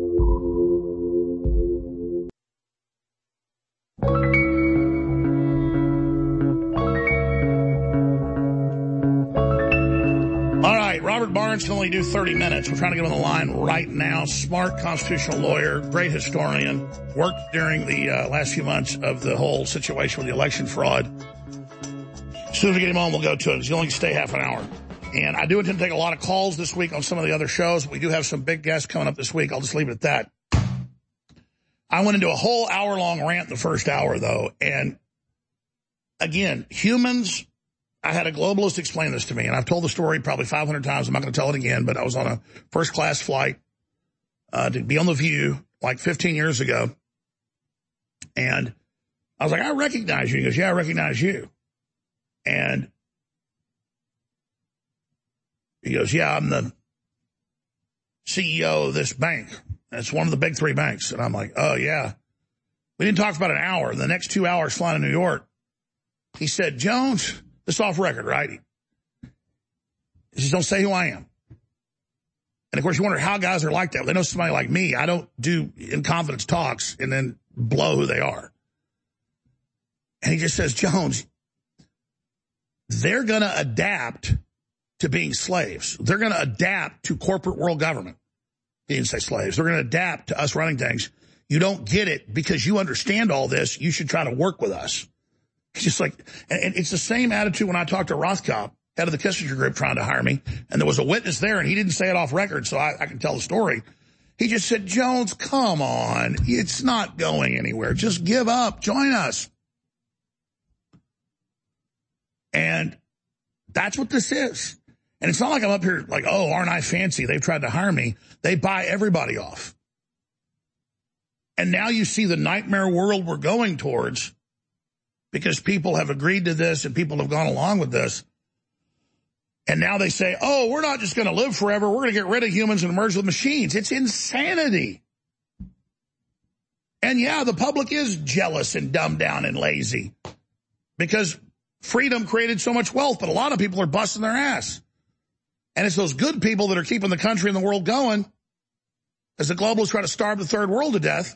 [SPEAKER 1] Robert Barnes can only do 30 minutes. We're trying to get on the line right now. Smart constitutional lawyer, great historian, worked during the last few months of the whole situation with the election fraud. As soon as we get him on, we'll go to it. He's only stay half an hour. And I do intend to take a lot of calls this week on some of the other shows. We do have some big guests coming up this week. I'll just leave it at that. I went into a whole hour-long rant the first hour, though. And again, humans... I had a globalist explain this to me, and I've told the story probably 500 times. I'm not going to tell it again, but I was on a first-class flight to be on The View like 15 years ago, and I was like, I recognize you. He goes, yeah, I recognize you. And he goes, yeah, I'm the CEO of this bank. It's one of the big three banks. And I'm like, oh, yeah. We didn't talk for about an hour. The next 2 hours flying to New York, he said, Jones... This off record, right? He says, don't say who I am. And, of course, you wonder how guys are like that. Well, they know somebody like me. I don't do in confidence talks and then blow who they are. And he just says, Jones, they're going to adapt to being slaves. They're going to adapt to corporate world government. He didn't say slaves. They're going to adapt to us running things. You don't get it because you understand all this. You should try to work with us. It's just like, and it's the same attitude when I talked to Rothkopf, head of the Kissinger group, trying to hire me, and there was a witness there, and he didn't say it off record, so I can tell the story. He just said, Jones, come on. It's not going anywhere. Just give up. Join us. And that's what this is. And it's not like I'm up here like, oh, aren't I fancy? They've tried to hire me. They buy everybody off. And now you see the nightmare world we're going towards because people have agreed to this and people have gone along with this. And now they say, oh, we're not just going to live forever. We're going to get rid of humans and merge with machines. It's insanity. And yeah, the public is jealous and dumbed down and lazy because freedom created so much wealth, but a lot of people are busting their ass. And it's those good people that are keeping the country and the world going as the globalists try to starve the third world to death.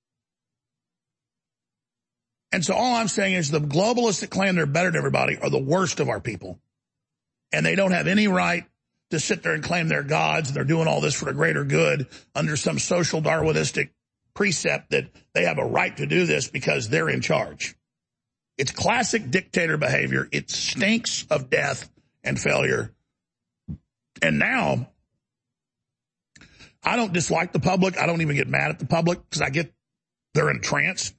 [SPEAKER 1] And so all I'm saying is the globalists that claim they're better than everybody are the worst of our people. And they don't have any right to sit there and claim they're gods and they're doing all this for the greater good under some social Darwinistic precept that they have a right to do this because they're in charge. It's classic dictator behavior. It stinks of death and failure. And now, I don't dislike the public. I don't even get mad at the public because I get they're entranced.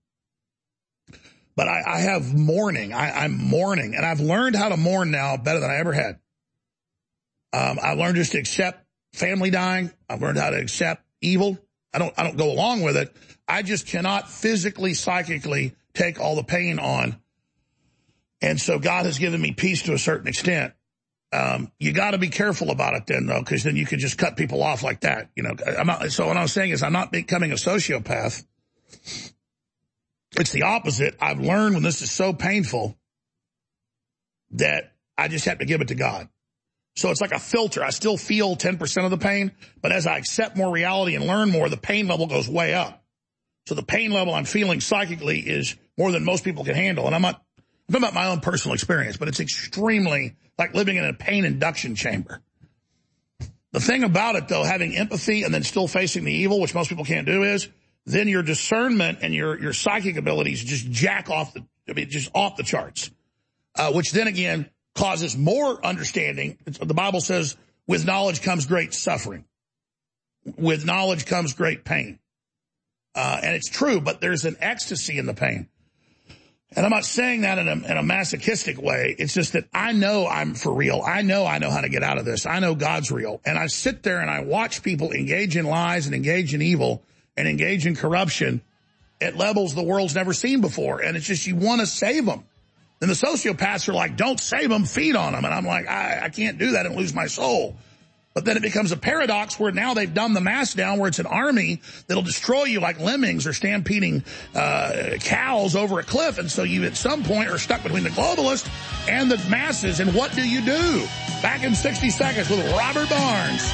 [SPEAKER 1] But I have mourning. I'm mourning. And I've learned how to mourn now better than I ever had. I've learned just to accept family dying. I've learned how to accept evil. I don't go along with it. I just cannot physically, psychically take all the pain on. And so God has given me peace to a certain extent. You got to be careful about it then, though, because then you can just cut people off like that. You know, so what I'm saying is I'm not becoming a sociopath. It's the opposite. I've learned when this is so painful that I just have to give it to God. So it's like a filter. I still feel 10% of the pain, but as I accept more reality and learn more, the pain level goes way up. So the pain level I'm feeling psychically is more than most people can handle. And I'm talking about my own personal experience, but it's extremely like living in a pain induction chamber. The thing about it, though, having empathy and then still facing the evil, which most people can't do, is then your discernment and your psychic abilities just jack off just off the charts, which then again causes more understanding. The Bible says with knowledge comes great suffering. with knowledge comes great pain. And it's true, but there's an ecstasy in the pain. And I'm not saying that in a masochistic way. It's just that I know I'm for real. I know how to get out of this. I know God's real. And I sit there and I watch people engage in lies and engage in evil and engage in corruption at levels the world's never seen before. And it's just you want to save them. And the sociopaths are like, don't save them, feed on them. And I'm like, I can't do that and lose my soul. But then it becomes a paradox where now they've dumbed the mass down where it's an army that'll destroy you like lemmings or stampeding cows over a cliff. And so you at some point are stuck between the globalists and the masses. And what do you do? Back in 60 seconds with Robert Barnes.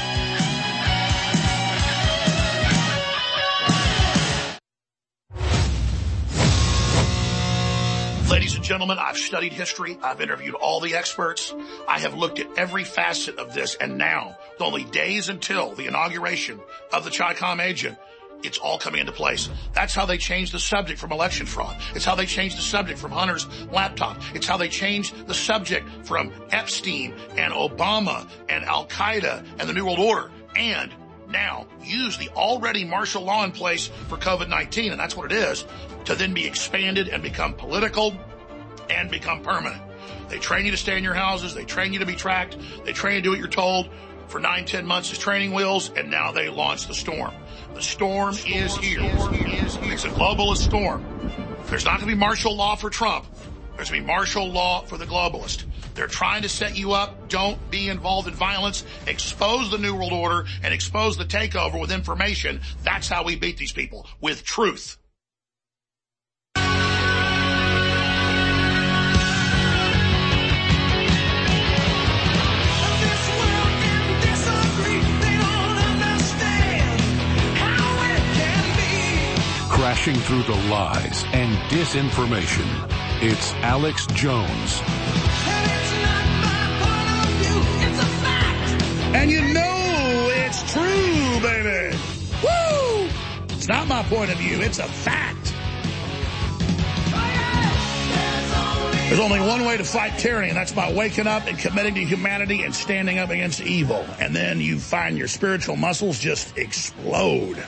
[SPEAKER 1] Ladies and gentlemen, I've studied history. I've interviewed all the experts. I have looked at every facet of this. And now, with only days until the inauguration of the Chi-Com agent, it's all coming into place. That's how they changed the subject from election fraud. It's how they changed the subject from Hunter's laptop. It's how they changed the subject from Epstein and Obama and Al-Qaeda and the New World Order. And now use the already martial law in place for COVID-19, and that's what it is, to then be expanded and become political and become permanent. They train you to stay in your houses. They train you to be tracked. They train you to do what you're told for 9-10 months as training wheels, and now they launch the storm. The storm is here. It's a globalist storm. There's not going to be martial law for Trump. There's going to be martial law for the globalist. They're trying to set you up. Don't be involved in violence. Expose the New World Order and expose the takeover with information. That's how we beat these people, with truth.
[SPEAKER 3] Crashing through the lies and disinformation. It's Alex Jones.
[SPEAKER 1] And you know it's true, baby. Woo! It's not my point of view. It's a fact. There's only one way to fight tyranny, and that's by waking up and committing to humanity and standing up against evil. And then you find your spiritual muscles just explode.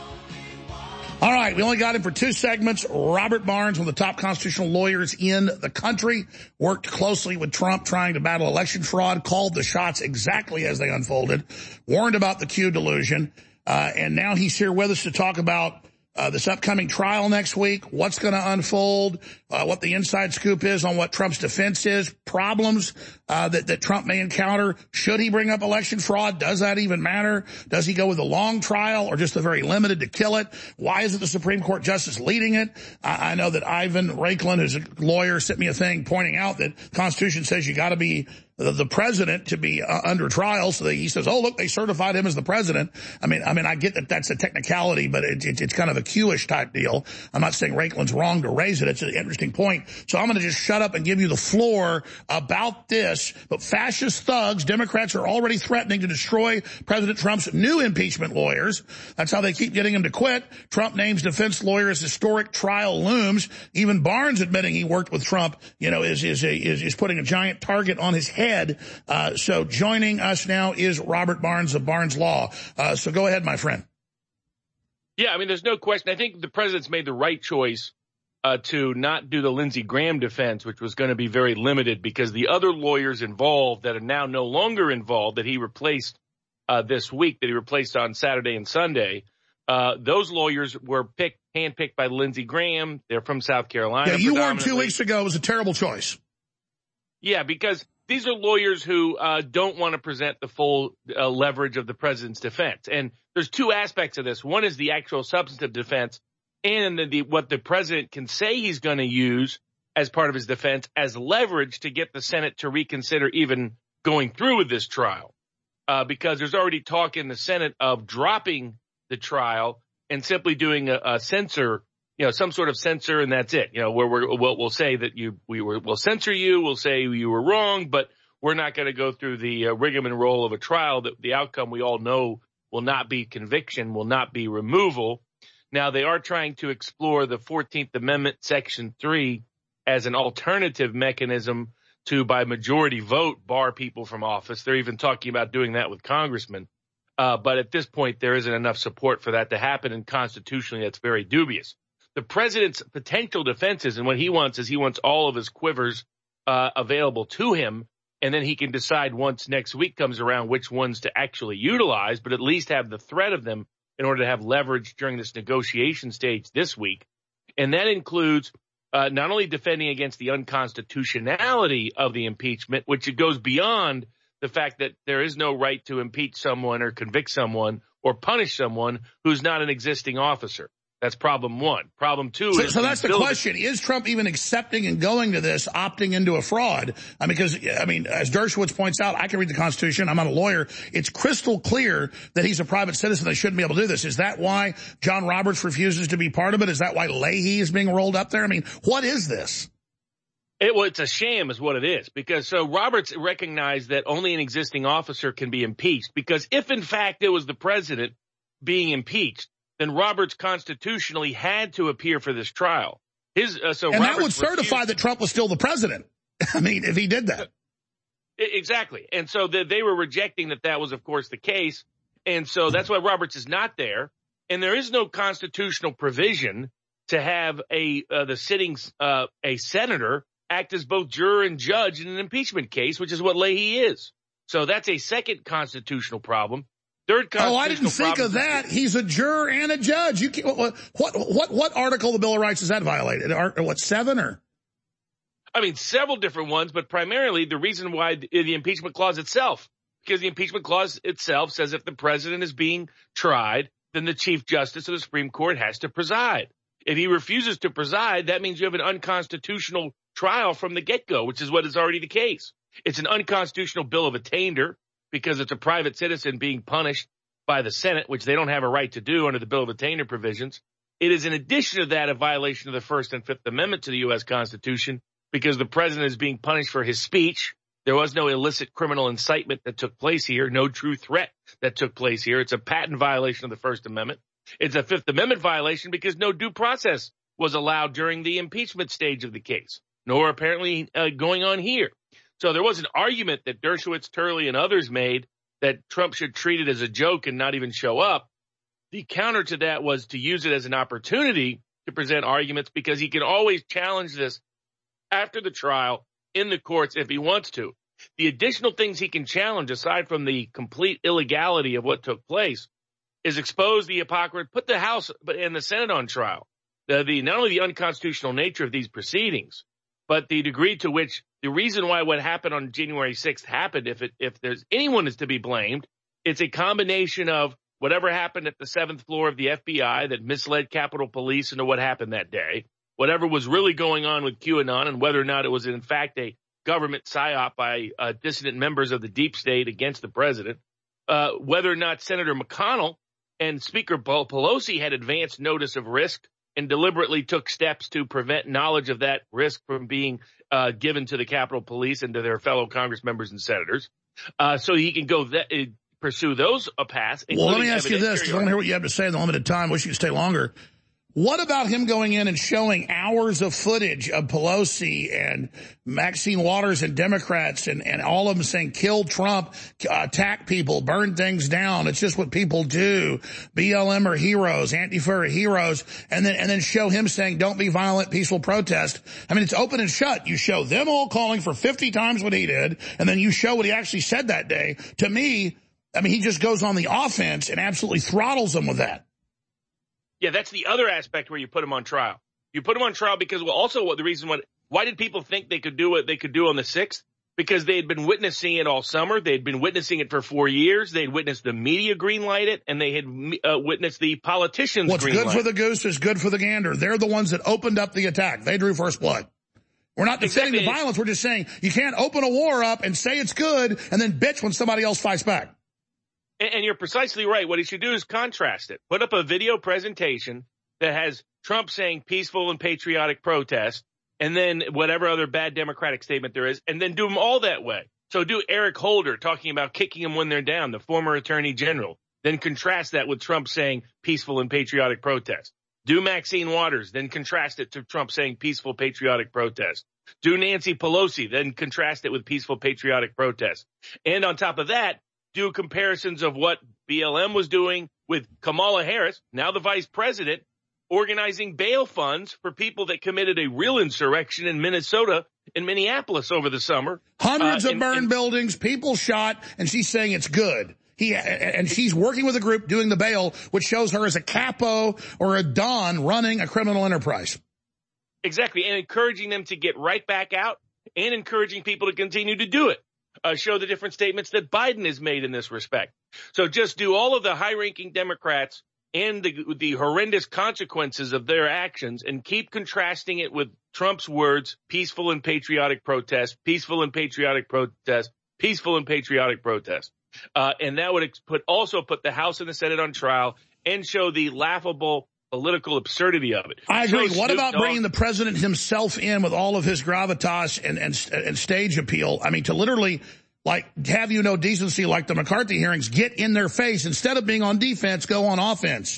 [SPEAKER 1] All right, we only got him for 2 segments. Robert Barnes, one of the top constitutional lawyers in the country, worked closely with Trump trying to battle election fraud, called the shots exactly as they unfolded, warned about the Q delusion, and now he's here with us to talk about this upcoming trial next week, what's going to unfold, what the inside scoop is on what Trump's defense is, problems that Trump may encounter. Should he bring up election fraud? Does that even matter? Does he go with a long trial or just the very limited to kill it? Why isn't the Supreme Court justice leading it? I know that Ivan Raiklin, who's a lawyer, sent me a thing pointing out that the Constitution says you got to be the president to be under trial. So he says, oh, look, they certified him as the president. I mean, I get that that's a technicality, but it's kind of a Q-ish type deal. I'm not saying Raiklin's wrong to raise it. It's an interesting point. So I'm going to just shut up and give you the floor about this. But fascist thugs, Democrats are already threatening to destroy President Trump's new impeachment lawyers. That's how they keep getting him to quit. Trump names defense lawyer as historic trial looms. Even Barnes admitting he worked with Trump, is putting a giant target on his head. So joining us now is Robert Barnes of Barnes Law. So go ahead, my friend.
[SPEAKER 20] Yeah, I mean, there's no question. I think the president's made the right choice to not do the Lindsey Graham defense, which was going to be very limited because the other lawyers involved that are now no longer involved that he replaced this week, that he replaced on Saturday and Sunday, those lawyers were handpicked by Lindsey Graham. They're from South Carolina.
[SPEAKER 1] Yeah, you warned 2 weeks ago it was a terrible choice.
[SPEAKER 20] Yeah, because these are lawyers who don't want to present the full leverage of the president's defense. And there's 2 aspects of this. One is the actual substantive defense and what the president can say he's going to use as part of his defense as leverage to get the Senate to reconsider even going through with this trial. Because there's already talk in the Senate of dropping the trial and simply doing a censor, some sort of censor, and that's it. Where we'll say that we'll censor you, we'll say you were wrong, but we're not going to go through the rigmarole of a trial that the outcome we all know will not be conviction, will not be removal. Now, they are trying to explore the 14th Amendment, Section 3, as an alternative mechanism to, by majority vote, bar people from office. They're even talking about doing that with congressmen. But at this point, there isn't enough support for that to happen, and constitutionally, that's very dubious. The president's potential defenses and what he wants is he wants all of his quivers available to him, and then he can decide once next week comes around which ones to actually utilize, but at least have the threat of them in order to have leverage during this negotiation stage this week. And that includes not only defending against the unconstitutionality of the impeachment, which it goes beyond the fact that there is no right to impeach someone or convict someone or punish someone who's not an existing officer. That's problem one. Problem two is...
[SPEAKER 1] So that's the question. Is Trump even accepting and going to this, opting into a fraud? Because, as Dershowitz points out, I can read the Constitution. I'm not a lawyer. It's crystal clear that he's a private citizen. They shouldn't be able to do this. Is that why John Roberts refuses to be part of it? Is that why Leahy is being rolled up there? What is this?
[SPEAKER 20] It's a sham is what it is, because so Roberts recognized that only an existing officer can be impeached, because if in fact it was the president being impeached, then Roberts constitutionally had to appear for this trial. And
[SPEAKER 1] Roberts that would certify that Trump was still the president. If he did that.
[SPEAKER 20] Exactly. And so they were rejecting that was, of course, the case. And so that's why Roberts is not there. And there is no constitutional provision to have the sitting a senator act as both juror and judge in an impeachment case, which is what Leahy is. So that's a second constitutional problem. Third constitutional
[SPEAKER 1] I didn't think of that. He's a juror and a judge. You can't, what article of the Bill of Rights is that violated? What, 7 or?
[SPEAKER 20] Several different ones, but primarily the reason why the impeachment clause itself, because the impeachment clause itself says if the president is being tried, then the Chief Justice of the Supreme Court has to preside. If he refuses to preside, that means you have an unconstitutional trial from the get-go, which is what is already the case. It's an unconstitutional bill of attainder because it's a private citizen being punished by the Senate, which they don't have a right to do under the Bill of Attainder provisions. It is in addition to that a violation of the First and Fifth Amendment to the U.S. Constitution because the president is being punished for his speech. There was no illicit criminal incitement that took place here, no true threat that took place here. It's a patent violation of the First Amendment. It's a Fifth Amendment violation because no due process was allowed during the impeachment stage of the case, nor apparently going on here. So there was an argument that Dershowitz, Turley, and others made that Trump should treat it as a joke and not even show up. The counter to that was to use it as an opportunity to present arguments because he can always challenge this after the trial in the courts if he wants to. The additional things he can challenge, aside from the complete illegality of what took place, is expose the hypocrisy, put the House and the Senate on trial. Not only the unconstitutional nature of these proceedings, but the degree to which the reason why what happened on January 6th happened, if there's anyone is to be blamed, it's a combination of whatever happened at the 7th floor of the FBI that misled Capitol Police into what happened that day, whatever was really going on with QAnon and whether or not it was in fact a government psyop by dissident members of the deep state against the president, whether or not Senator McConnell and Speaker Pelosi had advanced notice of risk and deliberately took steps to prevent knowledge of that risk from being given to the Capitol Police and to their fellow Congress members and senators. So he can go pursue those paths.
[SPEAKER 1] Well, let me ask you this, because I want to hear what you have to say in the limited time. Wish you could stay longer. What about him going in and showing hours of footage of Pelosi and Maxine Waters and Democrats and all of them saying, kill Trump, attack people, burn things down. It's just what people do. BLM are heroes, Antifa are heroes. And then show him saying, don't be violent, peaceful protest. It's open and shut. You show them all calling for 50 times what he did. And then you show what he actually said that day. To me, he just goes on the offense and absolutely throttles them with that.
[SPEAKER 20] Yeah, that's the other aspect where you put him on trial. You put him on trial because, why did people think they could do what they could do on the 6th? Because they had been witnessing it all summer. They had been witnessing it for 4 years. They had witnessed the media greenlight it, and they had witnessed the politicians greenlight it.
[SPEAKER 1] What's good for the goose is good for the gander. They're the ones that opened up the attack. They drew first blood. We're not defending the violence. We're just saying you can't open a war up and say it's good and then bitch when somebody else fights back.
[SPEAKER 20] And you're precisely right. What he should do is contrast it. Put up a video presentation that has Trump saying peaceful and patriotic protest, and then whatever other bad Democratic statement there is, and then do them all that way. So do Eric Holder talking about kicking them when they're down, the former attorney general. Then contrast that with Trump saying peaceful and patriotic protest. Do Maxine Waters, then contrast it to Trump saying peaceful patriotic protest. Do Nancy Pelosi, then contrast it with peaceful patriotic protest. And on top of that, do comparisons of what BLM was doing with Kamala Harris, now the vice president, organizing bail funds for people that committed a real insurrection in Minnesota and Minneapolis over the summer.
[SPEAKER 1] Hundreds of burned buildings, people shot, and she's saying it's good. And she's working with a group doing the bail, which shows her as a capo or a don running a criminal enterprise.
[SPEAKER 20] Exactly, and encouraging them to get right back out and encouraging people to continue to do it. Show the different statements that Biden has made in this respect. So just do all of the high-ranking Democrats and the horrendous consequences of their actions and keep contrasting it with Trump's words, peaceful and patriotic protest, peaceful and patriotic protest, peaceful and patriotic protest. And that would also put the House and the Senate on trial and show the laughable political absurdity of it.
[SPEAKER 1] I agree. What about bringing the president himself in with all of his gravitas and stage appeal? I mean, to literally, like, have you no decency like the McCarthy hearings, get in their face. Instead of being on defense, go on offense.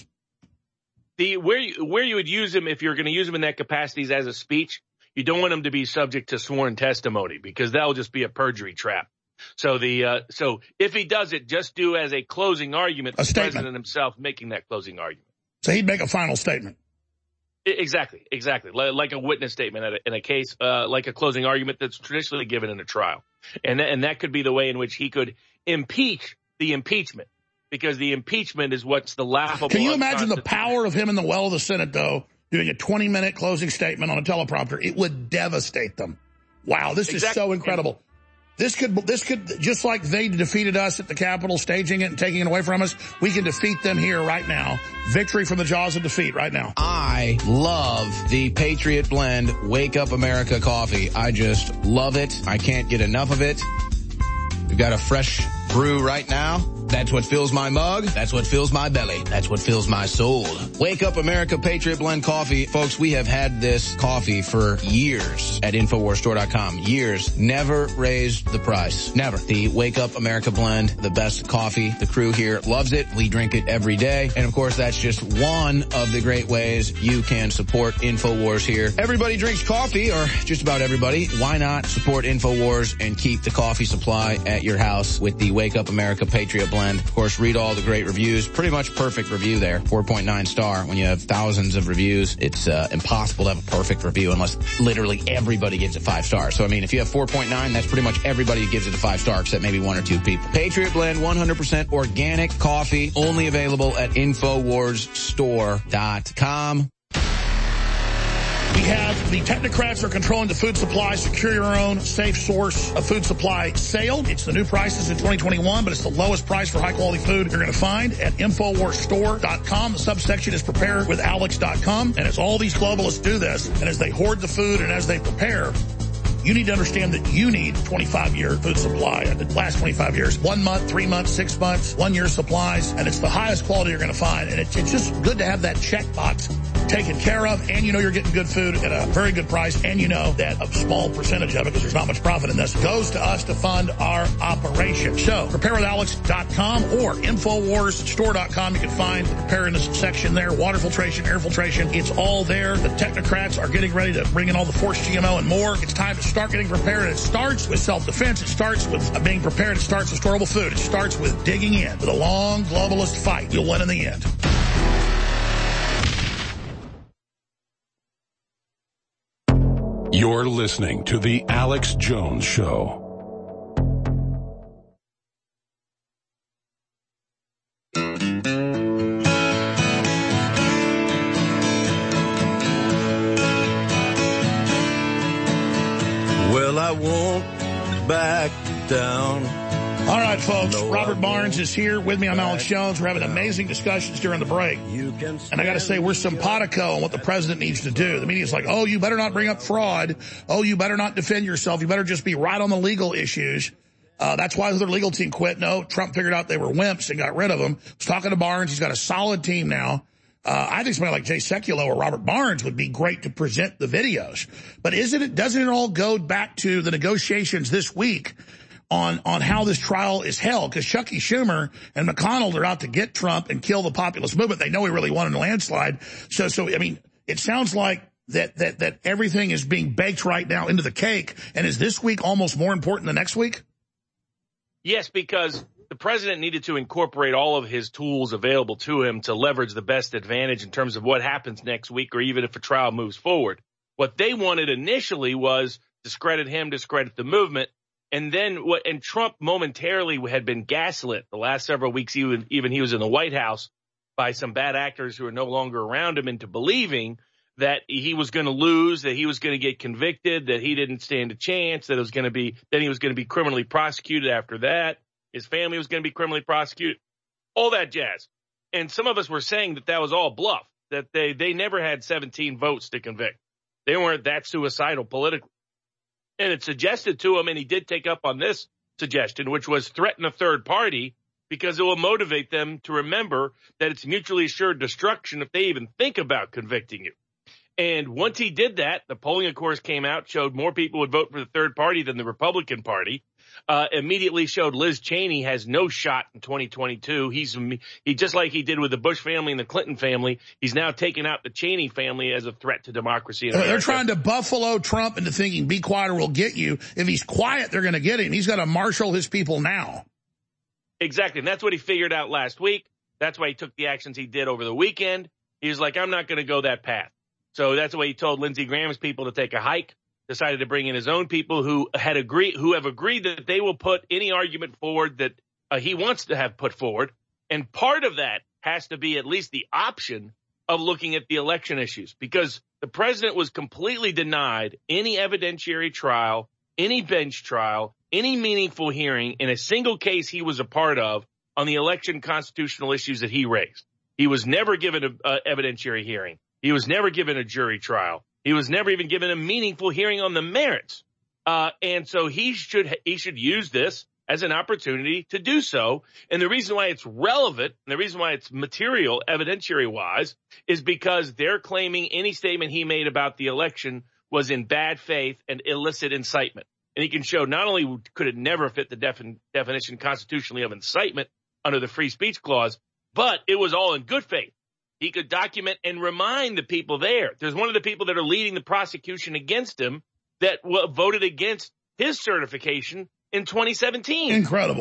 [SPEAKER 20] Where you would use him, if you're going to use him in that capacity, is as a speech. You don't want him to be subject to sworn testimony because that will just be a perjury trap. So so if he does it, just do as a closing argument, the president himself making that closing argument.
[SPEAKER 1] So he'd make a final statement.
[SPEAKER 20] Exactly. Like a witness statement in a case, like a closing argument that's traditionally given in a trial. And that could be the way in which he could impeach the impeachment, because the impeachment is what's the laughable.
[SPEAKER 1] Can you imagine the power of him in the well of the Senate, though, doing a 20-minute closing statement on a teleprompter? It would devastate them. Wow, this is so incredible. This could, just like they defeated us at the Capitol, staging it and taking it away from us, we can defeat them here right now. Victory from the jaws of defeat right now.
[SPEAKER 2] I love the Patriot Blend Wake Up America coffee. I just love it. I can't get enough of it. We've got a fresh brew right now. That's what fills my mug. That's what fills my belly. That's what fills my soul. Wake Up America Patriot Blend coffee. Folks, we have had this coffee for years at InfoWarsStore.com. Years. Never raised the price. Never. The Wake Up America Blend, the best coffee. The crew here loves it. We drink it every day. And of course, that's just one of the great ways you can support InfoWars here. Everybody drinks coffee, or just about everybody. Why not support InfoWars and keep the coffee supply at your house with the Wake Up America Patriot Blend? Of course, read all the great reviews. Pretty much perfect review there. 4.9 star. When you have thousands of reviews, it's impossible to have a perfect review unless literally everybody gives it 5 stars. So, I mean, if you have 4.9, that's pretty much everybody who gives it a 5 star except maybe 1 or 2 people. Patriot Blend, 100% organic coffee, only available at InfoWarsStore.com.
[SPEAKER 1] We have the technocrats are controlling the food supply. Secure your own safe source of food supply sale. It's the new prices in 2021, but it's the lowest price for high-quality food you're going to find at InfoWarsStore.com. The subsection is preparewithalex.com. And as all these globalists do this, and as they hoard the food and as they prepare, you need to understand that you need 25-year food supply. The last 25 years, 1 month, 3 months, 6 months, 1 year supplies, and it's the highest quality you're going to find. And it's just good to have that checkbox taken care of, and you know you're getting good food at a very good price, and you know that a small percentage of it, because there's not much profit in this, goes to us to fund our operation. So, preparewithalex.com or InfoWarsStore.com. You can find the preparedness section there, water filtration, air filtration. It's all there. The technocrats are getting ready to bring in all the forced GMO and more. It's time to start getting prepared. It starts with self-defense. It starts with being prepared. It starts with storable food. It starts with digging in. With a long globalist fight, you'll win in the end.
[SPEAKER 3] You're listening to The Alex Jones Show.
[SPEAKER 13] Well, I won't back down.
[SPEAKER 1] All right, folks, Robert Barnes is here with me. I'm Alex Jones. We're having amazing discussions during the break. And I got to say, we're simpatico on what the president needs to do. The media's like, oh, you better not bring up fraud. Oh, you better not defend yourself. You better just be right on the legal issues. That's why their legal team quit. No, Trump figured out they were wimps and got rid of them. I was talking to Barnes. He's got a solid team now. I think somebody like Jay Sekulow or Robert Barnes would be great to present the videos. But doesn't it all go back to the negotiations this week on how this trial is held? Because Chucky Schumer and McConnell are out to get Trump and kill the populist movement. They know he really won in a landslide. So I mean, it sounds like that everything is being baked right now into the cake. And is this week almost more important than next week?
[SPEAKER 20] Yes, because the president needed to incorporate all of his tools available to him to leverage the best advantage in terms of what happens next week or even if a trial moves forward. What they wanted initially was discredit him, discredit the movement. And then and Trump momentarily had been gaslit the last several weeks, even he was in the White House, by some bad actors who are no longer around him into believing that he was going to lose, that he was going to get convicted, that he didn't stand a chance, that he was going to be criminally prosecuted after that. His family was going to be criminally prosecuted, all that jazz. And some of us were saying that that was all bluff, that they never had 17 votes to convict. They weren't that suicidal politically. And it suggested to him, and he did take up on this suggestion, which was threaten a third party because it will motivate them to remember that it's mutually assured destruction if they even think about convicting you. And once he did that, the polling, of course, came out, showed more people would vote for the third party than the Republican Party. Immediately showed Liz Cheney has no shot in 2022. He just like he did with the Bush family and the Clinton family, he's now taken out the Cheney family as a threat to democracy.
[SPEAKER 1] They're trying to buffalo Trump into thinking, be quiet or we'll get you. If he's quiet, they're going to get him. He's got to marshal his people now.
[SPEAKER 20] Exactly. And that's what he figured out last week. That's why he took the actions he did over the weekend. He was like, I'm not going to go that path. So that's why he told Lindsey Graham's people to take a hike, decided to bring in his own people who have agreed that they will put any argument forward that he wants to have put forward. And part of that has to be at least the option of looking at the election issues, because the president was completely denied any evidentiary trial, any bench trial, any meaningful hearing in a single case he was a part of on the election constitutional issues that he raised. He was never given an evidentiary hearing. He was never given a jury trial. He was never even given a meaningful hearing on the merits. And so he should use this as an opportunity to do so. And the reason why it's relevant and the reason why it's material evidentiary wise is because they're claiming any statement he made about the election was in bad faith and illicit incitement. And he can show not only could it never fit the definition constitutionally of incitement under the free speech clause, but it was all in good faith. He could document and remind the people there. There's one of the people that are leading the prosecution against him that voted against his certification in 2017.
[SPEAKER 1] Incredible.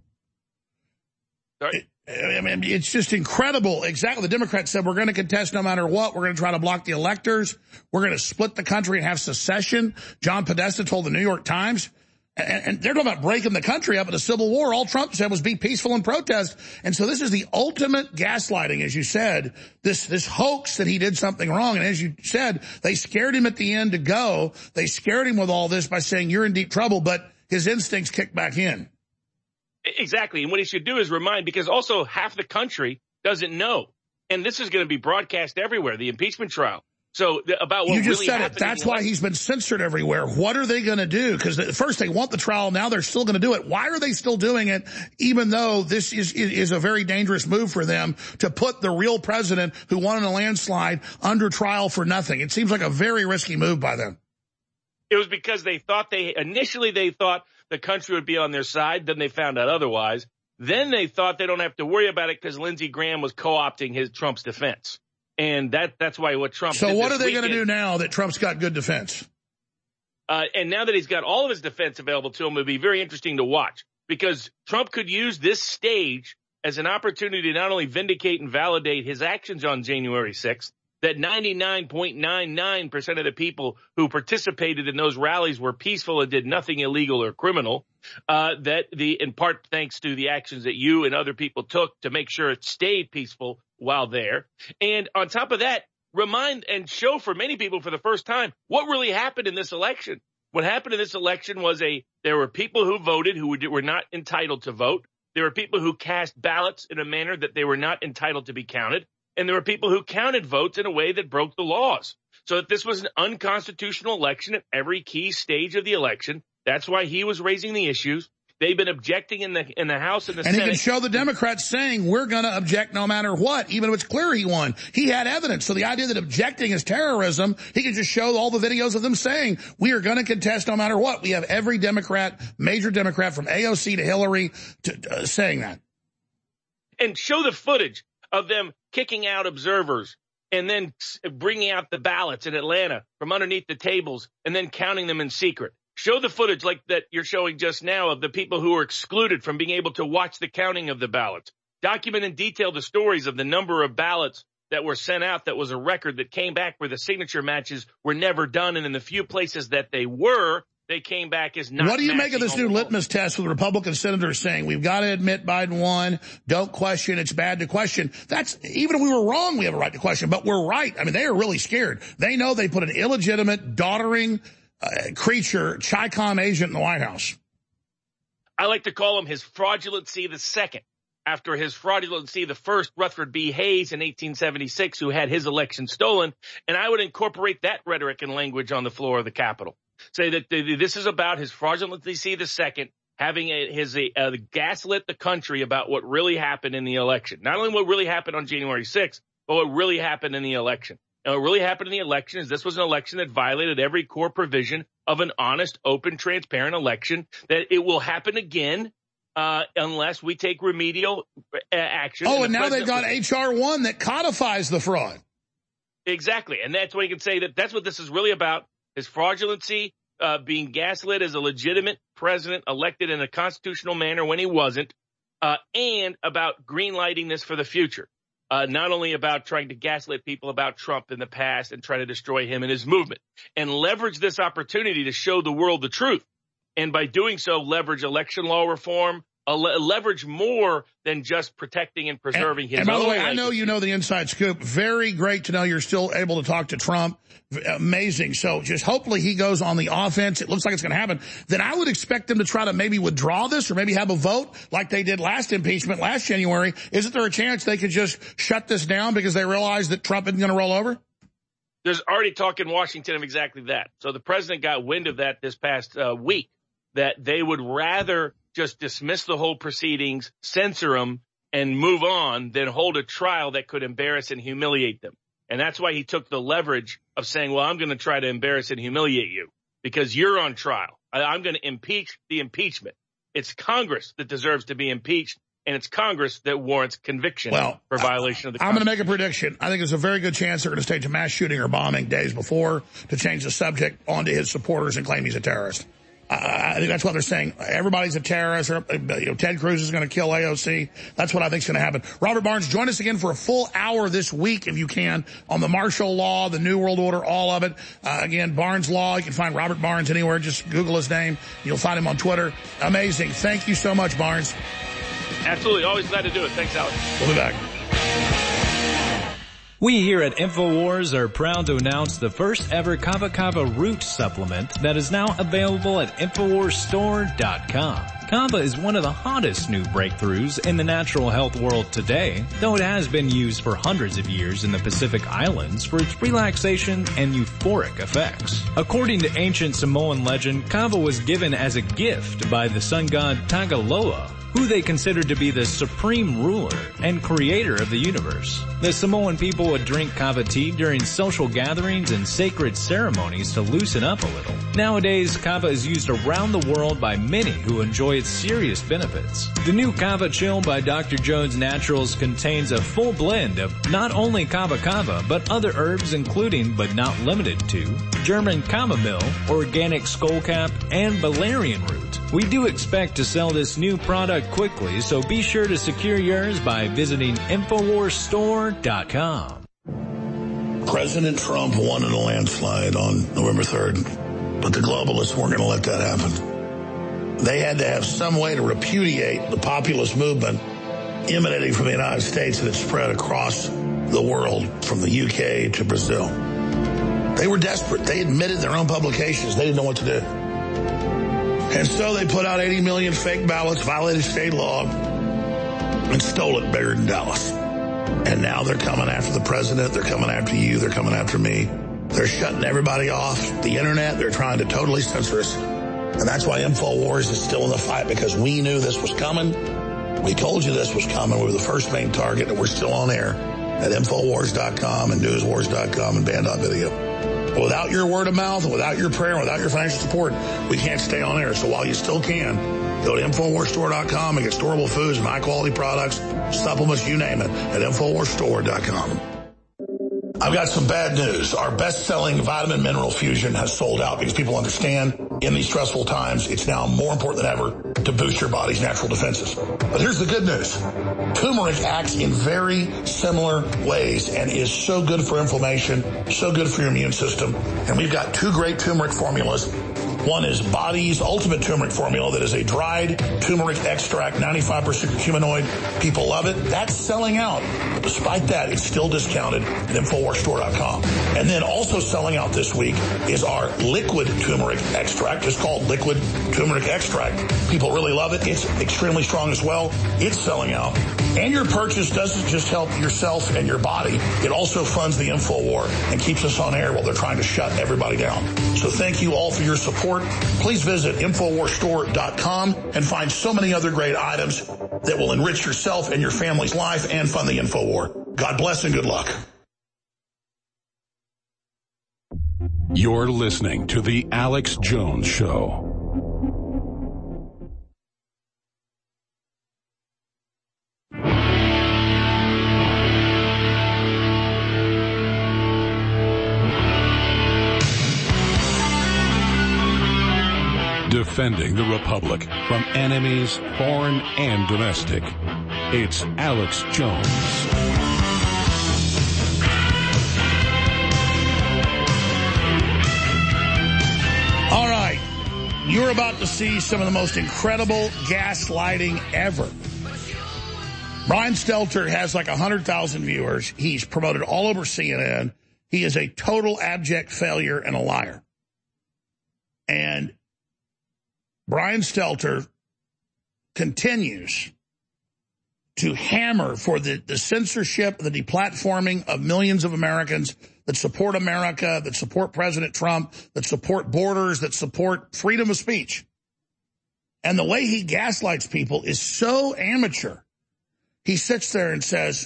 [SPEAKER 20] Sorry?
[SPEAKER 1] I mean, it's just incredible. Exactly. The Democrats said, we're going to contest no matter what. We're going to try to block the electors. We're going to split the country and have secession. John Podesta told the New York Times. And they're talking about breaking the country up in a civil war. All Trump said was be peaceful and protest. And so this is the ultimate gaslighting, as you said, this hoax that he did something wrong. And as you said, they scared him at the end to go. They scared him with all this by saying you're in deep trouble, but his instincts kicked back in.
[SPEAKER 20] Exactly. And what he should do is remind, because also half the country doesn't know. And this is going to be broadcast everywhere, the impeachment trial. So about what
[SPEAKER 1] you just
[SPEAKER 20] really
[SPEAKER 1] said
[SPEAKER 20] happened.
[SPEAKER 1] It. That's why he's been censored everywhere. What are they going to do? Because at first they want the trial. Now they're still going to do it. Why are they still doing it? Even though this is a very dangerous move for them to put the real president who won in a landslide under trial for nothing. It seems like a very risky move by them.
[SPEAKER 20] It was because initially they thought the country would be on their side. Then they found out otherwise. Then they thought they don't have to worry about it because Lindsey Graham was co-opting Trump's defense. And that's why what Trump did.
[SPEAKER 1] So what are they going to do now that Trump's got good defense?
[SPEAKER 20] And now that he's got all of his defense available to him, it'll be very interesting to watch, because Trump could use this stage as an opportunity to not only vindicate and validate his actions on January 6th, that 99.99% of the people who participated in those rallies were peaceful and did nothing illegal or criminal, in part thanks to the actions that you and other people took to make sure it stayed peaceful while there. And on top of that, remind and show for many people for the first time what really happened in this election. What happened in this election was there were people who voted who were not entitled to vote. There were people who cast ballots in a manner that they were not entitled to be counted. And there were people who counted votes in a way that broke the laws. So that this was an unconstitutional election at every key stage of the election. That's why he was raising the issues. They've been objecting in the House and the Senate.
[SPEAKER 1] And he can show the Democrats saying, we're going to object no matter what, even if it's clear he won. He had evidence. So the idea that objecting is terrorism, he can just show all the videos of them saying, we are going to contest no matter what. We have every Democrat, major Democrat from AOC to Hillary saying that.
[SPEAKER 20] And show the footage of them kicking out observers and then bringing out the ballots in Atlanta from underneath the tables and then counting them in secret. Show the footage like that you're showing just now of the people who were excluded from being able to watch the counting of the ballots. Document in detail the stories of the number of ballots that were sent out that was a record that came back where the signature matches were never done, and in the few places that they were, they came back as not.
[SPEAKER 1] What do you make of this new litmus test with Republican senators saying, we've got to admit Biden won, don't question, it's bad to question? That's, even if we were wrong, we have a right to question, but we're right. I mean, they are really scared. They know they put an illegitimate, doddering creature, Chi-Com agent in the White House.
[SPEAKER 20] I like to call him his fraudulency the second. After his fraudulency, the first, Rutherford B. Hayes in 1876, who had his election stolen, and I would incorporate that rhetoric and language on the floor of the Capitol. Say that this is about his fraudulency the second, having gaslit the country about what really happened in the election. Not only what really happened on January 6th, but what really happened in the election. And what really happened in the election is this was an election that violated every core provision of an honest, open, transparent election, that it will happen again. Unless we take remedial action.
[SPEAKER 1] Oh, and now they've got H.R. 1 that codifies the fraud.
[SPEAKER 20] Exactly. And that's why you can say that that's what this is really about, his fraudulency, being gaslit as a legitimate president elected in a constitutional manner when he wasn't, and about greenlighting this for the future. Not only about trying to gaslit people about Trump in the past and try to destroy him and his movement, and leverage this opportunity to show the world the truth. And by doing so, leverage election law reform, leverage more than just protecting and preserving his own.
[SPEAKER 1] And by the way, I know you know the inside scoop. Very great to know you're still able to talk to Trump. Amazing. So just hopefully he goes on the offense. It looks like it's going to happen. Then I would expect them to try to maybe withdraw this or maybe have a vote like they did last impeachment last January. Isn't there a chance they could just shut this down because they realize that Trump isn't going to roll over?
[SPEAKER 20] There's already talk in Washington of exactly that. So the president got wind of that this past week, that they would rather just dismiss the whole proceedings, censor them, and move on than hold a trial that could embarrass and humiliate them. And that's why he took the leverage of saying, well, I'm going to try to embarrass and humiliate you because you're on trial. I'm going to impeach the impeachment. It's Congress that deserves to be impeached, and it's Congress that warrants conviction for violation of the Constitution.
[SPEAKER 1] I'm going to make a prediction. I think there's a very good chance they're going to stage a mass shooting or bombing days before to change the subject onto his supporters and claim he's a terrorist. I think that's what they're saying. Everybody's a terrorist. Ted Cruz is going to kill AOC. That's what I think is going to happen. Robert Barnes, join us again for a full hour this week, if you can, on the martial law, the New World Order, all of it. Again, Barnes Law. You can find Robert Barnes anywhere. Just Google his name. You'll find him on Twitter. Amazing. Thank you so much, Barnes.
[SPEAKER 20] Absolutely. Always glad to do it. Thanks, Alex.
[SPEAKER 1] We'll be back.
[SPEAKER 18] We here at InfoWars are proud to announce the first ever Kava Kava root supplement that is now available at InfoWarsStore.com. Kava is one of the hottest new breakthroughs in the natural health world today, though it has been used for hundreds of years in the Pacific Islands for its relaxation and euphoric effects. According to ancient Samoan legend, Kava was given as a gift by the sun god Tagaloa, who they considered to be the supreme ruler and creator of the universe. The Samoan people would drink kava tea during social gatherings and sacred ceremonies to loosen up a little. Nowadays, kava is used around the world by many who enjoy its serious benefits. The new Kava Chill by Dr. Jones Naturals contains a full blend of not only kava kava, but other herbs including, but not limited to, German chamomile, organic skullcap, and valerian root. We do expect to sell this new product quickly, so be sure to secure yours by visiting InfoWarsStore.com.
[SPEAKER 8] President Trump won in a landslide on November 3rd, but the globalists weren't going to let that happen. They had to have some way to repudiate the populist movement emanating from the United States that had spread across the world from the UK to Brazil. They were desperate. They admitted their own publications. They didn't know what to do. And so they put out 80 million fake ballots, violated state law, and stole it bigger than Dallas. And now they're coming after the president. They're coming after you. They're coming after me. They're shutting everybody off the internet. They're trying to totally censor us. And that's why InfoWars is still in the fight, because we knew this was coming. We told you this was coming. We were the first main target, and we're still on air at InfoWars.com and NewsWars.com and Band.video. Without your word of mouth, and without your prayer, and without your financial support, we can't stay on air. So while you still can, go to InfoWarsStore.com and get storable foods and high-quality products, supplements, you name it, at InfoWarsStore.com. I've got some bad news. Our best-selling vitamin mineral fusion has sold out because people understand in these stressful times, it's now more important than ever to boost your body's natural defenses. But here's the good news. Turmeric acts in very similar ways and is so good for inflammation, so good for your immune system. And we've got 2 great turmeric formulas. One is Body's Ultimate Turmeric Formula that is a dried turmeric extract, 95% curcuminoid. People love it. That's selling out. But despite that, it's still discounted at InfoWarsStore.com. And then also selling out this week is our liquid turmeric extract. It's called liquid turmeric extract. People really love it. It's extremely strong as well. It's selling out. And your purchase doesn't just help yourself and your body. It also funds the InfoWar and keeps us on air while they're trying to shut everybody down. So thank you all for your support. Please visit InfoWarsStore.com and find so many other great items that will enrich yourself and your family's life and fund the InfoWar. God bless and good luck.
[SPEAKER 3] You're listening to The Alex Jones Show. Defending the Republic from enemies, foreign and domestic. It's Alex Jones.
[SPEAKER 1] All right. You're about to see some of the most incredible gaslighting ever. Brian Stelter has like 100,000 viewers. He's promoted all over CNN. He is a total abject failure and a liar. And Brian Stelter continues to hammer for the censorship, the deplatforming of millions of Americans that support America, that support President Trump, that support borders, that support freedom of speech. And the way he gaslights people is so amateur. He sits there and says,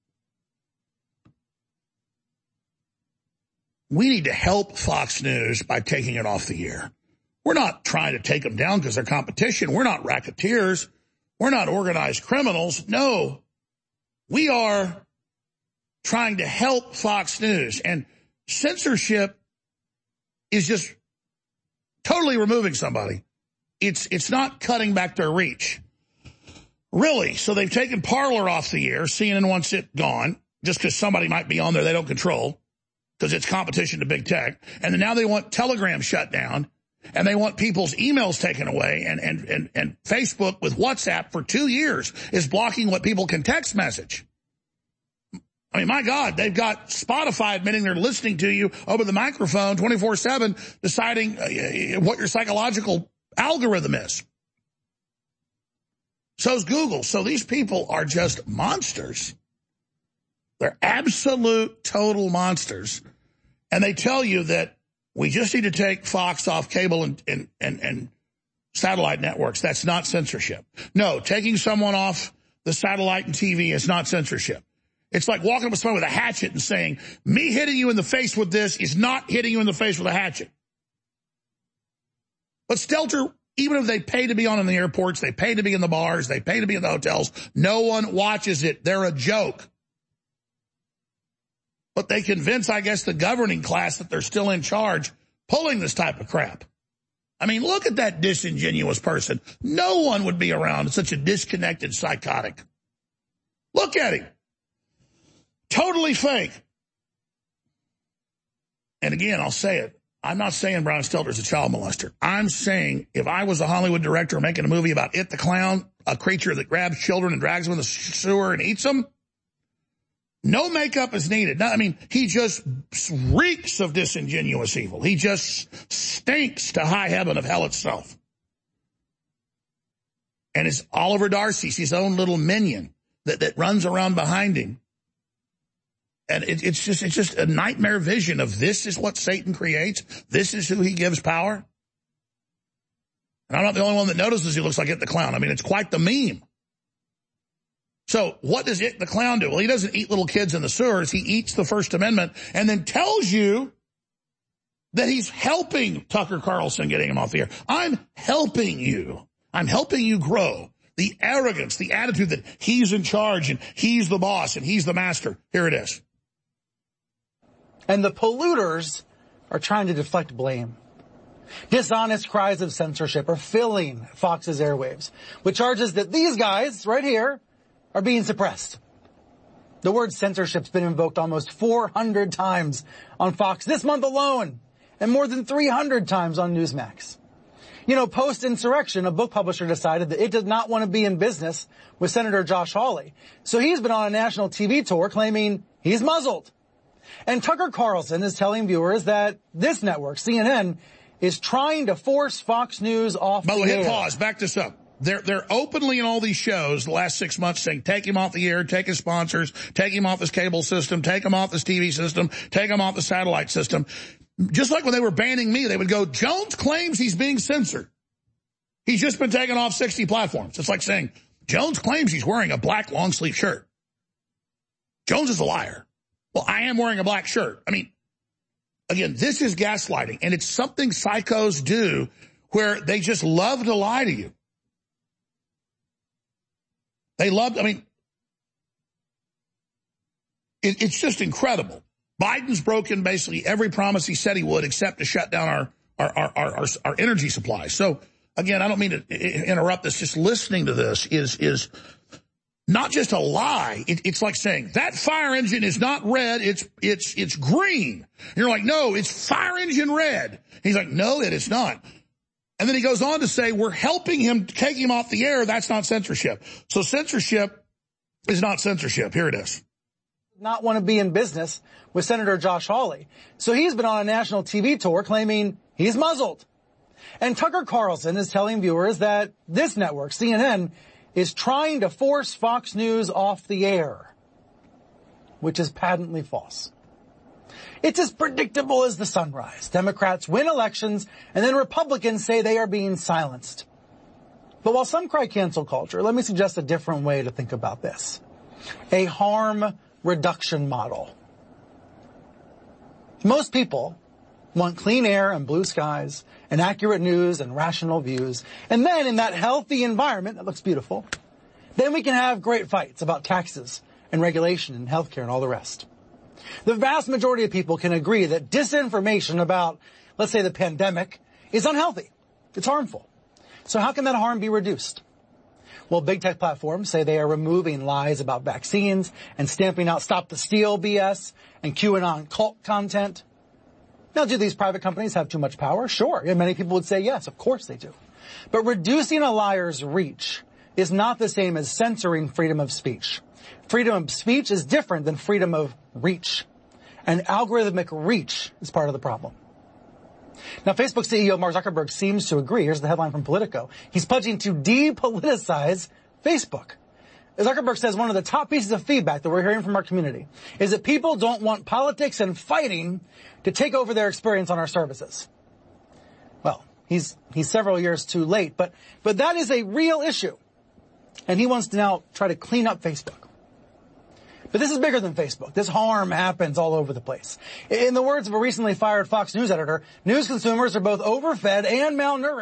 [SPEAKER 1] we need to help Fox News by taking it off the air. We're not trying to take them down because they're competition. We're not racketeers. We're not organized criminals. No, we are trying to help Fox News. And censorship is just totally removing somebody. It's not cutting back their reach. Really. So they've taken Parler off the air. CNN wants it gone just because somebody might be on there they don't control because it's competition to big tech. And then now they want Telegram shut down. And they want people's emails taken away, and Facebook with WhatsApp for 2 years is blocking what people can text message. I mean, my God, they've got Spotify admitting they're listening to you over the microphone 24/7, deciding what your psychological algorithm is. So's Google. So these people are just monsters. They're absolute, total monsters. And they tell you that we just need to take Fox off cable and satellite networks. That's not censorship. No, taking someone off the satellite and TV is not censorship. It's like walking up with someone with a hatchet and saying, me hitting you in the face with this is not hitting you in the face with a hatchet. But Stelter, even if they pay to be on in the airports, they pay to be in the bars, they pay to be in the hotels, no one watches it. They're a joke. But they convince, I guess, the governing class that they're still in charge, pulling this type of crap. I mean, look at that disingenuous person. No one would be around such a disconnected psychotic. Look at him. Totally fake. And again, I'll say it. I'm not saying Brian Stelter's a child molester. I'm saying if I was a Hollywood director making a movie about It the Clown, a creature that grabs children and drags them in the sewer and eats them, no makeup is needed. No, I mean, he just reeks of disingenuous evil. He just stinks to high heaven of hell itself. And it's Oliver Darcy's his own little minion that runs around behind him. And it's just a nightmare vision of this is what Satan creates. This is who he gives power. And I'm not the only one that notices he looks like It the Clown. I mean, it's quite the meme. So what does It the Clown do? Well, he doesn't eat little kids in the sewers. He eats the First Amendment and then tells you that he's helping Tucker Carlson getting him off the air. I'm helping you. I'm helping you grow. The arrogance, the attitude that he's in charge and he's the boss and he's the master. Here it is.
[SPEAKER 21] And the polluters are trying to deflect blame. Dishonest cries of censorship are filling Fox's airwaves with charges that these guys right here are being suppressed. The word censorship's been invoked almost 400 times on Fox this month alone, and more than 300 times on Newsmax. You know, post-insurrection, a book publisher decided that it did not want to be in business with Senator Josh Hawley. So he's been on a national TV tour claiming he's muzzled. And Tucker Carlson is telling viewers that this network, CNN, is trying to force Fox News off the air.
[SPEAKER 1] Hit pause. Back this up. They're openly in all these shows the last 6 months saying, take him off the air, take his sponsors, take him off his cable system, take him off his TV system, take him off the satellite system. Just like when they were banning me, they would go, Jones claims he's being censored. He's just been taken off 60 platforms. It's like saying, Jones claims he's wearing a black long-sleeve shirt. Jones is a liar. Well, I am wearing a black shirt. I mean, again, this is gaslighting, and it's something psychos do where they just love to lie to you. They love, I mean, it's just incredible. Biden's broken basically every promise he said he would except to shut down our energy supplies. So, again, I don't mean to interrupt this. Just listening to this is not just a lie. It's like saying that fire engine is not red. It's green. And you're like, no, it's fire engine red. He's like, no, it is not. And then he goes on to say, we're helping him take him off the air. That's not censorship. So censorship is not censorship. Here it is.
[SPEAKER 21] Not want to be in business with Senator Josh Hawley. So he's been on a national TV tour claiming he's muzzled. And Tucker Carlson is telling viewers that this network, CNN, is trying to force Fox News off the air, which is patently false. It's as predictable as the sunrise. Democrats win elections, and then Republicans say they are being silenced. But while some cry cancel culture, let me suggest a different way to think about this. A harm reduction model. Most people want clean air and blue skies, and accurate news and rational views. And then in that healthy environment that looks beautiful, then we can have great fights about taxes and regulation and healthcare and all the rest. The vast majority of people can agree that disinformation about, let's say, the pandemic is unhealthy. It's harmful. So how can that harm be reduced? Well, big tech platforms say they are removing lies about vaccines and stamping out Stop the Steal BS and QAnon cult content. Now, do these private companies have too much power? Sure. And many people would say yes, of course they do. But reducing a liar's reach is not the same as censoring freedom of speech. Freedom of speech is different than freedom of reach. And algorithmic reach is part of the problem. Now, Facebook CEO Mark Zuckerberg seems to agree. Here's the headline from Politico. He's pledging to depoliticize Facebook. Zuckerberg says one of the top pieces of feedback that we're hearing from our community is that people don't want politics and fighting to take over their experience on our services. Well, he's several years too late, but that is a real issue. And he wants to now try to clean up Facebook. But this is bigger than Facebook. This harm happens all over the place. In the words of a recently fired Fox News editor, news consumers are both overfed and malnourished.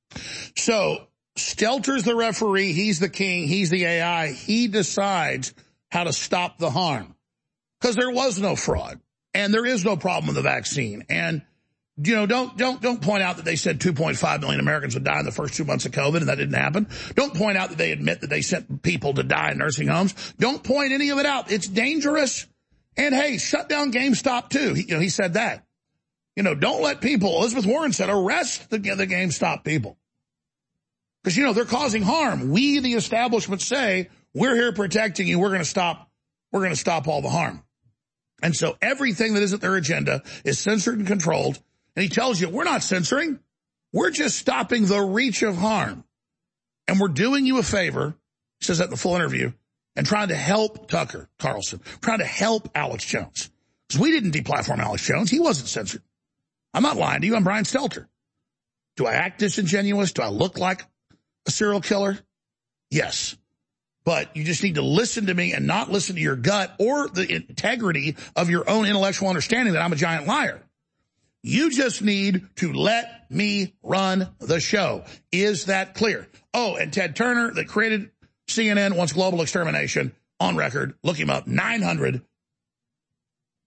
[SPEAKER 1] So Stelter's the referee. He's the king. He's the AI. He decides how to stop the harm. Because there was no fraud. And there is no problem with the vaccine. And, you know, don't point out that they said 2.5 million Americans would die in the first 2 months of COVID, and that didn't happen. Don't point out that they admit that they sent people to die in nursing homes. Don't point any of it out. It's dangerous. And, hey, shut down GameStop, too. He said that. Don't let people, Elizabeth Warren said, arrest the GameStop people. Because, they're causing harm. We, the establishment, say, we're here protecting you. We're going to stop all the harm. And so everything that isn't their agenda is censored and controlled. And he tells you, we're not censoring. We're just stopping the reach of harm. And we're doing you a favor, he says that in the full interview, and trying to help Tucker Carlson, trying to help Alex Jones. Because we didn't deplatform Alex Jones. He wasn't censored. I'm not lying to you. I'm Brian Stelter. Do I act disingenuous? Do I look like a serial killer? Yes. But you just need to listen to me and not listen to your gut or the integrity of your own intellectual understanding that I'm a giant liar. You just need to let me run the show. Is that clear? Oh, and Ted Turner, that created CNN, wants global extermination on record. Look him up. 900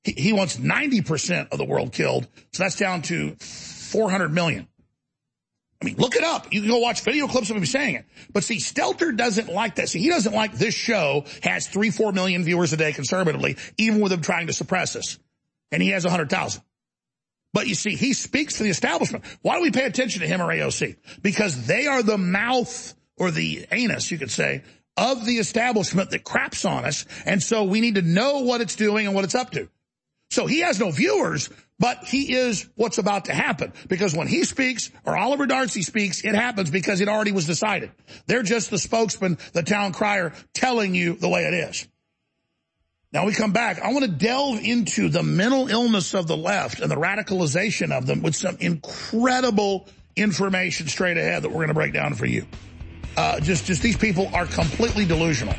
[SPEAKER 1] He wants 90% of the world killed, so that's down to 400 million. I mean, look it up. You can go watch video clips of him saying it. But see, Stelter doesn't like that. See, he doesn't like this show has 3-4 million viewers a day conservatively, even with him trying to suppress us. And he has 100,000. But you see, he speaks to the establishment. Why do we pay attention to him or AOC? Because they are the mouth, or the anus, you could say, of the establishment that craps on us. And so we need to know what it's doing and what it's up to. So he has no viewers, but he is what's about to happen. Because when he speaks, or Oliver Darcy speaks, it happens because it already was decided. They're just the spokesman, the town crier, telling you the way it is. Now we come back. I want to delve into the mental illness of the left and the radicalization of them with some incredible information straight ahead that we're going to break down for you. Just these people are completely delusional.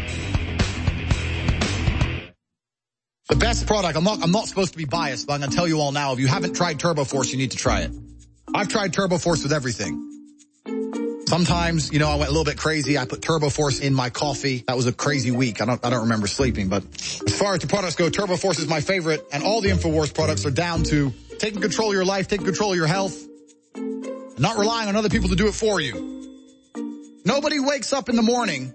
[SPEAKER 4] The best product, I'm not supposed to be biased, but I'm going to tell you all now, if you haven't tried TurboForce, you need to try it. I've tried TurboForce with everything. Sometimes, I went a little bit crazy. I put TurboForce in my coffee. That was a crazy week. I don't remember sleeping, but as far as the products go, TurboForce is my favorite, and all the InfoWars products are down to taking control of your life, taking control of your health, not relying on other people to do it for you. Nobody wakes up in the morning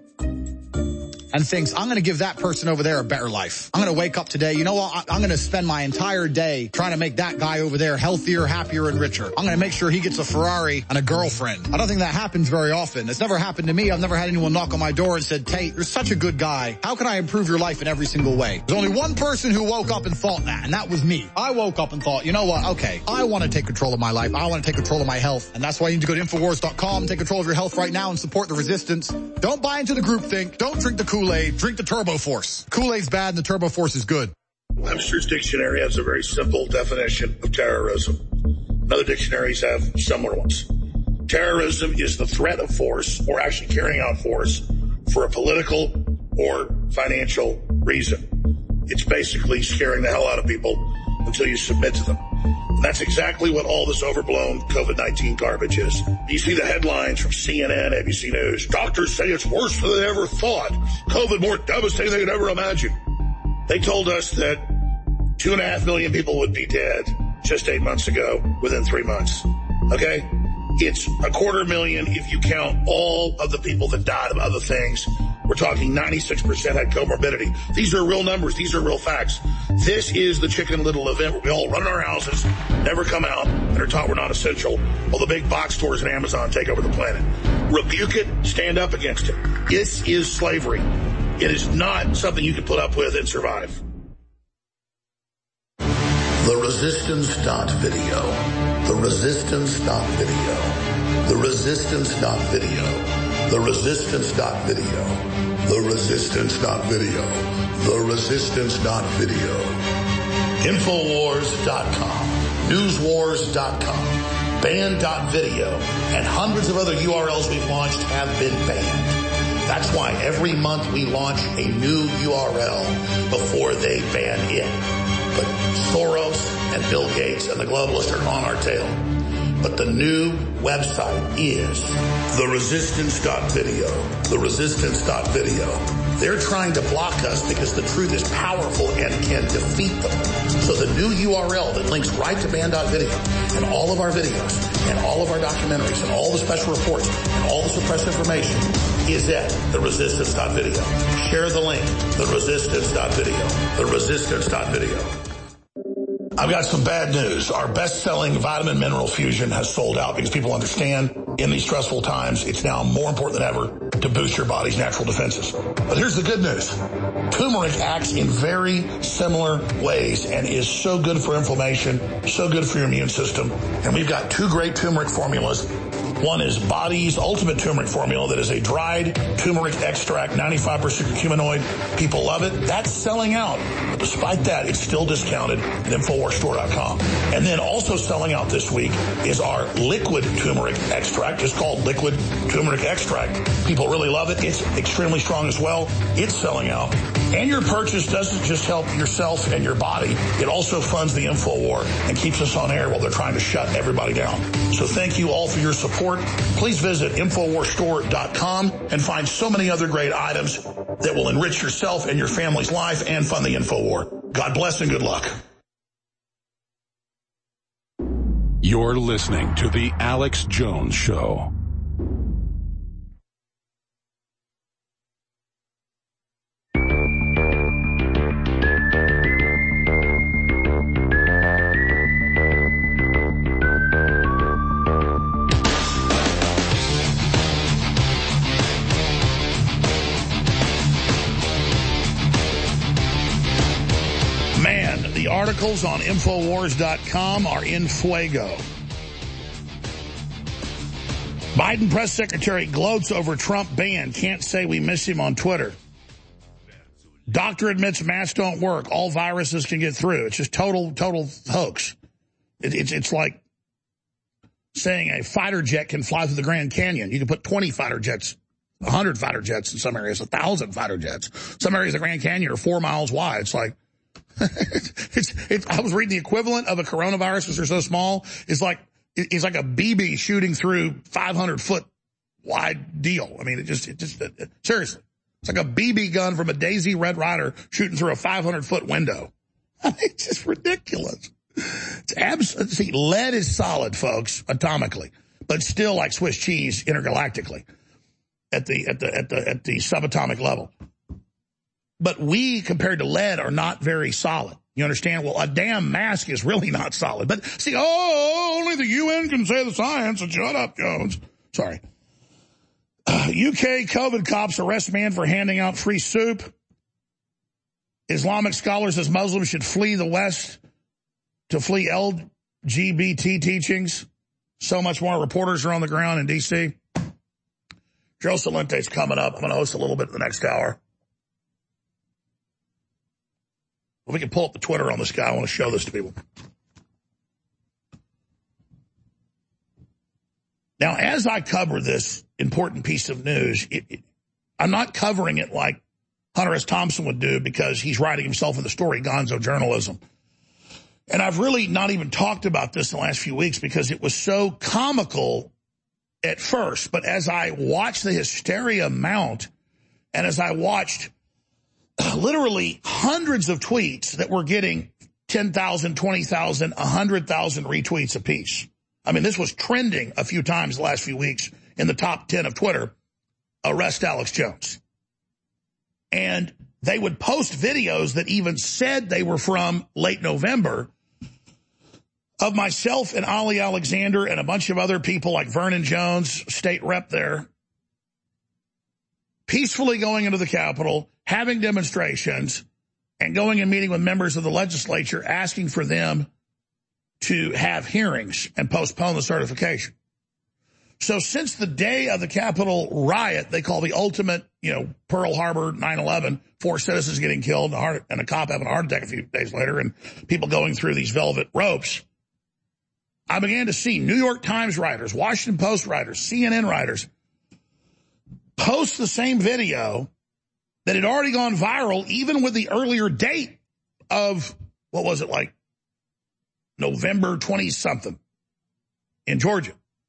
[SPEAKER 4] and thinks, I'm going to give that person over there a better life. I'm going to wake up today, you know what, I'm going to spend my entire day trying to make that guy over there healthier, happier, and richer. I'm going to make sure he gets a Ferrari and a girlfriend. I don't think that happens very often. It's never happened to me. I've never had anyone knock on my door and said, Tate, you're such a good guy. How can I improve your life in every single way? There's only one person who woke up and thought that, and that was me. I woke up and thought, you know what, okay, I want to take control of my life. I want to take control of my health. And that's why you need to go to Infowars.com, take control of your health right now and support the resistance. Don't buy into the groupthink. Don't drink the Kool-Aid. Drink the TurboForce. Kool-Aid's bad and the TurboForce is good.
[SPEAKER 8] Webster's dictionary has a very simple definition of terrorism. Other dictionaries have similar ones. Terrorism is the threat of force, or actually carrying out force, for a political or financial reason. It's basically scaring the hell out of people until you submit to them. And that's exactly what all this overblown COVID-19 garbage is. You see the headlines from CNN, ABC News. Doctors say it's worse than they ever thought. COVID more devastating than they could ever imagine. They told us that 2.5 million people would be dead just 8 months ago within 3 months. Okay? It's 250,000 if you count all of the people that died of other things. We're talking 96% had comorbidity. These are real numbers. These are real facts. This is the Chicken Little event where we all run in our houses, never come out, and are taught we're not essential, while the big box stores and Amazon take over the planet. Rebuke it. Stand up against it. This is slavery. It is not something you can put up with and survive. The Resistance.video. The Resistance.video. The Resistance.video. The Resistance.video. The Resistance.video. The Resistance.video. Infowars.com. Newswars.com. Banned.video. And hundreds of other URLs we've launched have been banned. That's why every month we launch a new URL before they ban it. But Soros and Bill Gates and the globalists are on our tail. But the new website is theresistance.video. Theresistance.video. They're trying to block us because the truth is powerful and can defeat them. So the new URL that links right to ban.video and all of our videos and all of our documentaries and all the special reports and all the suppressed information is at theresistance.video. Share the link, theresistance.video. Theresistance.video. I've got some bad news. Our best-selling vitamin mineral fusion has sold out because people understand in these stressful times, it's now more important than ever to boost your body's natural defenses. But here's the good news. Turmeric acts in very similar ways and is so good for inflammation, so good for your immune system. And we've got two great turmeric formulas. One is Body's Ultimate Turmeric Formula that is a dried turmeric extract, 95% curcuminoid. People love it. That's selling out. But despite that, it's still discounted at InfoWarsStore.com. And then also selling out this week is our liquid turmeric extract, just called Liquid Turmeric Extract. People really love it. It's extremely strong as well. It's selling out. And your purchase doesn't just help yourself and your body. It also funds the InfoWar and keeps us on air while they're trying to shut everybody down. So thank you all for your support. Please visit InfoWarsStore.com and find so many other great items that will enrich yourself and your family's life and fund the InfoWar.
[SPEAKER 1] God bless and good luck.
[SPEAKER 3] You're listening to The Alex Jones Show.
[SPEAKER 1] Man, the articles on Infowars.com are in fuego. Biden press secretary gloats over Trump ban. Can't say we miss him on Twitter. Doctor admits masks don't work. All viruses can get through. It's just total hoax. It's like saying a fighter jet can fly through the Grand Canyon. You can put 20 fighter jets, 100 fighter jets in some areas, 1,000 fighter jets. Some areas of the Grand Canyon are 4 miles wide. It's like, I was reading the equivalent of a coronavirus because they're so small. It's like a BB shooting through 500-foot wide deal. I mean, it just seriously, it's like a BB gun from a Daisy Red Ryder shooting through a 500-foot window. I mean, it's just ridiculous. See, lead is solid, folks, atomically, but still like Swiss cheese intergalactically at the subatomic level. But we, compared to lead, are not very solid. You understand? Well, a damn mask is really not solid. But see, only the UN can say the science. And shut up, Jones. Sorry. UK COVID cops arrest man for handing out free soup. Islamic scholar says Muslims should flee the West to flee LGBT teachings. So much more. Reporters are on the ground in D.C. Joe Salente's coming up. I'm going to host a little bit in the next hour. Well, we can pull up the Twitter on this guy. I want to show this to people. Now, as I cover this important piece of news, I'm not covering it like Hunter S. Thompson would do because he's writing himself in the story, gonzo journalism. And I've really not even talked about this in the last few weeks because it was so comical at first. But as I watched the hysteria mount, and as I watched literally hundreds of tweets that were getting 10,000, 20,000, 100,000 retweets apiece. I mean, this was trending a few times the last few weeks in the top 10 of Twitter. Arrest Alex Jones. And they would post videos that even said they were from late November of myself and Ali Alexander and a bunch of other people like Vernon Jones, state rep there, peacefully going into the Capitol, having demonstrations, and going and meeting with members of the legislature, asking for them to have hearings and postpone the certification. So since the day of the Capitol riot, they call the ultimate, Pearl Harbor 9/11, 4 citizens getting killed and a cop having a heart attack a few days later and people going through these velvet ropes, I began to see New York Times writers, Washington Post writers, CNN writers post the same video that had already gone viral, even with the earlier date of, what was it, like November 20-something in Georgia.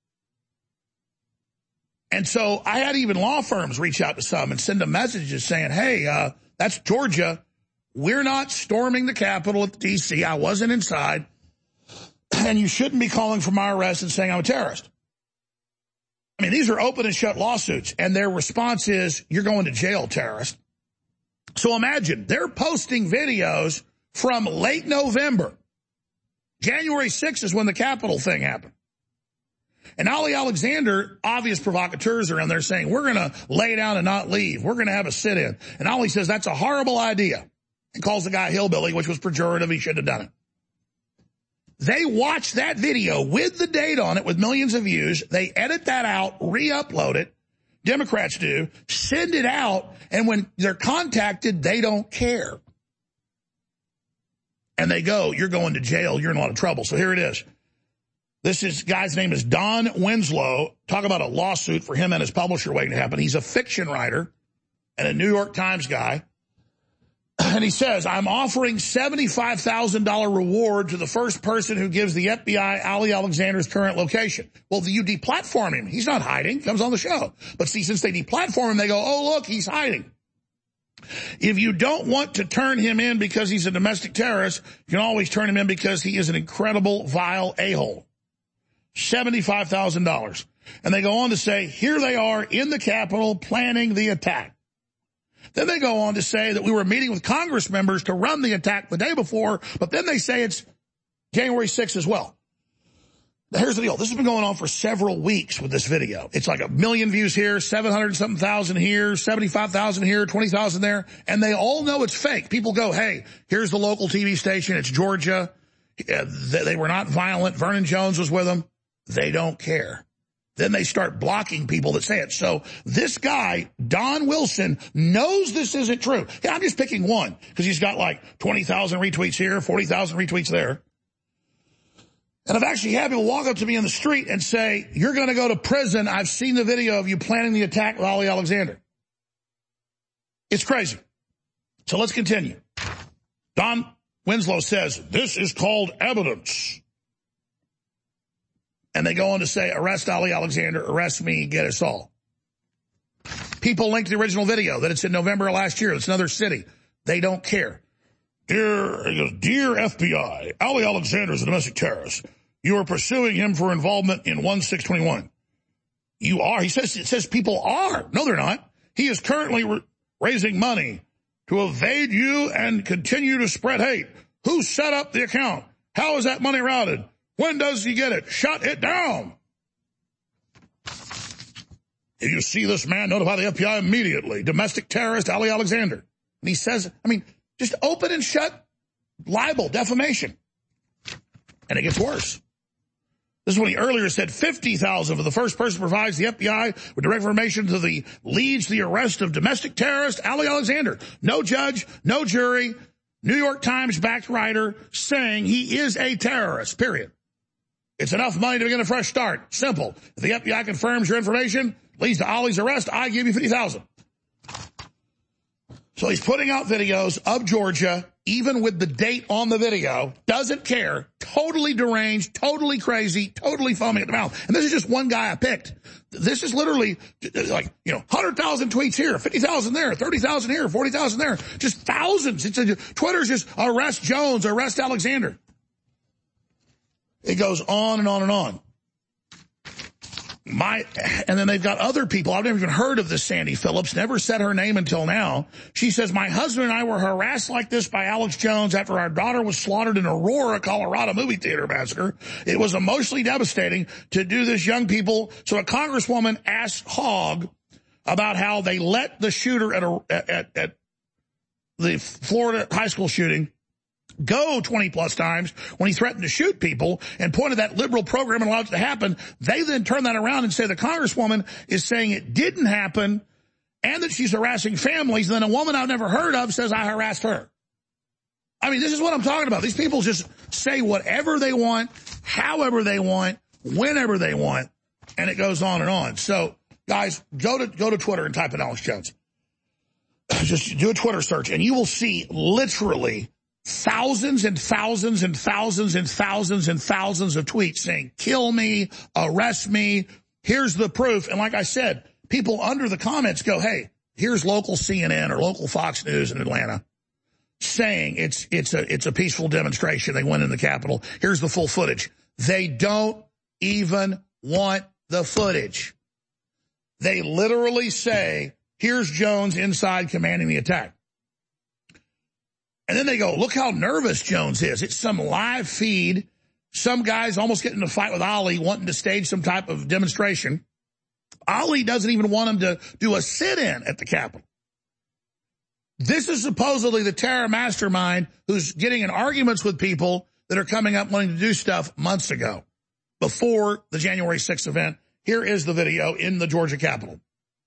[SPEAKER 1] And so I had even law firms reach out to some and send them messages saying, hey, that's Georgia. We're not storming the Capitol at D.C. I wasn't inside. And you shouldn't be calling for my arrest and saying I'm a terrorist. I mean, these are open and shut lawsuits, and their response is, you're going to jail, terrorist. So imagine, they're posting videos from late November. January 6th is when the Capitol thing happened. And Ali Alexander, obvious provocateurs, are in there saying, we're going to lay down and not leave. We're going to have a sit-in. And Ali says, that's a horrible idea. And calls the guy hillbilly, which was pejorative. He shouldn't have done it. They watch that video with the date on it with millions of views. They edit that out, re-upload it. Democrats do. Send it out. And when they're contacted, they don't care. And they go, you're going to jail. You're in a lot of trouble. So here it is. Guy's name is Don Winslow. Talk about a lawsuit for him and his publisher waiting to happen. He's a fiction writer and a New York Times guy. And he says, I'm offering $75,000 reward to the first person who gives the FBI Ali Alexander's current location. Well, you deplatform him. He's not hiding. Comes on the show. But see, since they deplatform him, they go, oh, look, he's hiding. If you don't want to turn him in because he's a domestic terrorist, you can always turn him in because he is an incredible, vile a-hole. $75,000. And they go on to say, here they are in the Capitol planning the attack. Then they go on to say that we were meeting with Congress members to run the attack the day before, but then they say it's January 6th as well. Now, here's the deal. This has been going on for several weeks with this video. It's like 1 million views here, 700-something thousand here, 75,000 here, 20,000 there, and they all know it's fake. People go, hey, here's the local TV station. It's Georgia. They were not violent. Vernon Jones was with them. They don't care. Then they start blocking people that say it. So this guy, Don Wilson, knows this isn't true. Yeah, I'm just picking one because he's got like 20,000 retweets here, 40,000 retweets there. And I've actually had people walk up to me in the street and say, you're going to go to prison. I've seen the video of you planning the attack with Ali Alexander. It's crazy. So let's continue. Don Winslow says, this is called evidence. And they go on to say, arrest Ali Alexander, arrest me, get us all. People link the original video that it's in November of last year. It's another city. They don't care. Dear FBI, Ali Alexander is a domestic terrorist. You are pursuing him for involvement in 1621. You are. It says people are. No, they're not. He is currently raising money to evade you and continue to spread hate. Who set up the account? How is that money routed? When does he get it? Shut it down. If you see this man, notify the FBI immediately. Domestic terrorist Ali Alexander. And he says, just open and shut libel, defamation. And it gets worse. This is when he earlier said 50,000 for the first person provides the FBI with direct information to the leads the arrest of domestic terrorist Ali Alexander. No judge, no jury, New York Times backed writer saying he is a terrorist, period. It's enough money to begin a fresh start. Simple. If the FBI confirms your information, leads to Ali's arrest, I give you 50,000. So he's putting out videos of Georgia, even with the date on the video, doesn't care, totally deranged, totally crazy, totally foaming at the mouth. And this is just one guy I picked. This is literally like, 100,000 tweets here, 50,000 there, 30,000 here, 40,000 there, just thousands. Twitter's just arrest Jones, arrest Alexander. It goes on and on and on. And then they've got other people. I've never even heard of this Sandy Phillips, never said her name until now. She says, my husband and I were harassed like this by Alex Jones after our daughter was slaughtered in Aurora, Colorado movie theater massacre. It was emotionally devastating to do this young people. So a congresswoman asked Hogg about how they let the shooter at the Florida high school shooting go 20 plus times when he threatened to shoot people and pointed that liberal program and allowed it to happen. They then turn that around and say the congresswoman is saying it didn't happen and that she's harassing families. And then a woman I've never heard of says I harassed her. This is what I'm talking about. These people just say whatever they want, however they want, whenever they want, and it goes on and on. So guys, go to Twitter and type in Alex Jones. Just do a Twitter search and you will see literally thousands and thousands and thousands and thousands and thousands of tweets saying, kill me, arrest me, here's the proof. And like I said, people under the comments go, hey, here's local CNN or local Fox News in Atlanta saying it's a peaceful demonstration. They went in the Capitol. Here's the full footage. They don't even want the footage. They literally say, here's Jones inside commanding the attack. And then they go, look how nervous Jones is. It's some live feed. Some guy's almost getting in a fight with Ali, wanting to stage some type of demonstration. Ali doesn't even want him to do a sit-in at the Capitol. This is supposedly the terror mastermind who's getting in arguments with people that are coming up wanting to do stuff months ago, before the January 6th event. Here is the video in the Georgia Capitol.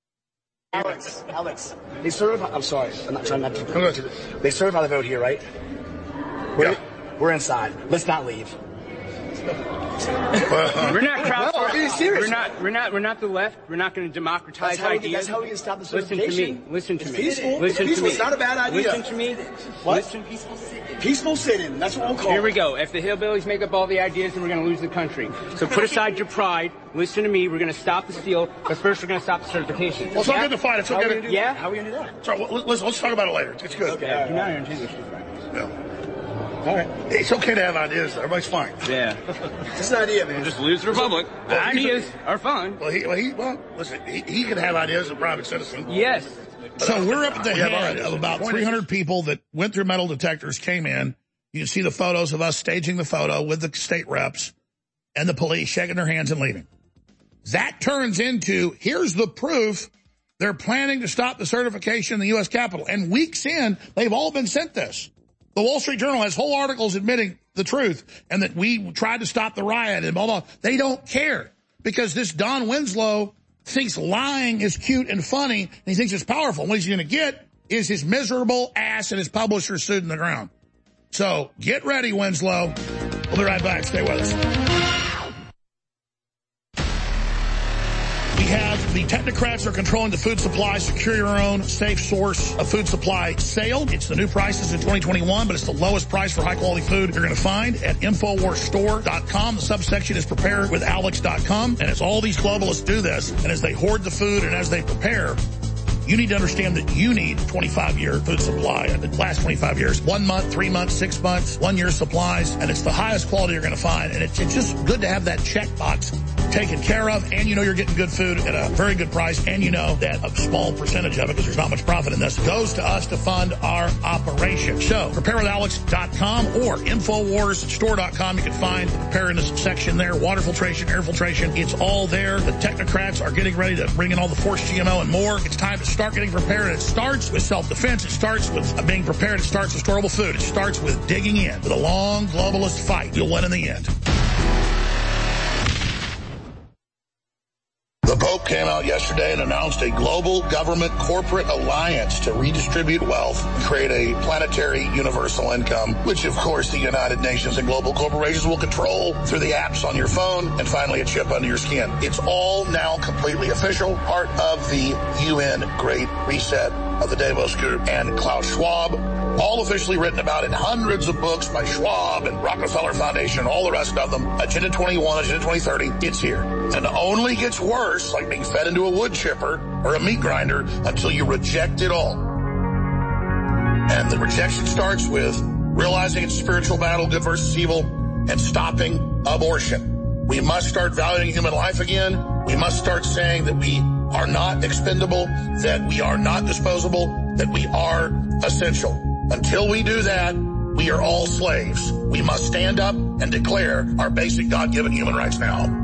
[SPEAKER 5] Alex, they certify. I'm sorry, I'm not trying to. They certify the vote here, right? We're inside. Let's not leave.
[SPEAKER 6] We're not crowdsourcing.
[SPEAKER 5] No, I'm being serious.
[SPEAKER 6] We're not the left. We're not going to democratize ideas.
[SPEAKER 5] That's how we can stop the
[SPEAKER 6] Listen
[SPEAKER 5] certification.
[SPEAKER 6] to me.
[SPEAKER 5] It's peaceful. It's not a bad idea.
[SPEAKER 6] Listen to me.
[SPEAKER 5] What? Peaceful sit-in. That's what we'll call it.
[SPEAKER 6] Here we go. If the hillbillies make up all the ideas, then we're going to lose the country. So put aside your pride. Listen to me. We're going to stop the steal, but first we're going to stop the certification.
[SPEAKER 1] Well, it's not good to fight. It's not good to...
[SPEAKER 6] Yeah?
[SPEAKER 5] How are we going to do that?
[SPEAKER 1] Sorry, let's talk about it later. It's good.
[SPEAKER 6] Okay. You're not in English.
[SPEAKER 1] Yeah. All right. It's okay to have ideas. Everybody's fine.
[SPEAKER 6] Yeah.
[SPEAKER 5] It's an idea, man.
[SPEAKER 6] Just lose the republic. Ideas are fun.
[SPEAKER 1] Well, listen, he can have ideas as a private citizen.
[SPEAKER 6] Yes.
[SPEAKER 1] So we're up at the head of about 300 people that went through metal detectors, came in. You can see the photos of us staging the photo with the state reps and the police shaking their hands and leaving. That turns into, here's the proof they're planning to stop the certification in the U.S. Capitol. And weeks in, they've all been sent this. The Wall Street Journal has whole articles admitting the truth and that we tried to stop the riot and blah, blah. They don't care because this Don Winslow thinks lying is cute and funny and he thinks it's powerful. And what he's going to get is his miserable ass and his publisher sued in the ground. So get ready, Winslow. We'll be right back. Stay with us. We have the technocrats are controlling the food supply. Secure your own safe source of food supply sale. It's the new prices in 2021, but it's the lowest price for high-quality food you're going to find at InfoWarsStore.com. The subsection is preparewithalex.com, and as all these globalists do this, and as they hoard the food and as they prepare, you need to understand that you need 25-year food supply. And it lasts 25 years. 1 month, 3 months, 6 months, 1 year supplies. And it's the highest quality you're going to find. And it's just good to have that checkbox taken care of. And you know you're getting good food at a very good price. And you know that a small percentage of it, because there's not much profit in this, goes to us to fund our operation. So preparewithalex.com or InfoWarsStore.com. You can find the preparedness section there. Water filtration, air filtration. It's all there. The technocrats are getting ready to bring in all the forced GMO and more. It's time to start getting prepared. It starts with self-defense. It starts with being prepared. It starts with storable food. It starts with digging in. With a long globalist fight, you'll win in the end. The Pope came out yesterday and announced a global government corporate alliance to redistribute wealth and create a planetary universal income, which of course the United Nations and global corporations will control through the apps on your phone and finally a chip under your skin. It's all now completely official, part of the UN Great Reset of the Davos Group and Klaus Schwab, all officially written about in hundreds of books by Schwab and Rockefeller Foundation and all the rest of them. Agenda 21, Agenda 2030, it's here. And it only gets worse, like being fed into a wood chipper or a meat grinder, until you reject it all. And the rejection starts with realizing it's a spiritual battle, good versus evil, and stopping abortion. We must start valuing human life again. We must start saying that we are not expendable, that we are not disposable, that we are essential. Until we do that, we are all slaves. We must stand up and declare our basic God-given human rights now.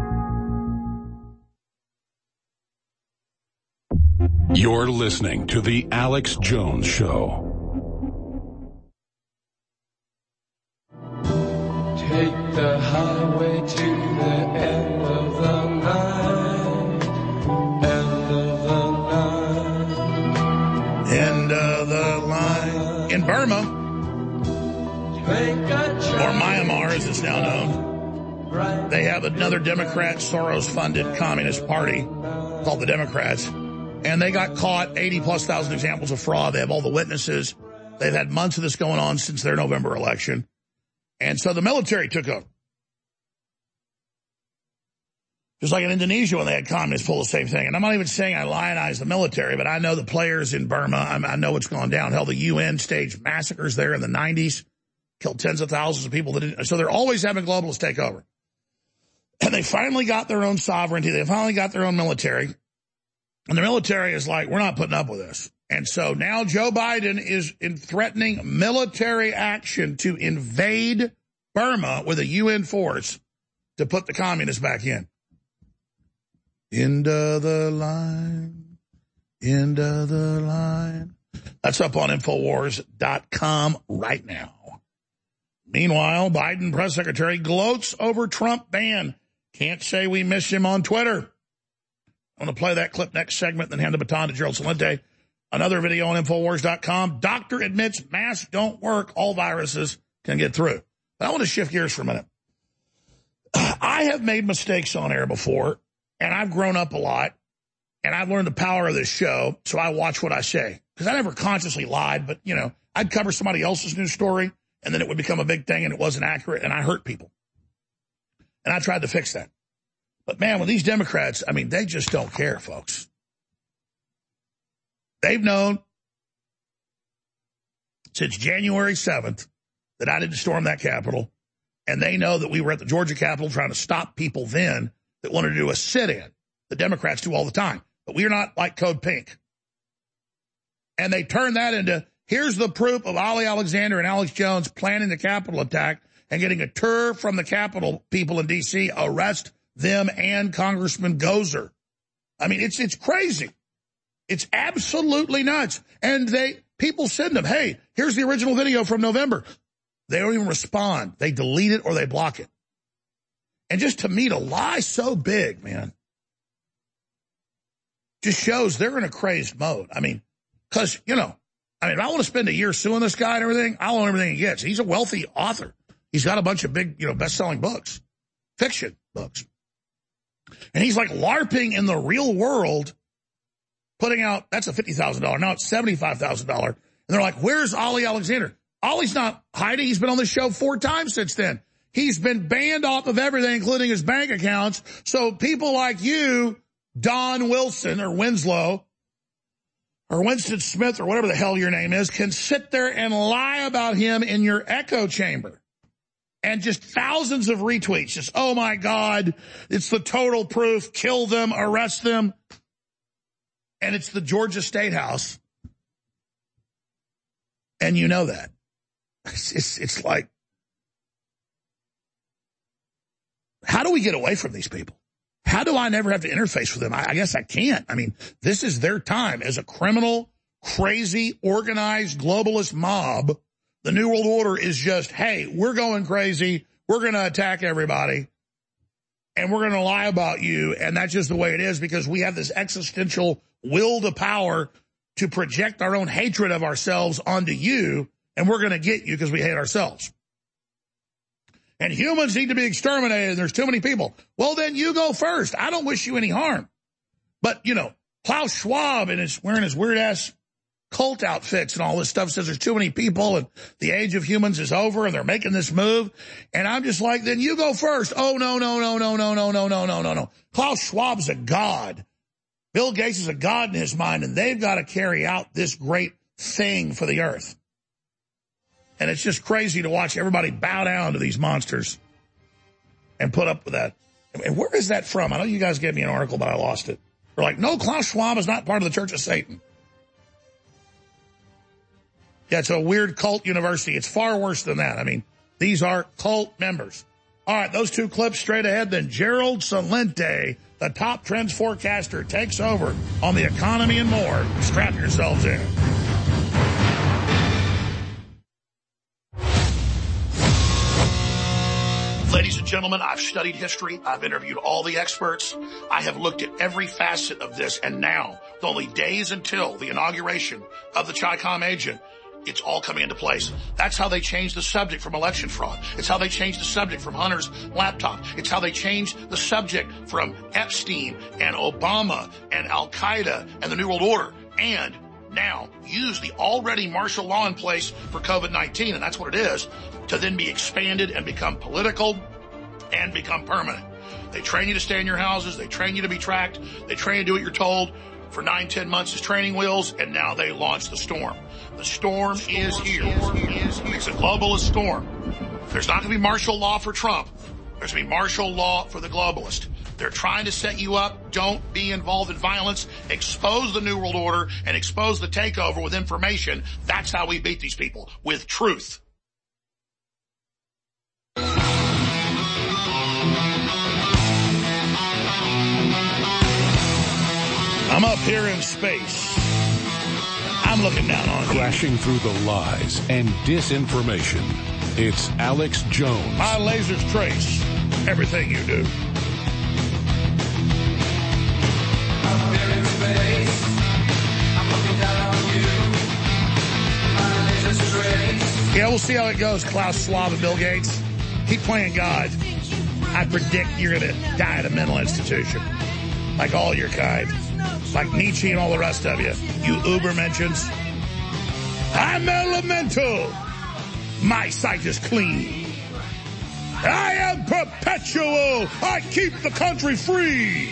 [SPEAKER 3] You're listening to The Alex Jones Show.
[SPEAKER 9] Take the highway to the end of the night. End of the line.
[SPEAKER 1] End of the line. In Burma, or Myanmar as it's now known, they have another Democrat Soros-funded communist party called the Democrats. And they got caught, 80-plus thousand examples of fraud. They have all the witnesses. They've had months of this going on since their November election. And so the military took over. Just like in Indonesia when they had communists pull the same thing. And I'm not even saying I lionize the military, but I know the players in Burma. I know what's gone down. Hell, the UN staged massacres there in the 90s, killed tens of thousands of people. So they're always having globalists take over. And they finally got their own sovereignty. They finally got their own military. And the military is like, we're not putting up with this. And so now Joe Biden is threatening military action to invade Burma with a UN force to put the communists back in. End of the line. End of the line. That's up on Infowars.com right now. Meanwhile, Biden press secretary gloats over Trump ban. Can't say we miss him on Twitter. I'm going to play that clip next segment, then hand the baton to Gerald Celente. Another video on Infowars.com. Doctor admits masks don't work. All viruses can get through. But I want to shift gears for a minute. I have made mistakes on air before, and I've grown up a lot, and I've learned the power of this show, so I watch what I say. Because I never consciously lied, but, you know, I'd cover somebody else's news story, and then it would become a big thing, and it wasn't accurate, and I hurt people. And I tried to fix that. But, man, with these Democrats, I mean, they just don't care, folks. They've known since January 7th that I didn't storm that Capitol, and they know that we were at the Georgia Capitol trying to stop people then that wanted to do a sit-in. The Democrats do all the time. But we are not like Code Pink. And they turn that into, here's the proof of Ali Alexander and Alex Jones planning the Capitol attack and getting a tour from the Capitol people in D.C., arrest them and Congressman Gozer. I mean, it's crazy. It's absolutely nuts. And people send them, hey, here's the original video from November. They don't even respond. They delete it or they block it. And just to me, to lie so big, man, just shows they're in a crazed mode. I mean, because, you know, I mean, if I want to spend a year suing this guy and everything, I want everything he gets. He's a wealthy author. He's got a bunch of big, you know, best-selling books, fiction books. And he's like LARPing in the real world, putting out, that's a $50,000. Now it's $75,000. And they're like, where's Ali Alexander? Ollie's not hiding. He's been on the show 4 times since then. He's been banned off of everything, including his bank accounts. So people like you, Don Wilson or Winslow or Winston Smith or whatever the hell your name is, can sit there and lie about him in your echo chamber. And just thousands of retweets. Just, oh, my God, it's the total proof. Kill them, arrest them. And it's the Georgia State House. And you know that. It's like, how do we get away from these people? How do I never have to interface with them? I guess I can't. I mean, this is their time as a criminal, crazy, organized, globalist mob. The New World Order is just, hey, we're going crazy. We're going to attack everybody. And we're going to lie about you. And that's just the way it is because we have this existential will to power to project our own hatred of ourselves onto you. And we're going to get you because we hate ourselves. And humans need to be exterminated. And there's too many people. Well, then you go first. I don't wish you any harm. But, you know, Klaus Schwab and is wearing his weird-ass cult outfits and all this stuff says there's too many people and the age of humans is over and they're making this move. And I'm just like, then you go first. Oh, no. Klaus Schwab's a god. Bill Gates is a god in his mind, and they've got to carry out this great thing for the earth. And it's just crazy to watch everybody bow down to these monsters and put up with that. And where is that from? I know you guys gave me an article, but I lost it. They're like, no, Klaus Schwab is not part of the Church of Satan. Yeah, it's a weird cult university. It's far worse than that. I mean, these are cult members. All right, those 2 clips straight ahead. Then Gerald Celente, the top trends forecaster, takes over on the economy and more. Strap yourselves in. Ladies and gentlemen, I've studied history. I've interviewed all the experts. I have looked at every facet of this. And now, with only days until the inauguration of the Chi-Com agent, it's all coming into place. That's how they changed the subject from election fraud. It's how they changed the subject from Hunter's laptop. It's how they changed the subject from Epstein and Obama and Al-Qaeda and the New World Order. And now use the already martial law in place for COVID-19, and that's what it is, to then be expanded and become political and become permanent. They train you to stay in your houses. They train you to be tracked. They train you to do what you're told for 9-10 months as training wheels, and now they launch the storm. The storm is here. It's a globalist storm. There's not going to be martial law for Trump. There's going to be martial law for the globalist. They're trying to set you up. Don't be involved in violence. Expose the New World Order and expose the takeover with information. That's how we beat these people, with truth. I'm up here in space. I'm looking down on you.
[SPEAKER 3] Crashing through the lies and disinformation. It's Alex Jones.
[SPEAKER 1] My lasers trace everything you do.
[SPEAKER 9] Up here in space, I'm looking down on you. My lasers trace.
[SPEAKER 1] Yeah, we'll see how it goes, Klaus Schwab and Bill Gates. Keep playing God. I predict you're going to die at a mental institution. Like all your kind. Like Nietzsche and all the rest of you. You uber mentions. I'm elemental. My sight is clean. I am perpetual. I keep the country free.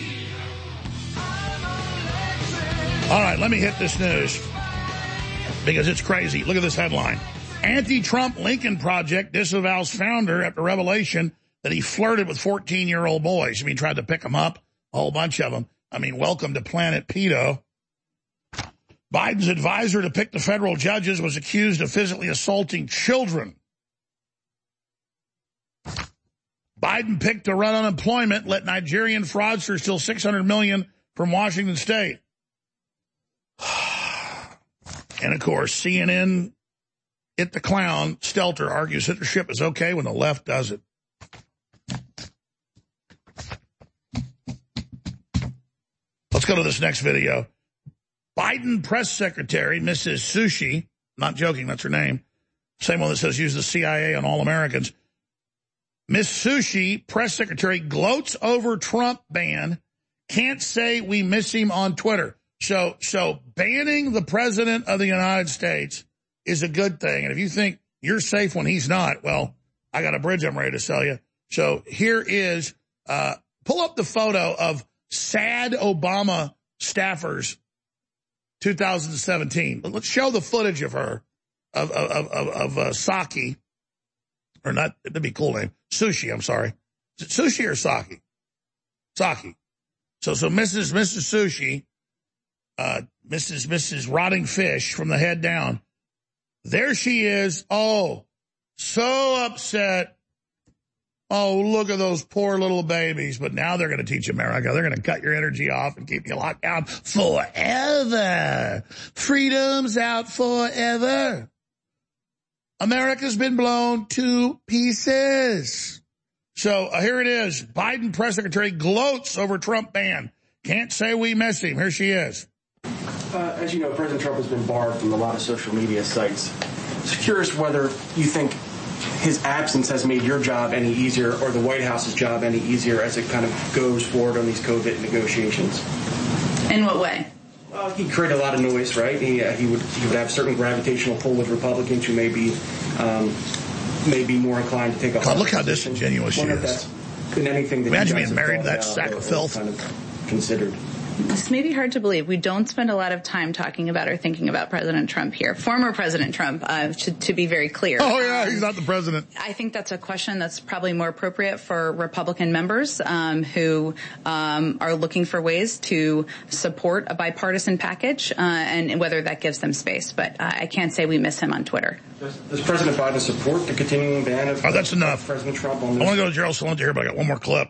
[SPEAKER 1] All right, let me hit this news. Because it's crazy. Look at this headline. Anti-Trump Lincoln Project disavows founder after revelation that he flirted with 14-year-old boys. I mean, tried to pick them up, a whole bunch of them. I mean, welcome to Planet Pedo. Biden's advisor to pick the federal judges was accused of physically assaulting children. Biden picked to run unemployment, let Nigerian fraudsters steal $600 million from Washington State. And, of course, CNN, It the Clown, Stelter, argues censorship is okay when the left does it. Let's go to this next video. Biden press secretary, Mrs. Sushi, not joking, that's her name, same one that says use the CIA on all Americans. Miss Sushi, press secretary, gloats over Trump ban, can't say we miss him on Twitter. So banning the president of the United States is a good thing. And if you think you're safe when he's not, well, I got a bridge I'm ready to sell you. So here is, pull up the photo of sad Obama staffers 2017. Let's show the footage of her, of Saki, or not, that'd be a cool name. Sushi, I'm sorry. Is it Sushi or Saki? Saki. So Mrs. Sushi, Mrs. Rotting Fish from the head down. There she is. Oh, so upset. Oh, look at those poor little babies. But now they're going to teach America. They're going to cut your energy off and keep you locked down forever. Freedom's out forever. America's been blown to pieces. So here it is. Biden press secretary gloats over Trump ban. Can't say we miss him. Here she is.
[SPEAKER 5] As you know, President Trump has been barred from a lot of social media sites. Just curious whether you think his absence has made your job any easier or the White House's job any easier as it kind of goes forward on these COVID negotiations.
[SPEAKER 7] In what way?
[SPEAKER 5] Well, he created a lot of noise, right? He would have certain gravitational pull with Republicans who may be more inclined to take a.
[SPEAKER 1] God, look how disingenuous she is.
[SPEAKER 5] That's been anything that
[SPEAKER 1] imagine being married to that sack of filth.
[SPEAKER 5] Kind of considered.
[SPEAKER 7] This may be hard to believe. We don't spend a lot of time talking about or thinking about President Trump here. Former President Trump, to be very clear.
[SPEAKER 1] Oh, yeah, he's not the president.
[SPEAKER 7] I think that's a question that's probably more appropriate for Republican members who are looking for ways to support a bipartisan package and whether that gives them space. But I can't say we miss him on Twitter.
[SPEAKER 5] Does President Biden support the continuing ban of
[SPEAKER 1] that's enough.
[SPEAKER 5] President Trump on this?
[SPEAKER 1] I want to go to Gerald Celente here, but I got one more clip.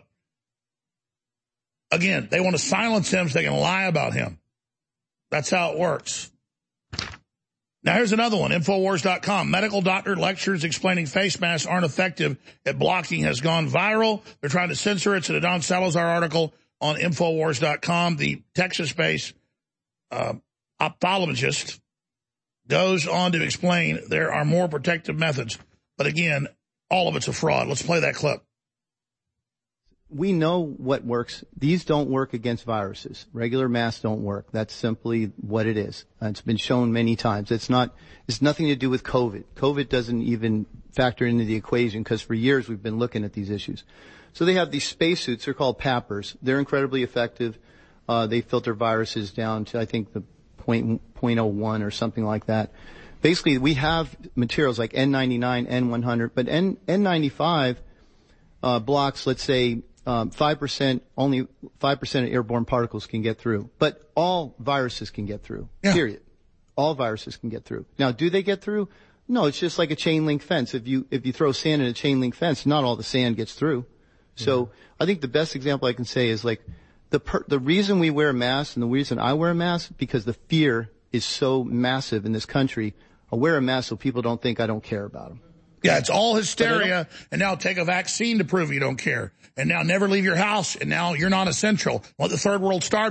[SPEAKER 1] Again, they want to silence him so they can lie about him. That's how it works. Now, here's another one, Infowars.com. Medical doctor lectures explaining face masks aren't effective at blocking has gone viral. They're trying to censor it. It's a Don Salazar article on Infowars.com. The Texas-based ophthalmologist goes on to explain there are more protective methods. But again, all of it's a fraud. Let's play that clip.
[SPEAKER 22] We know what works. These don't work against viruses. Regular masks don't work. That's simply what it is. It's been shown many times. It's nothing to do with COVID. COVID doesn't even factor into the equation because for years we've been looking at these issues. So they have these spacesuits. They're called PAPRs. They're incredibly effective. They filter viruses down to, I think, the 0.01 or something like that. Basically, we have materials like N99, N100, but N95 blocks, let's say, 5%, only 5% of airborne particles can get through. But all viruses can get through, period. All viruses can get through. Now, do they get through? No, it's just like a chain link fence. If you throw sand in a chain link fence, not all the sand gets through. So I think the best example I can say is like the reason we wear masks and the reason I wear a mask, because the fear is so massive in this country. I wear a mask so people don't think I don't care about them.
[SPEAKER 1] Yeah, it's all hysteria, and now take a vaccine to prove you don't care. And now never leave your house, and now you're not essential. Let the third world starve to death.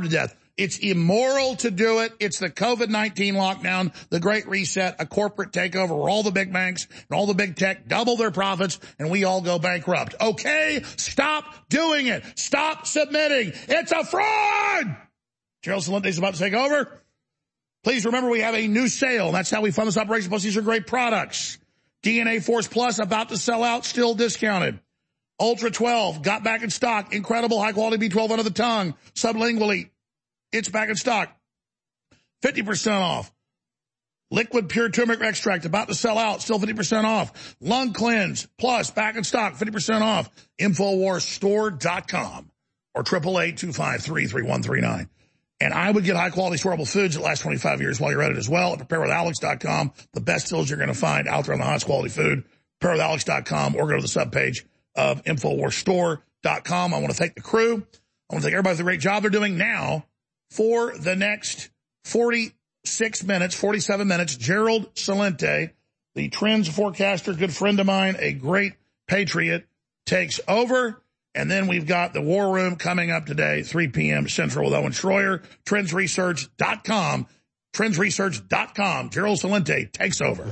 [SPEAKER 1] It's immoral to do it. It's the COVID-19 lockdown, the Great Reset, a corporate takeover where all the big banks and all the big tech double their profits and we all go bankrupt. Okay, stop doing it. Stop submitting. It's a fraud. Gerald Celente is about to take over. Please remember we have a new sale. That's how we fund this operation. Plus, these are great products. DNA Force Plus about to sell out, still discounted. Ultra 12 got back in stock. Incredible high-quality B12 under the tongue. Sublingually, it's back in stock. 50% off. Liquid Pure Turmeric Extract about to sell out, still 50% off. Lung Cleanse Plus back in stock, 50% off. InfoWarsStore.com or 888-253-3139. And I would get high-quality storable foods that last 25 years while you're at it as well at PrepareWithAlex.com. The best deals you're going to find out there on the highest quality food. PrepareWithAlex.com or go to the subpage of InfoWarsStore.com. I want to thank the crew. I want to thank everybody for the great job they're doing now. For the next 47 minutes, Gerald Celente, the trends forecaster, good friend of mine, a great patriot, takes over. And then we've got the War Room coming up today, 3 p.m. Central with Owen Schroyer. TrendsResearch.com. TrendsResearch.com. Gerald Celente takes over.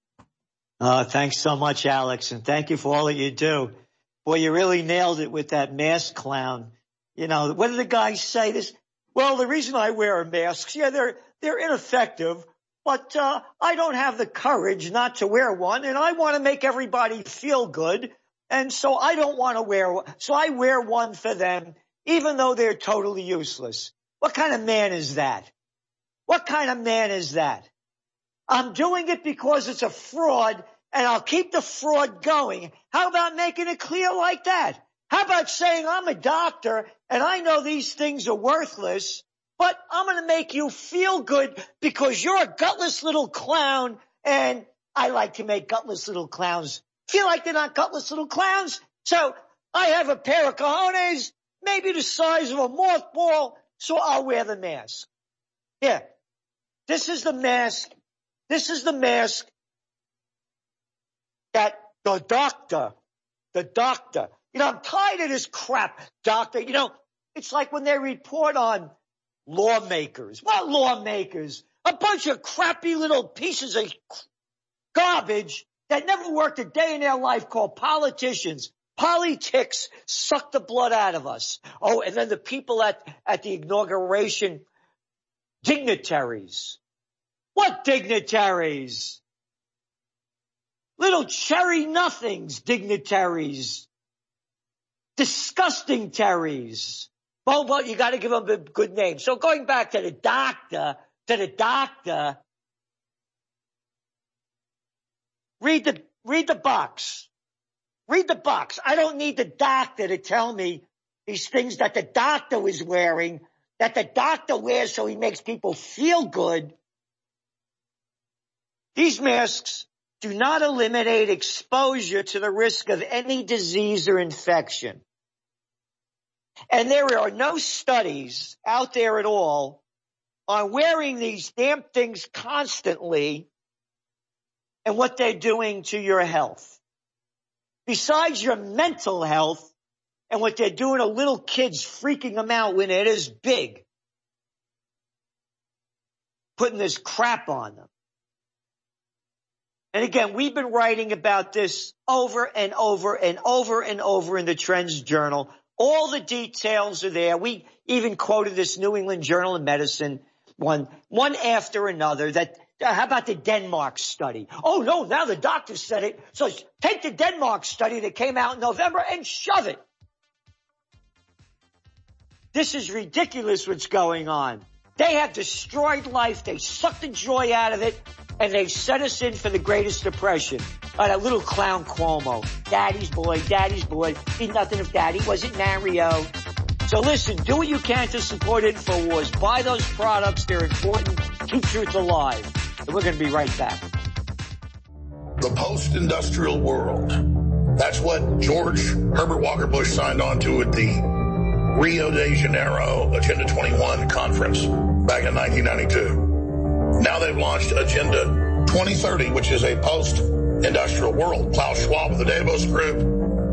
[SPEAKER 10] Thanks so much, Alex, and thank you for all that you do. Boy, you really nailed it with that mask clown. You know, what did the guy say? Well, the reason I wear masks, they're ineffective, but I don't have the courage not to wear one, and I want to make everybody feel good, and so I don't want to wear one. So I wear one for them, even though they're totally useless. What kind of man is that? What kind of man is that? I'm doing it because it's a fraud, and I'll keep the fraud going. How about making it clear like that? How about saying I'm a doctor and I know these things are worthless, but I'm going to make you feel good because you're a gutless little clown, and I like to make gutless little clowns feel like they're not gutless little clowns. So I have a pair of cojones, maybe the size of a mothball, so I'll wear the mask. Yeah, this is the mask. This is the mask that the doctor, I'm tired of this crap, doctor. It's like when they report on lawmakers. What lawmakers? A bunch of crappy little pieces of garbage that never worked a day in their life called politicians. Politics suck the blood out of us. Oh, and then the people at the inauguration, dignitaries. What dignitaries? Little cherry nothings, dignitaries. Disgusting terries. Well, you got to give them a good name. So going back to the doctor, read the box. Read the box. I don't need the doctor to tell me these things that the doctor was wearing, that the doctor wears so he makes people feel good. These masks do not eliminate exposure to the risk of any disease or infection. And there are no studies out there at all on wearing these damn things constantly and what they're doing to your health. Besides your mental health and what they're doing to little kids, freaking them out when it is big, putting this crap on them. And again, we've been writing about this over and over and over and over in the Trends Journal. All the details are there. We even quoted this New England Journal of Medicine, one after another, that how about the Denmark study? Oh, no, now the doctor said it. So take the Denmark study that came out in November and shove it. This is ridiculous what's going on. They have destroyed life. They sucked the joy out of it. And they set us in for the greatest depression. That little clown Cuomo. Daddy's boy. Be nothing if daddy wasn't Mario. So listen, do what you can to support InfoWars. Buy those products. They're important. Keep truth alive. And we're going to be right back.
[SPEAKER 8] The post-industrial world. That's what George Herbert Walker Bush signed on to at the Rio de Janeiro Agenda 21 conference back in 1992. Now they've launched Agenda 2030, which is a post-industrial world. Klaus Schwab of the Davos Group,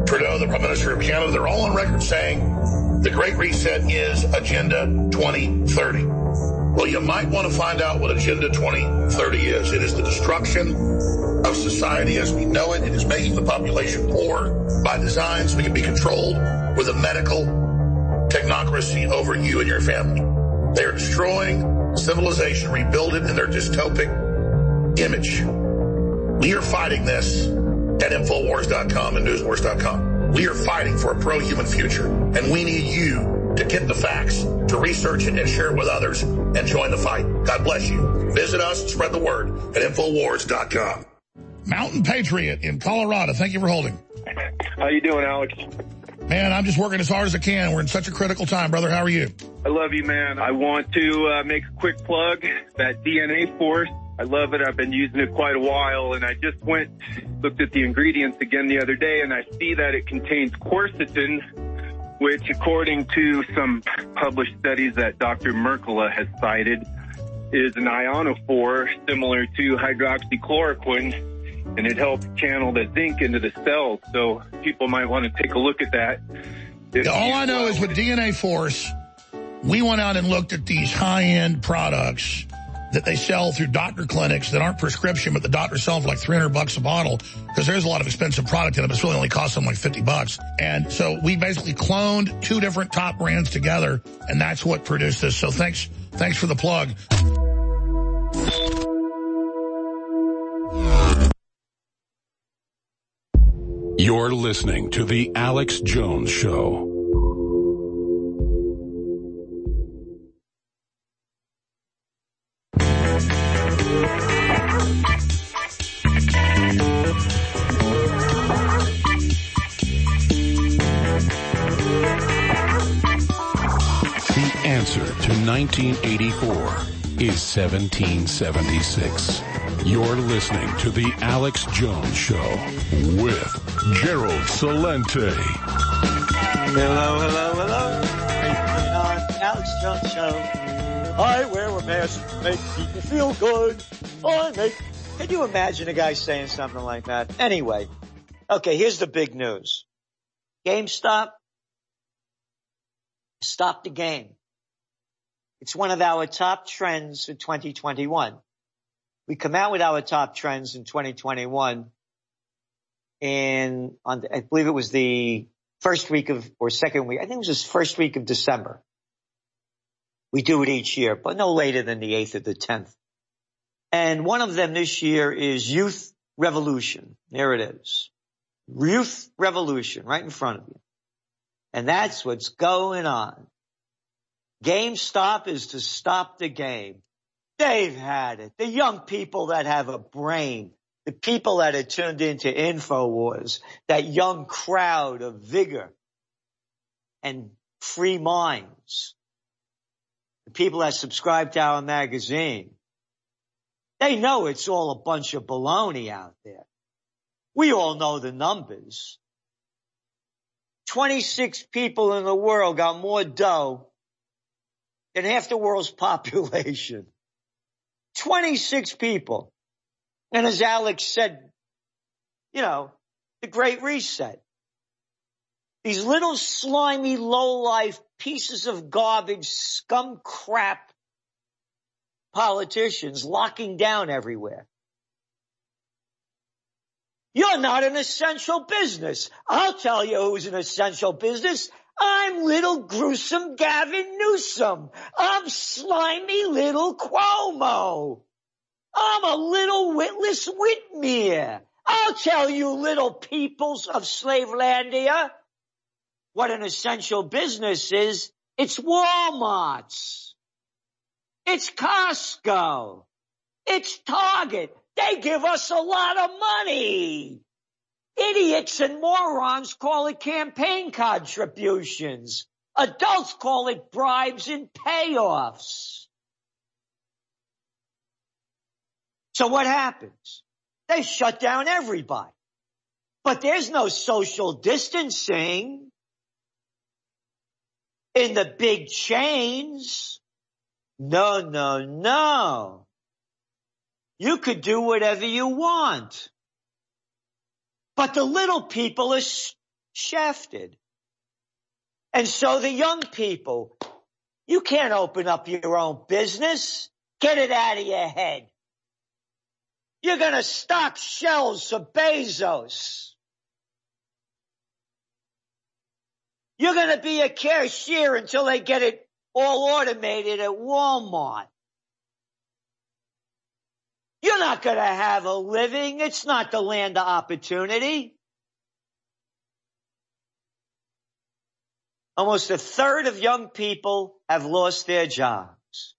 [SPEAKER 8] Trudeau, the Prime Minister of Canada, they're all on record saying the Great Reset is Agenda 2030. Well, you might want to find out what Agenda 2030 is. It is the destruction of society as we know it. It is making the population poor by design so we can be controlled with a medical technocracy over you and your family. They are destroying civilization, rebuild it in their dystopic image. We are fighting this at Infowars.com and NewsWars.com. We are fighting for a pro-human future, and we need you to get the facts, to research it and share it with others, and join the fight. God bless you. Visit us and spread the word at Infowars.com.
[SPEAKER 1] Mountain Patriot in Colorado. Thank you for holding.
[SPEAKER 11] How you doing, Alex?
[SPEAKER 1] Man, I'm just working as hard as I can. We're in such a critical time, brother. How are you?
[SPEAKER 11] I love you, man. I want to make a quick plug. That DNA Force, I love it. I've been using it quite a while, and I just looked at the ingredients again the other day, and I see that it contains quercetin, which, according to some published studies that Dr. Mercola has cited, is an ionophore similar to hydroxychloroquine, and it helps channel the zinc into the cells. So people might want to take a look at that.
[SPEAKER 1] All I know is with DNA Force, we went out and looked at these high-end products that they sell through doctor clinics that aren't prescription, but the doctors sell for like $300 a bottle because there's a lot of expensive product in them. It's really only costs them like $50. And so we basically cloned two different top brands together, and that's what produced this. So thanks for the plug.
[SPEAKER 3] You're listening to The Alex Jones Show. The answer to 1984 is 1776. You're listening to The Alex Jones Show with Gerald Celente.
[SPEAKER 10] Hello. Alex Jones Show. I wear a mask to make people feel good. Can you imagine a guy saying something like that? Anyway, okay, here's the big news. GameStop stopped the game. It's one of our top trends for 2021. We come out with our top trends in 2021 I believe it was the first week or second week. I think it was the first week of December. We do it each year, but no later than the 8th or the 10th. And one of them this year is Youth Revolution. There it is. Youth Revolution right in front of you. And that's what's going on. GameStop is to stop the game. They've had it. The young people that have a brain, the people that are tuned into InfoWars, that young crowd of vigor and free minds, the people that subscribe to our magazine, they know it's all a bunch of baloney out there. We all know the numbers. 26 people in the world got more dough than half the world's population. 26 people. And as Alex said, the Great Reset. These little slimy, low-life pieces of garbage, scum crap politicians locking down everywhere. You're not an essential business. I'll tell you who's an essential business. I'm little gruesome Gavin Newsom. I'm slimy little Cuomo. I'm a little witless Whitmer. I'll tell you little peoples of Slavelandia what an essential business is. It's Walmart's. It's Costco. It's Target. They give us a lot of money. Idiots and morons call it campaign contributions. Adults call it bribes and payoffs. So what happens? They shut down everybody. But there's no social distancing in the big chains. No. You could do whatever you want. But the little people are shafted. And so the young people, you can't open up your own business. Get it out of your head. You're going to stock shelves for Bezos. You're going to be a cashier until they get it all automated at Walmart. You're not going to have a living. It's not the land of opportunity. Almost a third of young people have lost their jobs.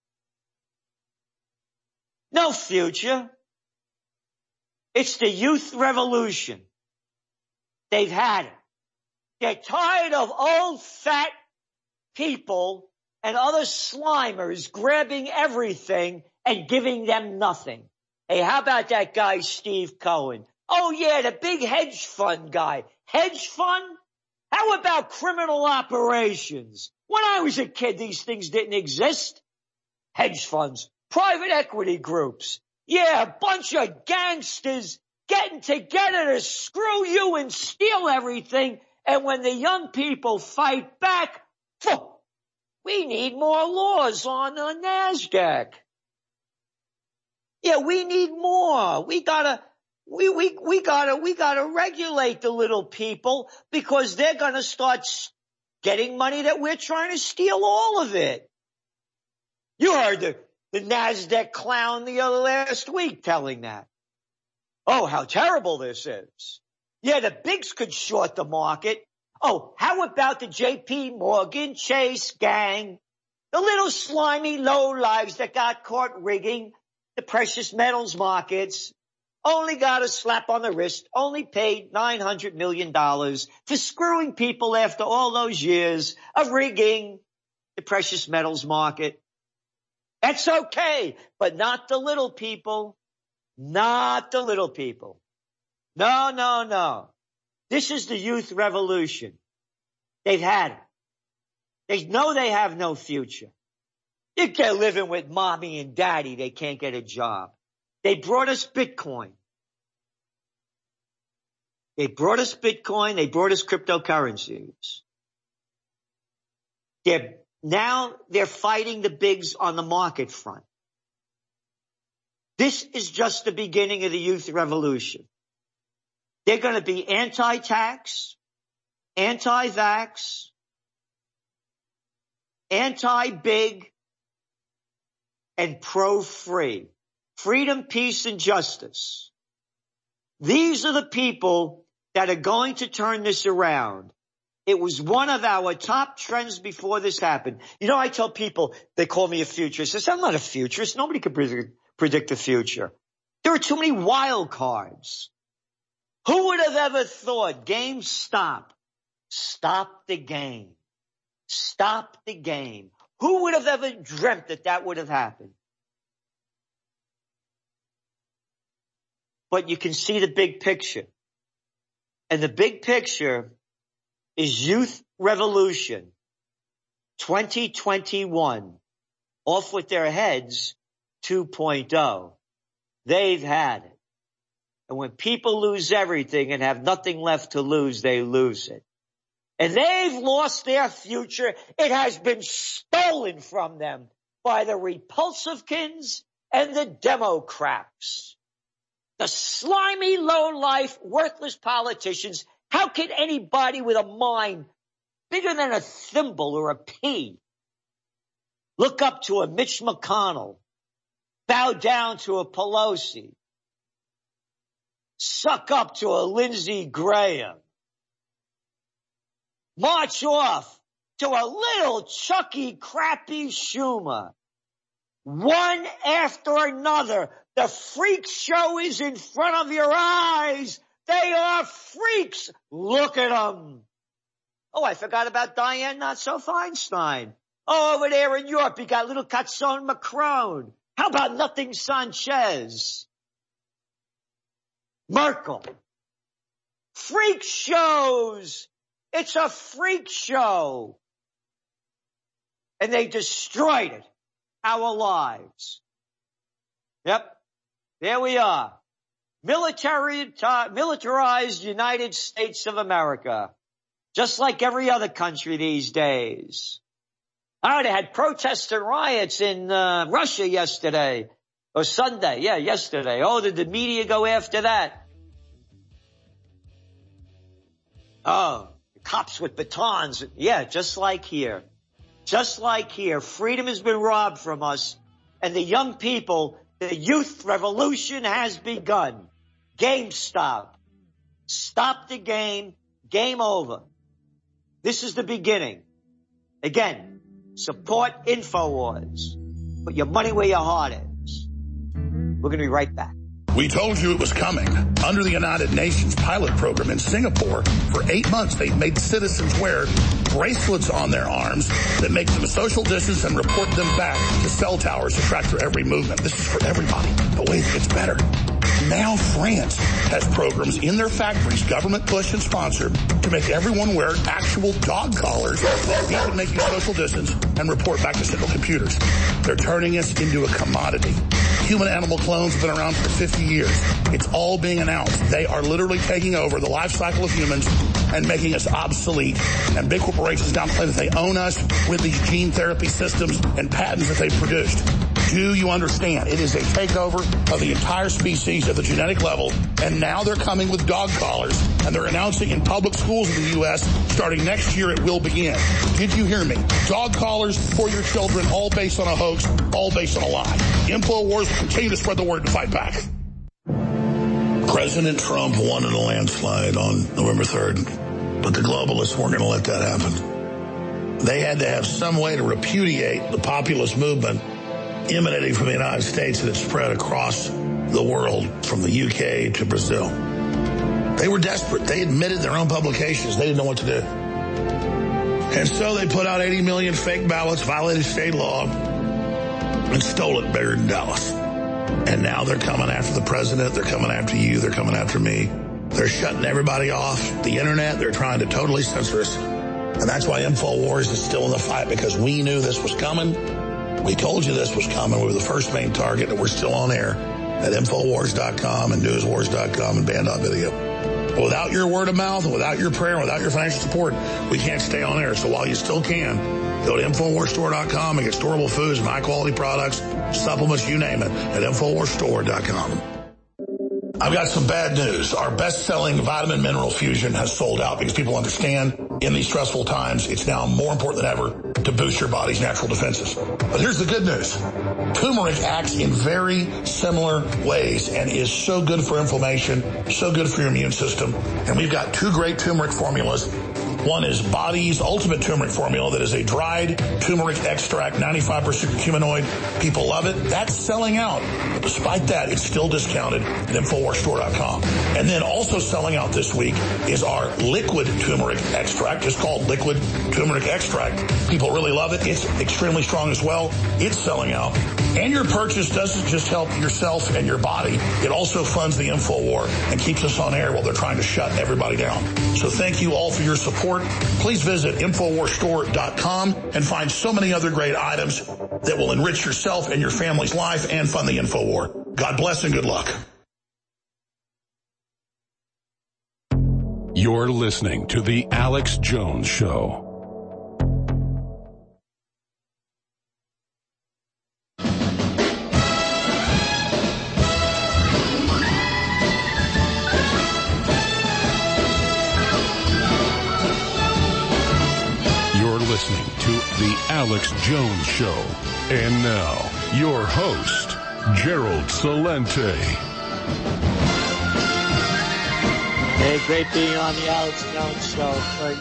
[SPEAKER 10] No future. It's the youth revolution. They've had it. They're tired of old fat people and other slimers grabbing everything and giving them nothing. Hey, how about that guy, Steve Cohen? Oh yeah, the big hedge fund guy. Hedge fund? How about criminal operations? When I was a kid, these things didn't exist. Hedge funds, private equity groups. Yeah, a bunch of gangsters getting together to screw you and steal everything. And when the young people fight back, we need more laws on the NASDAQ. Yeah, we need more. We gotta regulate the little people because they're gonna start getting money that we're trying to steal all of it. You heard the NASDAQ clown the other last week telling that. Oh, how terrible this is. Yeah, the bigs could short the market. Oh, how about the JP Morgan Chase gang? The little slimy lowlives that got caught rigging the precious metals markets only got a slap on the wrist, only paid $900 million for screwing people after all those years of rigging the precious metals market. That's okay, but not the little people. Not the little people. No, no, no. This is the youth revolution. They've had it. They know they have no future. You get living with mommy and daddy, they can't get a job. They brought us Bitcoin. They brought us Bitcoin. They brought us cryptocurrencies. Now they're fighting the bigs on the market front. This is just the beginning of the youth revolution. They're going to be anti-tax, anti-vax, anti-big, and pro-free. Freedom, peace, and justice. These are the people that are going to turn this around. It was one of our top trends before this happened. You know, I tell people, they call me a futurist. I say, I'm not a futurist. Nobody can predict the future. There are too many wild cards. Who would have ever thought GameStop? Stop the game. Stop the game. Who would have ever dreamt that that would have happened? But you can see the big picture. And the big picture is Youth Revolution 2021. Off with their heads 2.0. They've had it. And when people lose everything and have nothing left to lose, they lose it. And they've lost their future. It has been stolen from them by the Repulsivekins and the Democrats. The slimy, low-life, worthless politicians. How can anybody with a mind bigger than a thimble or a pea look up to a Mitch McConnell, bow down to a Pelosi, suck up to a Lindsey Graham, march off to a little Chucky Crappy Schumer? One after another, the freak show is in front of your eyes. They are freaks. Look at them. Oh, I forgot about Diane Not-So-Feinstein. Oh, over there in Europe, you got little Catzon Macron. How about Nothing Sanchez? Merkel. Freak shows. It's a freak show. And they destroyed it. Our lives. Yep. There we are. Militarized United States of America. just like every other country these days. They had protests and riots in Russia yesterday, or Sunday. Yeah, yesterday. Oh, did the media go after that? Oh, cops with batons. Yeah, just like here. Just like here. Freedom has been robbed from us. And the young people, the youth revolution has begun. GameStop. Stop the game. Game over. This is the beginning. Again, support InfoWars. Put your money where your heart is. We're going to be right back.
[SPEAKER 1] We told you it was coming. Under the United Nations pilot program in Singapore, for 8 months, they made citizens wear bracelets on their arms that make them social distance and report them back to cell towers to track their every movement. This is for everybody. But wait, it gets better. Now France has programs in their factories, government pushed and sponsored, to make everyone wear actual dog collars that can make you social distance and report back to central computers. They're turning us into a commodity. Human-animal clones have been around for 50 years. It's all being announced. They are literally taking over the life cycle of humans and making us obsolete. And big corporations downplay that they own us with these gene therapy systems and patents that they've produced. Do you understand? It is a takeover of the entire species at the genetic level, and now they're coming with dog collars, and they're announcing in public schools in the U.S. starting next year it will begin. Did you hear me? Dog collars for your children, all based on a hoax, all based on a lie. InfoWars will continue to spread the word to fight back. President Trump won in a landslide on November 3rd, but the globalists weren't going to let that happen. They had to have some way to repudiate the populist movement emanating from the United States that had spread across the world from the UK to Brazil. They were desperate. They admitted their own publications. They didn't know what to do. And so they put out 80 million fake ballots, violated state law, and stole it bigger than Dallas. And now they're coming after the president. They're coming after you. They're coming after me. They're shutting everybody off the internet. They're trying to totally censor us. And that's why InfoWars is still in the fight, because we knew this was coming. We told you this was coming. We were the first main target, and we're still on air at Infowars.com and Newswars.com and Band.video. But without your word of mouth, and without your prayer, and without your financial support, we can't stay on air. So while you still can, go to InfoWarsStore.com and get storable foods and high-quality products, supplements, you name it, at InfoWarsStore.com. I've got some bad news. Our best-selling vitamin mineral fusion has sold out because people understand in these stressful times, it's now more important than ever to boost your body's natural defenses. But here's the good news. Turmeric acts in very similar ways and is so good for inflammation, so good for your immune system. And we've got 2 great turmeric formulas. One is Body's Ultimate Turmeric Formula that is a dried turmeric extract, 95% curcuminoid. People love it. That's selling out. But despite that, it's still discounted at InfoWarsStore.com. And then also selling out this week is our liquid turmeric extract, just called liquid turmeric extract. People really love it. It's extremely strong as well. It's selling out. And your purchase doesn't just help yourself and your body. It also funds the InfoWar and keeps us on air while they're trying to shut everybody down. So thank you all for your support. Please visit InfoWarsStore.com and find so many other great items that will enrich yourself and your family's life and fund the InfoWar. God bless and good luck.
[SPEAKER 3] You're listening to The Alex Jones Show. Listening to The Alex Jones Show. And now, your host, Gerald Celente.
[SPEAKER 10] Hey, great being on The Alex Jones Show.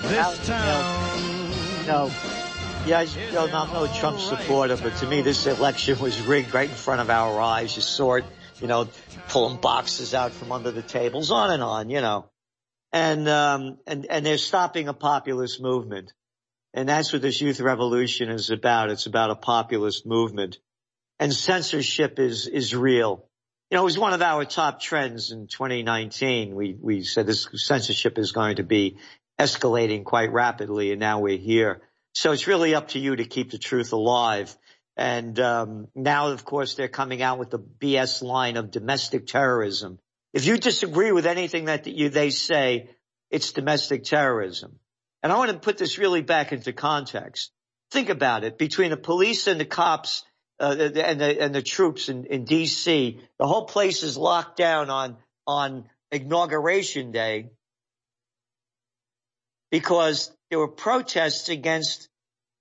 [SPEAKER 10] I'm no Trump supporter, but to me, this election was rigged right in front of our eyes. You saw it, pulling boxes out from under the tables, on and on, And they're stopping a populist movement. And that's what this youth revolution is about. It's about a populist movement. And censorship is real. It was one of our top trends in 2019. We said this censorship is going to be escalating quite rapidly, and now we're here. So it's really up to you to keep the truth alive. And now, of course, they're coming out with the BS line of domestic terrorism. If you disagree with anything that they say, it's domestic terrorism. And I want to put this really back into context. Think about it. Between the police and the cops and the troops in D.C., the whole place is locked down on Inauguration Day because there were protests against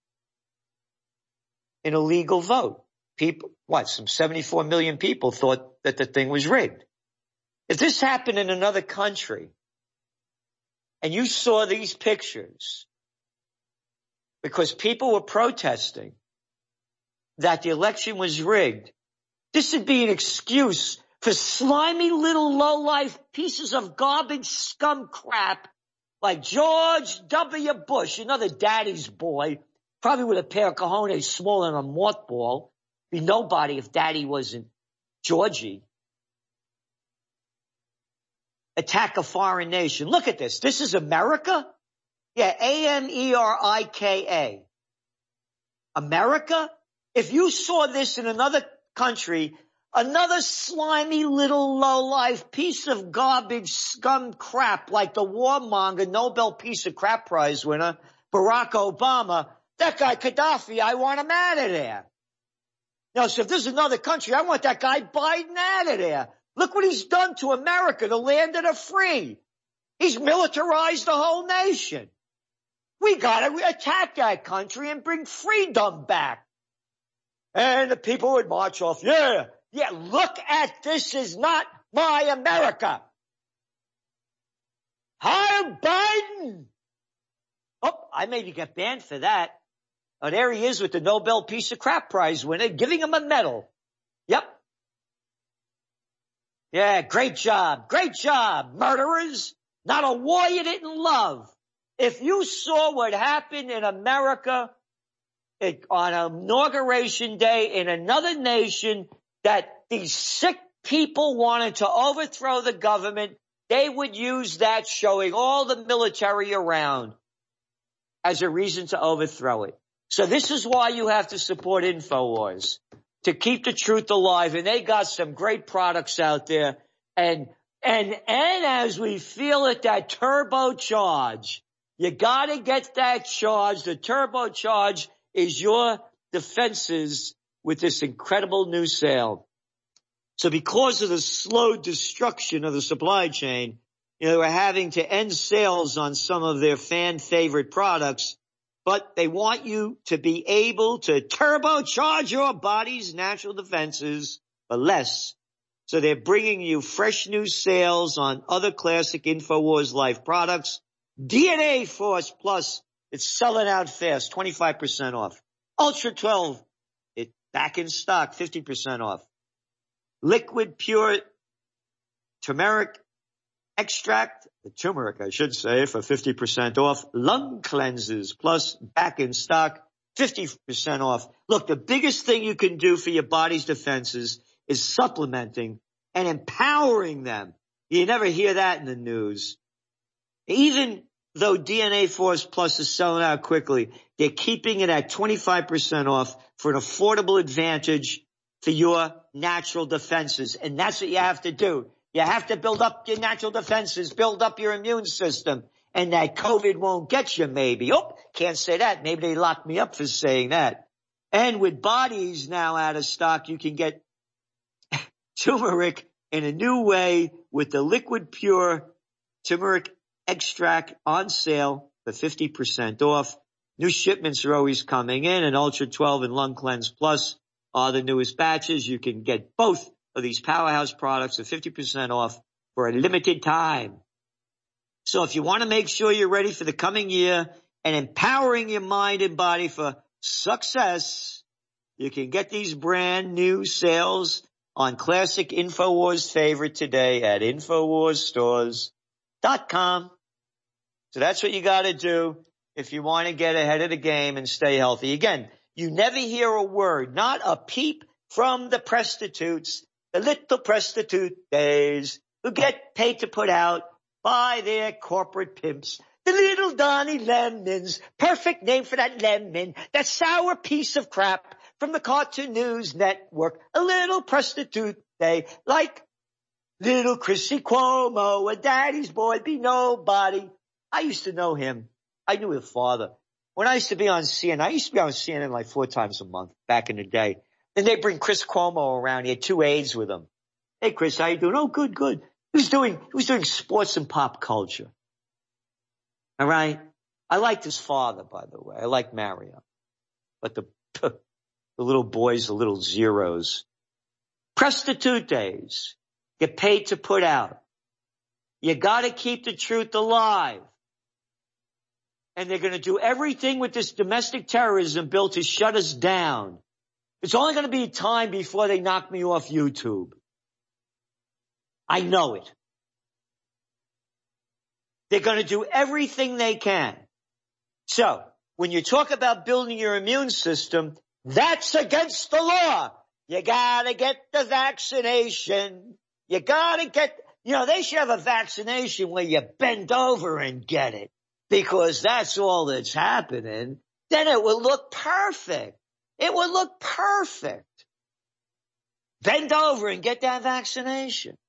[SPEAKER 10] an illegal vote. People, some 74 million people thought that the thing was rigged. If this happened in another country and you saw these pictures because people were protesting that the election was rigged, this would be an excuse for slimy little low-life pieces of garbage scum crap like George W. Bush, another daddy's boy, probably with a pair of cojones smaller than a mothball. Be nobody if daddy wasn't Georgie. Attack a foreign nation. Look at this. This is America? Yeah, America. America? If you saw this in another country, another slimy little low-life piece of garbage scum crap like the warmonger Nobel Peace of Crap Prize winner, Barack Obama, that guy Gaddafi, I want him out of there. Now, so if this is another country, I want that guy Biden out of there. Look what he's done to America, the land of the free. He's militarized the whole nation. We got to attack that country and bring freedom back. And the people would march off. Yeah, look at this is not my America. Hi, Biden. Oh, I maybe get banned for that. Oh, there he is with the Nobel Peace of Crap Prize winner, giving him a medal. Yep. Yeah, great job, murderers. Not a war you didn't love. If you saw what happened in America on Inauguration Day in another nation, that these sick people wanted to overthrow the government, they would use that showing all the military around as a reason to overthrow it. So this is why you have to support InfoWars, to keep the truth alive. And they got some great products out there. And as we feel it, that turbocharge, you got to get that charge. The turbocharge is your defenses with this incredible new sale. So because of the slow destruction of the supply chain, we're having to end sales on some of their fan favorite products, but they want you to be able to turbocharge your body's natural defenses for less. So they're bringing you fresh new sales on other classic InfoWars Life products. DNA Force Plus, it's selling out fast, 25% off. Ultra 12, it's back in stock, 50% off. Liquid Pure Turmeric Extract, the turmeric, I should say, for 50% off. Lung Cleanses Plus, back in stock, 50% off. Look, the biggest thing you can do for your body's defenses is supplementing and empowering them. You never hear that in the news. Even though DNA Force Plus is selling out quickly, they're keeping it at 25% off for an affordable advantage for your natural defenses. And that's what you have to do. You have to build up your natural defenses, build up your immune system, and that COVID won't get you maybe. Oh, can't say that. Maybe they locked me up for saying that. And with bodies now out of stock, you can get turmeric in a new way with the Liquid Pure Turmeric Extract on sale for 50% off. New shipments are always coming in, and Ultra 12 and Lung Cleanse Plus are the newest batches. You can get both of these powerhouse products at 50% off for a limited time. So if you want to make sure you're ready for the coming year and empowering your mind and body for success, you can get these brand new sales on classic InfoWars favorite today at InfoWarsStores.com. So that's what you got to do if you want to get ahead of the game and stay healthy. Again, you never hear a word, not a peep from the prostitutes, the little prostitute days who get paid to put out by their corporate pimps. The little Donnie Lemons, perfect name for that lemon, that sour piece of crap from the Cartoon News Network. A little prostitute day, like little Chrissy Cuomo, a daddy's boy, be nobody. I used to know him. I knew her father. When I used to be on CNN, I used to be on CNN like 4 times a month back in the day. Then they bring Chris Cuomo around. He had 2 aides with him. Hey, Chris, how you doing? Oh, good, good. He was doing sports and pop culture. All right. I liked his father, by the way. I liked Mario. But the little boys, the little zeros. Prostitutes get paid to put out. You got to keep the truth alive. And they're going to do everything with this domestic terrorism bill to shut us down. It's only going to be time before they knock me off YouTube. I know it. They're going to do everything they can. So, when you talk about building your immune system, that's against the law. You gotta get the vaccination. You gotta get, they should have a vaccination where you bend over and get it. Because that's all that's happening. Then it would look perfect. It would look perfect. Bend over and get that vaccination.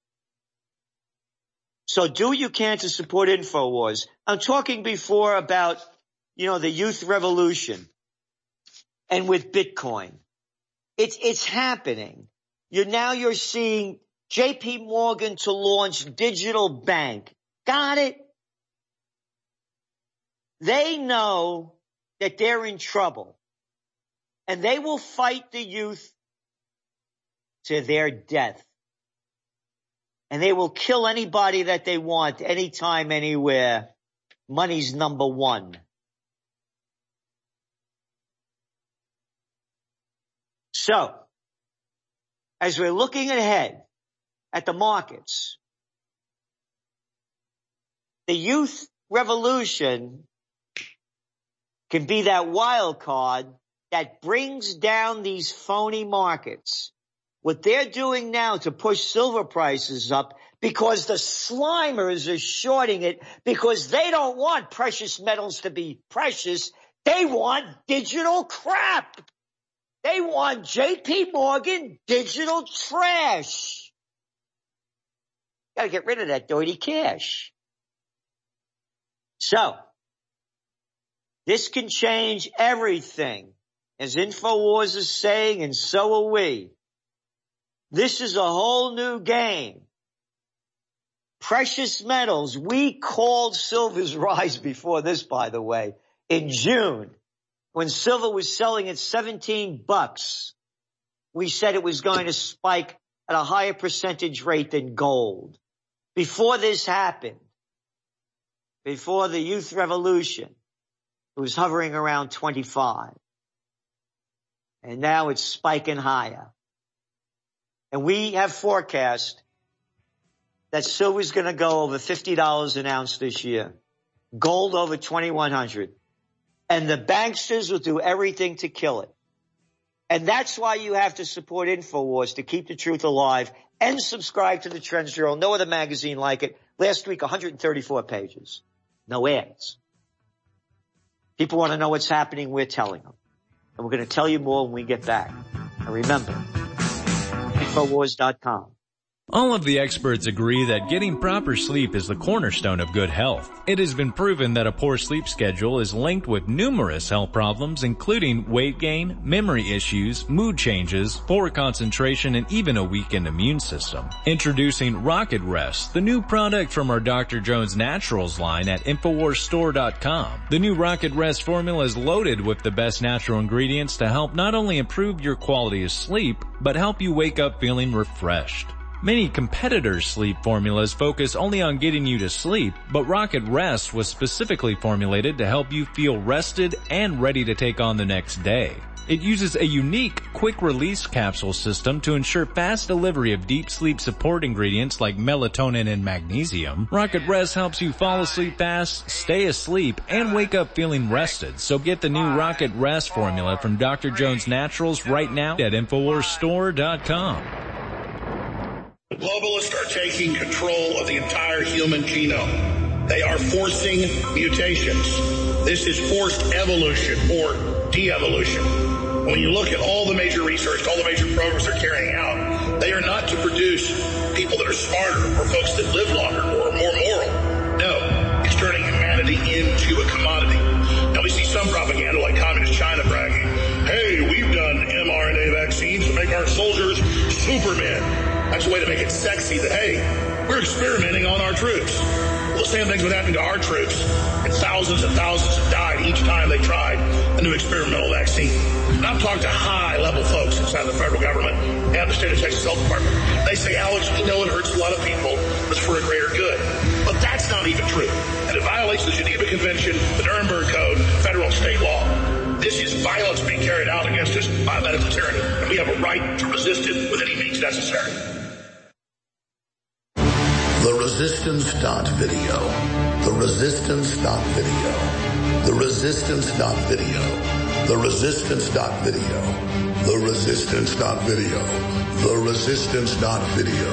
[SPEAKER 10] So do what you can to support InfoWars. I'm talking before about, the youth revolution. And with Bitcoin. It's happening. You're seeing JP Morgan to launch digital bank. Got it? They know that they're in trouble. And they will fight the youth to their death. And they will kill anybody that they want, anytime, anywhere. Money's number one. So, as we're looking ahead at the markets, the youth revolution can be that wild card that brings down these phony markets. What they're doing now to push silver prices up because the Slimers are shorting it because they don't want precious metals to be precious. They want digital crap. They want JP Morgan digital trash. Gotta get rid of that dirty cash. So, this can change everything. As InfoWars is saying, and so are we. This is a whole new game. Precious metals. We called silver's rise before this, by the way, in June. When silver was selling at $17, we said it was going to spike at a higher percentage rate than gold. Before this happened, before the youth revolution, it was hovering around 25. And now it's spiking higher. And we have forecast that silver's going to go over $50 an ounce this year. Gold over $2,100. And the banksters will do everything to kill it. And that's why you have to support InfoWars to keep the truth alive and subscribe to the Trends Journal. No other magazine like it. Last week, 134 pages. No ads. People want to know what's happening. We're telling them. And we're going to tell you more when we get back. And remember, InfoWars.com.
[SPEAKER 18] All of the experts agree that getting proper sleep is the cornerstone of good health. It has been proven that a poor sleep schedule is linked with numerous health problems, including weight gain, memory issues, mood changes, poor concentration, and even a weakened immune system. Introducing Rocket Rest, the new product from our Dr. Jones Naturals line at InfoWarsStore.com. The new Rocket Rest formula is loaded with the best natural ingredients to help not only improve your quality of sleep, but help you wake up feeling refreshed. Many competitors' sleep formulas focus only on getting you to sleep, but Rocket Rest was specifically formulated to help you feel rested and ready to take on the next day. It uses a unique quick-release capsule system to ensure fast delivery of deep sleep support ingredients like melatonin and magnesium. Rocket Rest helps you fall asleep fast, stay asleep, and wake up feeling rested. So get the new Rocket Rest formula from Dr. Jones Naturals right now at InfoWarsStore.com.
[SPEAKER 8] The globalists are taking control of the entire human genome. They are forcing mutations. This is forced evolution or de-evolution. When you look at all the major research, all the major programs they're carrying out, they are not to produce people that are smarter or folks that live longer or more moral. No, it's turning humanity humanity into a commodity. Now we see some propaganda like Communist China bragging, hey, we've done mRNA vaccines to make our soldiers supermen. That's a way to make it sexy that, hey, we're experimenting on our troops. Well, the same thing's been happening to our troops, and thousands have died each time they tried a new experimental vaccine. And I've talked to high-level folks inside the federal government and the state of Texas Health Department. They say, Alex, we know it hurts a lot of people, but it's for a greater good. But that's not even true. And it violates the Geneva Convention, the Nuremberg Code, federal and state law. This is violence being carried out against us by medical tyranny, and we have a right to resist it with any means necessary.
[SPEAKER 14] The Resistance.video. The Resistance.video. The Resistance.video. The Resistance.video. The Resistance.video. The Resistance.video.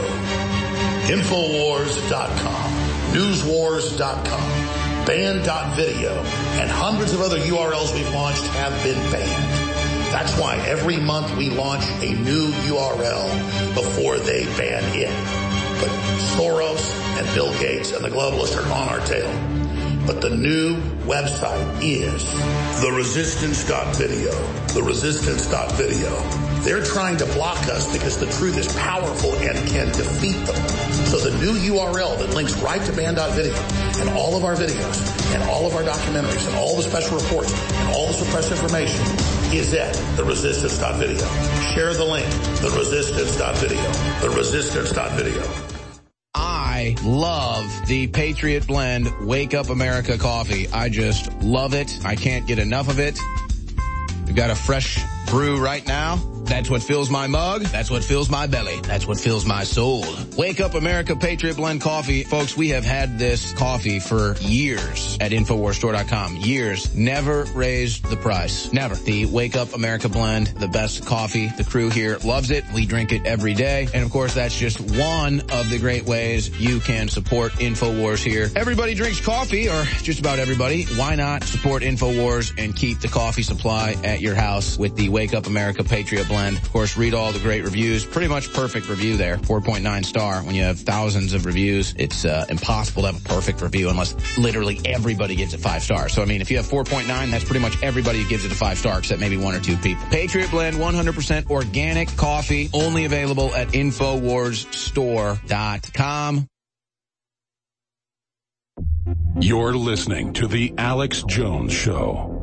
[SPEAKER 14] Infowars.com. Newswars.com. Banned.video. And hundreds of other URLs we've launched have been banned. That's why every month we launch a new URL before they ban it. But Soros and Bill Gates and the globalists are on our tail. But the new website is theresistance.video. Theresistance.video. They're trying to block us because the truth is powerful and can defeat them. So the new URL that links right to banned.video and all of our videos and all of our documentaries and all the special reports and all the suppressed information is at theresistance.video. Share the link, theresistance.video. Theresistance.video.
[SPEAKER 2] I love the Patriot Blend Wake Up America coffee. I just love it. I can't get enough of it. We've got a fresh brew right now. That's what fills my mug. That's what fills my belly. That's what fills my soul. Wake Up America Patriot Blend coffee. Folks, we have had this coffee for years at InfoWarsStore.com. Years. Never raised the price. Never. The Wake Up America Blend, the best coffee. The crew here loves it. We drink it every day. And of course, that's just one of the great ways you can support InfoWars here. Everybody drinks coffee, or just about everybody. Why not support InfoWars and keep the coffee supply at your house with the Wake Up America Patriot Blend? Of course, read all the great reviews. Pretty much perfect review there. 4.9 star. When you have thousands of reviews, it's impossible to have a perfect review unless literally everybody gives it 5 stars. So, I mean, if you have 4.9, that's pretty much everybody who gives it a 5 star except maybe 1 or 2 people. Patriot Blend, 100% organic coffee, only available at InfoWarsStore.com.
[SPEAKER 3] You're listening to The Alex Jones Show.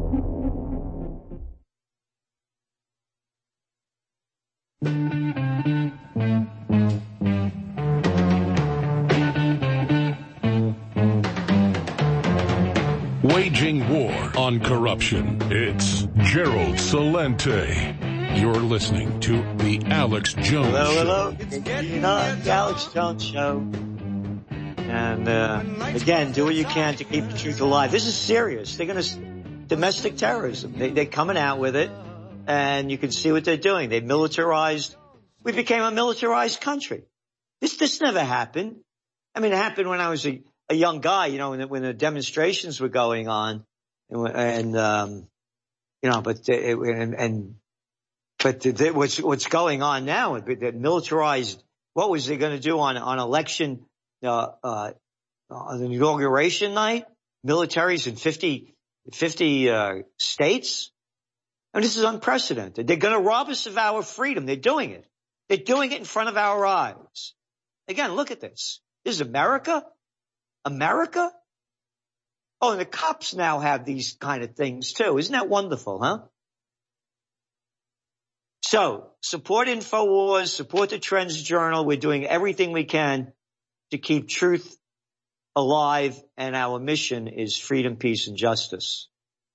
[SPEAKER 3] Waging war on corruption. It's Gerald Celente. You're listening to The Alex Jones Show.
[SPEAKER 10] Hello. The Alex Jones Show. And again, do what you can to keep the truth alive. This is serious. They're going to domestic terrorism. They're coming out with it, and you can see what they're doing. They militarized. We became a militarized country. This never happened. I mean, it happened when I was a young guy, you know, when the demonstrations were going on, and you know, but what's going on now? The militarized. What was they going to do on election on the inauguration night? Militaries in 50 states. I mean, this is unprecedented. They're going to rob us of our freedom. They're doing it. They're doing it in front of our eyes. Again, look at this. This is America. America? Oh, and the cops now have these kind of things too. Isn't that wonderful, huh? So, support InfoWars, support the Trends Journal. We're doing everything we can to keep truth alive, and our mission is freedom, peace, and justice.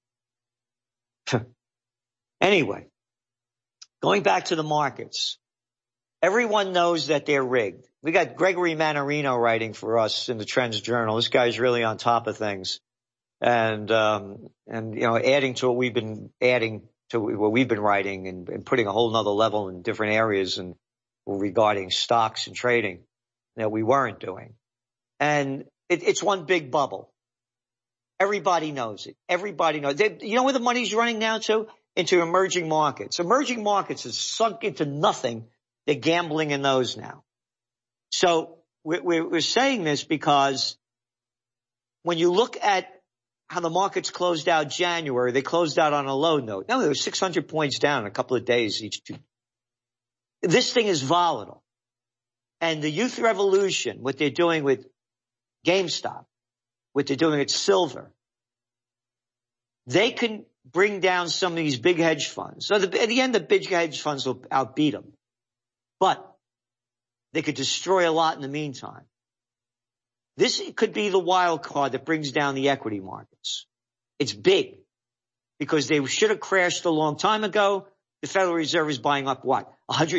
[SPEAKER 10] Anyway, going back to the markets. Everyone knows that they're rigged. We got Gregory Mannarino writing for us in the Trends Journal. This guy's really on top of things. And you know, adding to what we've been writing and putting a whole nother level in different areas and regarding stocks and trading that we weren't doing. And it's one big bubble. Everybody knows it. Everybody knows. You know where the money's running now to? Into emerging markets. Emerging markets has sunk into nothing. They're gambling in those now. So we're saying this because when you look at how the markets closed out January, they closed out on a low note. No, they were 600 points down in a couple of days each two. This thing is volatile. And the youth revolution, what they're doing with GameStop, what they're doing with silver, they can bring down some of these big hedge funds. So at the end, the big hedge funds will outbeat them. But they could destroy a lot in the meantime. This could be the wild card that brings down the equity markets. It's big because they should have crashed a long time ago. The Federal Reserve is buying up what?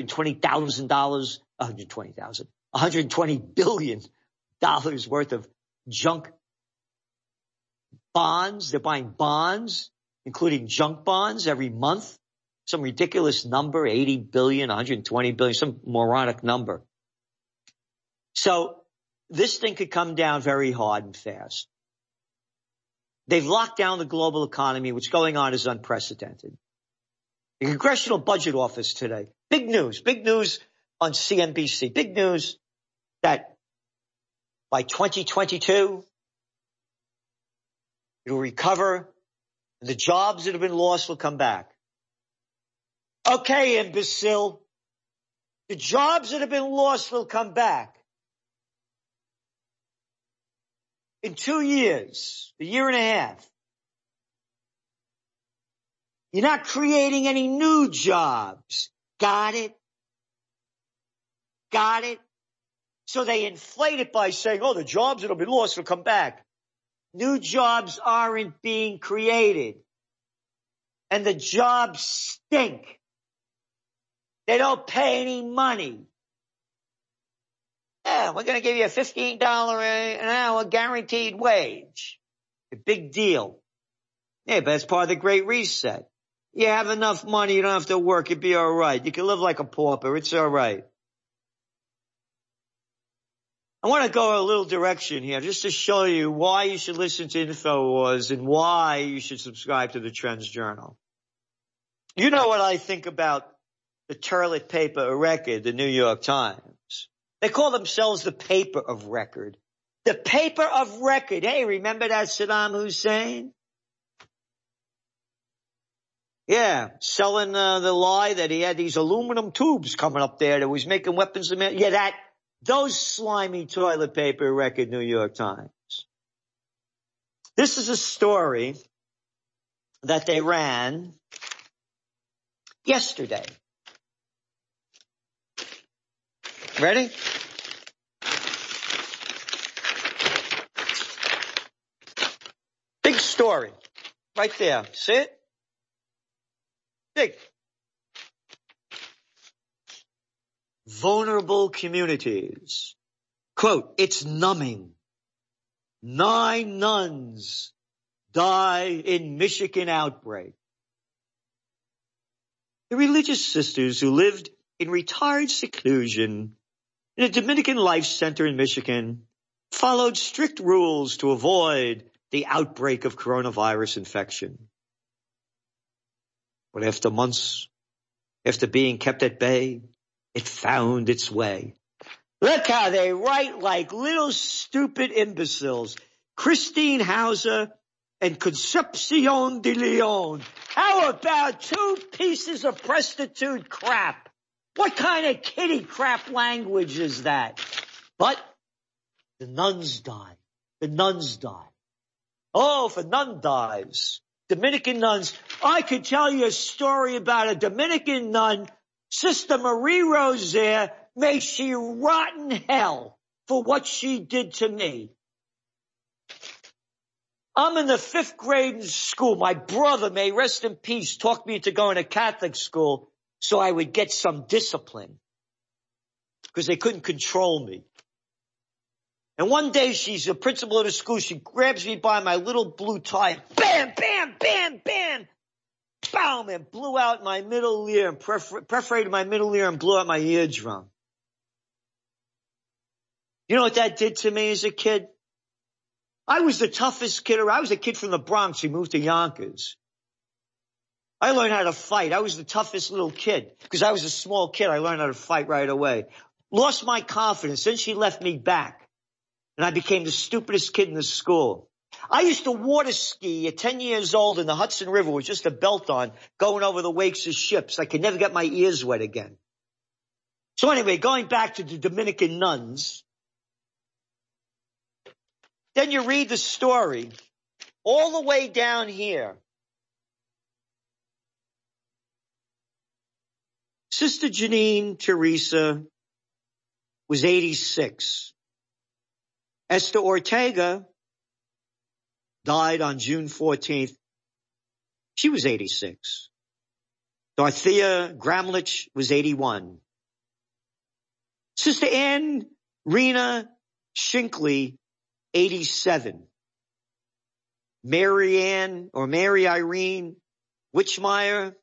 [SPEAKER 10] $120 billion worth of junk bonds. They're buying bonds, including junk bonds every month. Some ridiculous number, 80 billion, 120 billion, some moronic number. So this thing could come down very hard and fast. They've locked down the global economy. What's going on is unprecedented. The Congressional Budget Office today, big news on CNBC, big news that by 2022, it will recover and the jobs that have been lost will come back. Okay, imbecile. The jobs that have been lost will come back. In 2 years, a year and a half. You're not creating any new jobs. Got it? Got it? So they inflate it by saying, oh, the jobs that have been lost will come back. New jobs aren't being created. And the jobs stink. They don't pay any money. Yeah, we're going to give you a $15 an hour guaranteed wage. A big deal. Yeah, but it's part of the Great Reset. You have enough money, you don't have to work, you'll be all right. You can live like a pauper, it's all right. I want to go a little direction here just to show you why you should listen to InfoWars and why you should subscribe to the Trends Journal. You know what I think about the toilet paper of record, the New York Times. They call themselves the paper of record. The paper of record. Hey, remember that Saddam Hussein? Yeah, selling the lie that he had these aluminum tubes coming up there that was making weapons. Yeah, those slimy toilet paper record, New York Times. This is a story that they ran yesterday. Ready? Big story. Right there. See it? Big. Vulnerable communities. Quote, it's numbing. 9 nuns die in Michigan outbreak. The religious sisters who lived in retired seclusion in a Dominican Life Center in Michigan followed strict rules to avoid the outbreak of coronavirus infection. But after months, after being kept at bay, it found its way. Look how they write like little stupid imbeciles. Christine Hauser and Concepcion de Leon. How about 2 pieces of prostitute crap? What kind of kitty crap language is that? But the nuns die. The nuns die. Oh, if a nun dies, Dominican nuns. I could tell you a story about a Dominican nun, Sister Marie Rosaire. May she rot in hell for what she did to me. I'm in the 5th grade in school. My brother, may rest in peace, talked me into going to Catholic school so I would get some discipline because they couldn't control me. And one day she's the principal of the school. She grabs me by my little blue tie. Bam, bam, bam, bam. Boom, and blew out my middle ear and perforated my middle ear and blew out my eardrum. You know what that did to me as a kid? I was the toughest kid around. I was a kid from the Bronx who moved to Yonkers. I learned how to fight. I was the toughest little kid because I was a small kid. I learned how to fight right away. Lost my confidence. Then she left me back. And I became the stupidest kid in the school. I used to water ski at 10 years old in the Hudson River with just a belt on, going over the wakes of ships. I could never get my ears wet again. So anyway, going back to the Dominican nuns, then you read the story all the way down here. Sister Janine Teresa was 86. Esther Ortega died on June 14th. She was 86. Dorothea Gramlich was 81. Sister Anne Rena Shinkley, 87. Mary Irene Witchmeyer,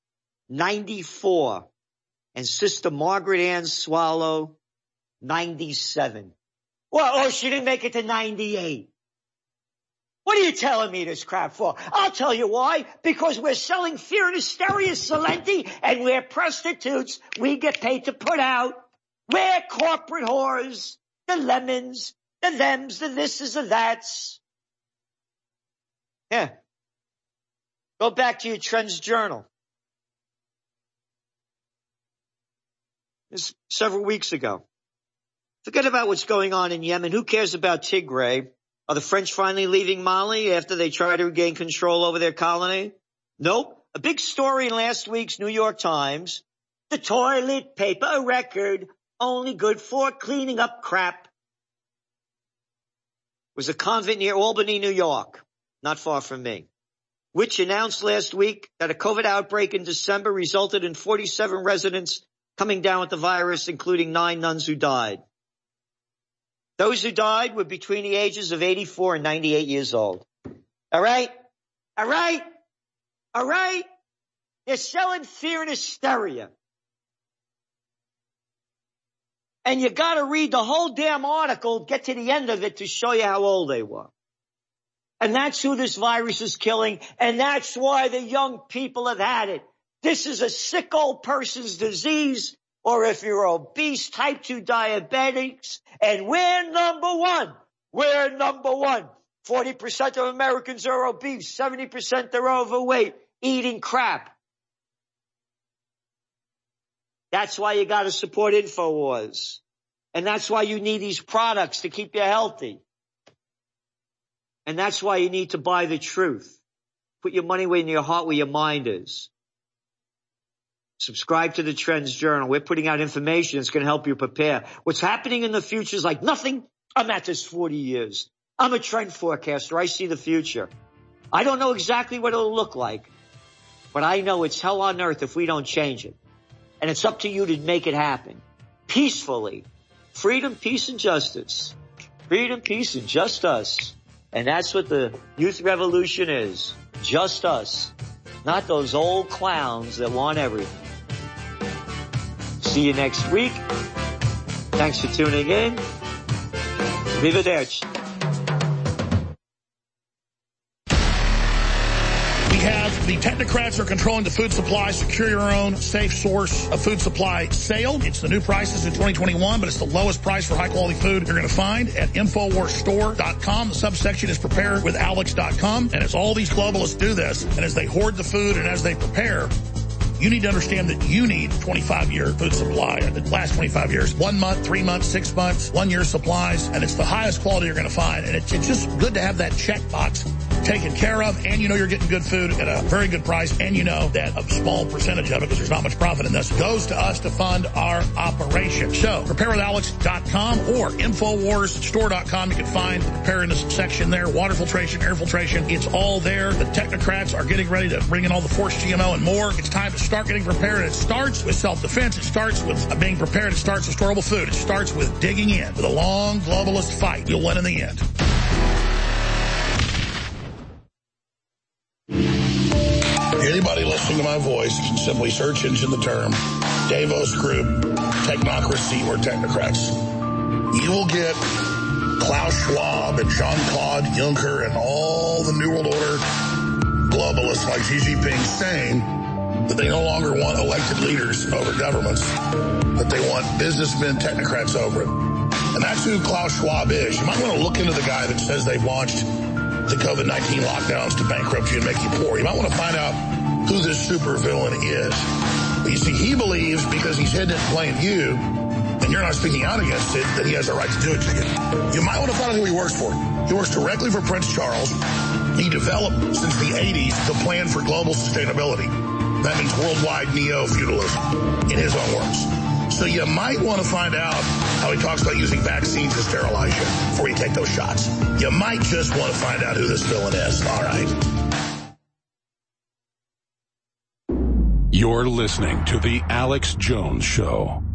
[SPEAKER 10] 94. And Sister Margaret Ann Swallow, 97. Well, she didn't make it to 98. What are you telling me this crap for? I'll tell you why. Because we're selling fear and hysteria, Salenti, and we're prostitutes we get paid to put out. We're corporate whores, the lemons, the thems, the thises, the that's. Yeah. Go back to your Trends Journal. This several weeks ago. Forget about what's going on in Yemen. Who cares about Tigray? Are the French finally leaving Mali after they try to regain control over their colony? Nope. A big story in last week's New York Times. The toilet paper record, only good for cleaning up crap. Was a convent near Albany, New York, not far from me, which announced last week that a COVID outbreak in December resulted in 47 residents coming down with the virus, including 9 nuns who died. Those who died were between the ages of 84 and 98 years old. All right? All right? All right? They're selling fear and hysteria. And you got to read the whole damn article, get to the end of it to show you how old they were. And that's who this virus is killing, and that's why the young people have had it. This is a sick old person's disease, or if you're obese, type 2 diabetics, and we're number one. We're number one. 40% of Americans are obese, 70% are overweight, eating crap. That's why you got to support InfoWars. And that's why you need these products to keep you healthy. And that's why you need to buy the truth. Put your money where your heart, where your mind is. Subscribe to the Trends Journal. We're putting out information that's going to help you prepare. What's happening in the future is like nothing. I'm at this 40 years. I'm a trend forecaster. I see the future. I don't know exactly what it'll look like, but I know it's hell on earth if we don't change it. And it's up to you to make it happen. Peacefully. Freedom, peace, and justice. Freedom, peace, and just us. And that's what the youth revolution is. Just us. Not those old clowns that want everything. See you next week. Thanks for tuning in. Arrivederci.
[SPEAKER 1] The technocrats are controlling the food supply. Secure your own safe source of food supply sale. It's the new prices in 2021, but it's the lowest price for high-quality food you're going to find at InfoWarsStore.com. The subsection is preparewithalex.com. And as all these globalists do this, and as they hoard the food and as they prepare, you need to understand that you need 25-year food supply. It lasts 25 years. 1 month, 3 months, 6 months, 1 year supplies, and it's the highest quality you're going to find. And it's just good to have that checkbox taken care of, and you know you're getting good food at a very good price, and you know that a small percentage of it, because there's not much profit in this, goes to us to fund our operation. So, preparewithalex.com or InfoWarsStore.com. You can find the preparedness section there, water filtration, air filtration. It's all there. The technocrats are getting ready to bring in all the forced GMO and more. It's time to start getting prepared. It starts with self-defense. It starts with being prepared. It starts with storable food. It starts with digging in. With a long globalist fight, you'll win in the end.
[SPEAKER 8] Anybody listening to my voice can simply search into the term Davos Group, technocracy, or technocrats. You will get Klaus Schwab and Jean-Claude Juncker and all the New World Order globalists like Xi Jinping saying that they no longer want elected leaders over governments, that they want businessmen, technocrats over it. And that's who Klaus Schwab is. You might want to look into the guy that says they've launched
[SPEAKER 1] the COVID-19 lockdowns to bankrupt you and make you poor. You might want to find out who this supervillain is. But you see, he believes because he's hidden it and playing you, and you're not speaking out against it, that he has a right to do it to you. You might want to find out who he works for. He works directly for Prince Charles. He developed, since the 80s, the plan for global sustainability. That means worldwide neo-feudalism, in his own words. So you might want to find out how he talks about using vaccines to sterilize you before you take those shots. You might just want to find out who this villain is. All right.
[SPEAKER 3] You're listening to The Alex Jones Show.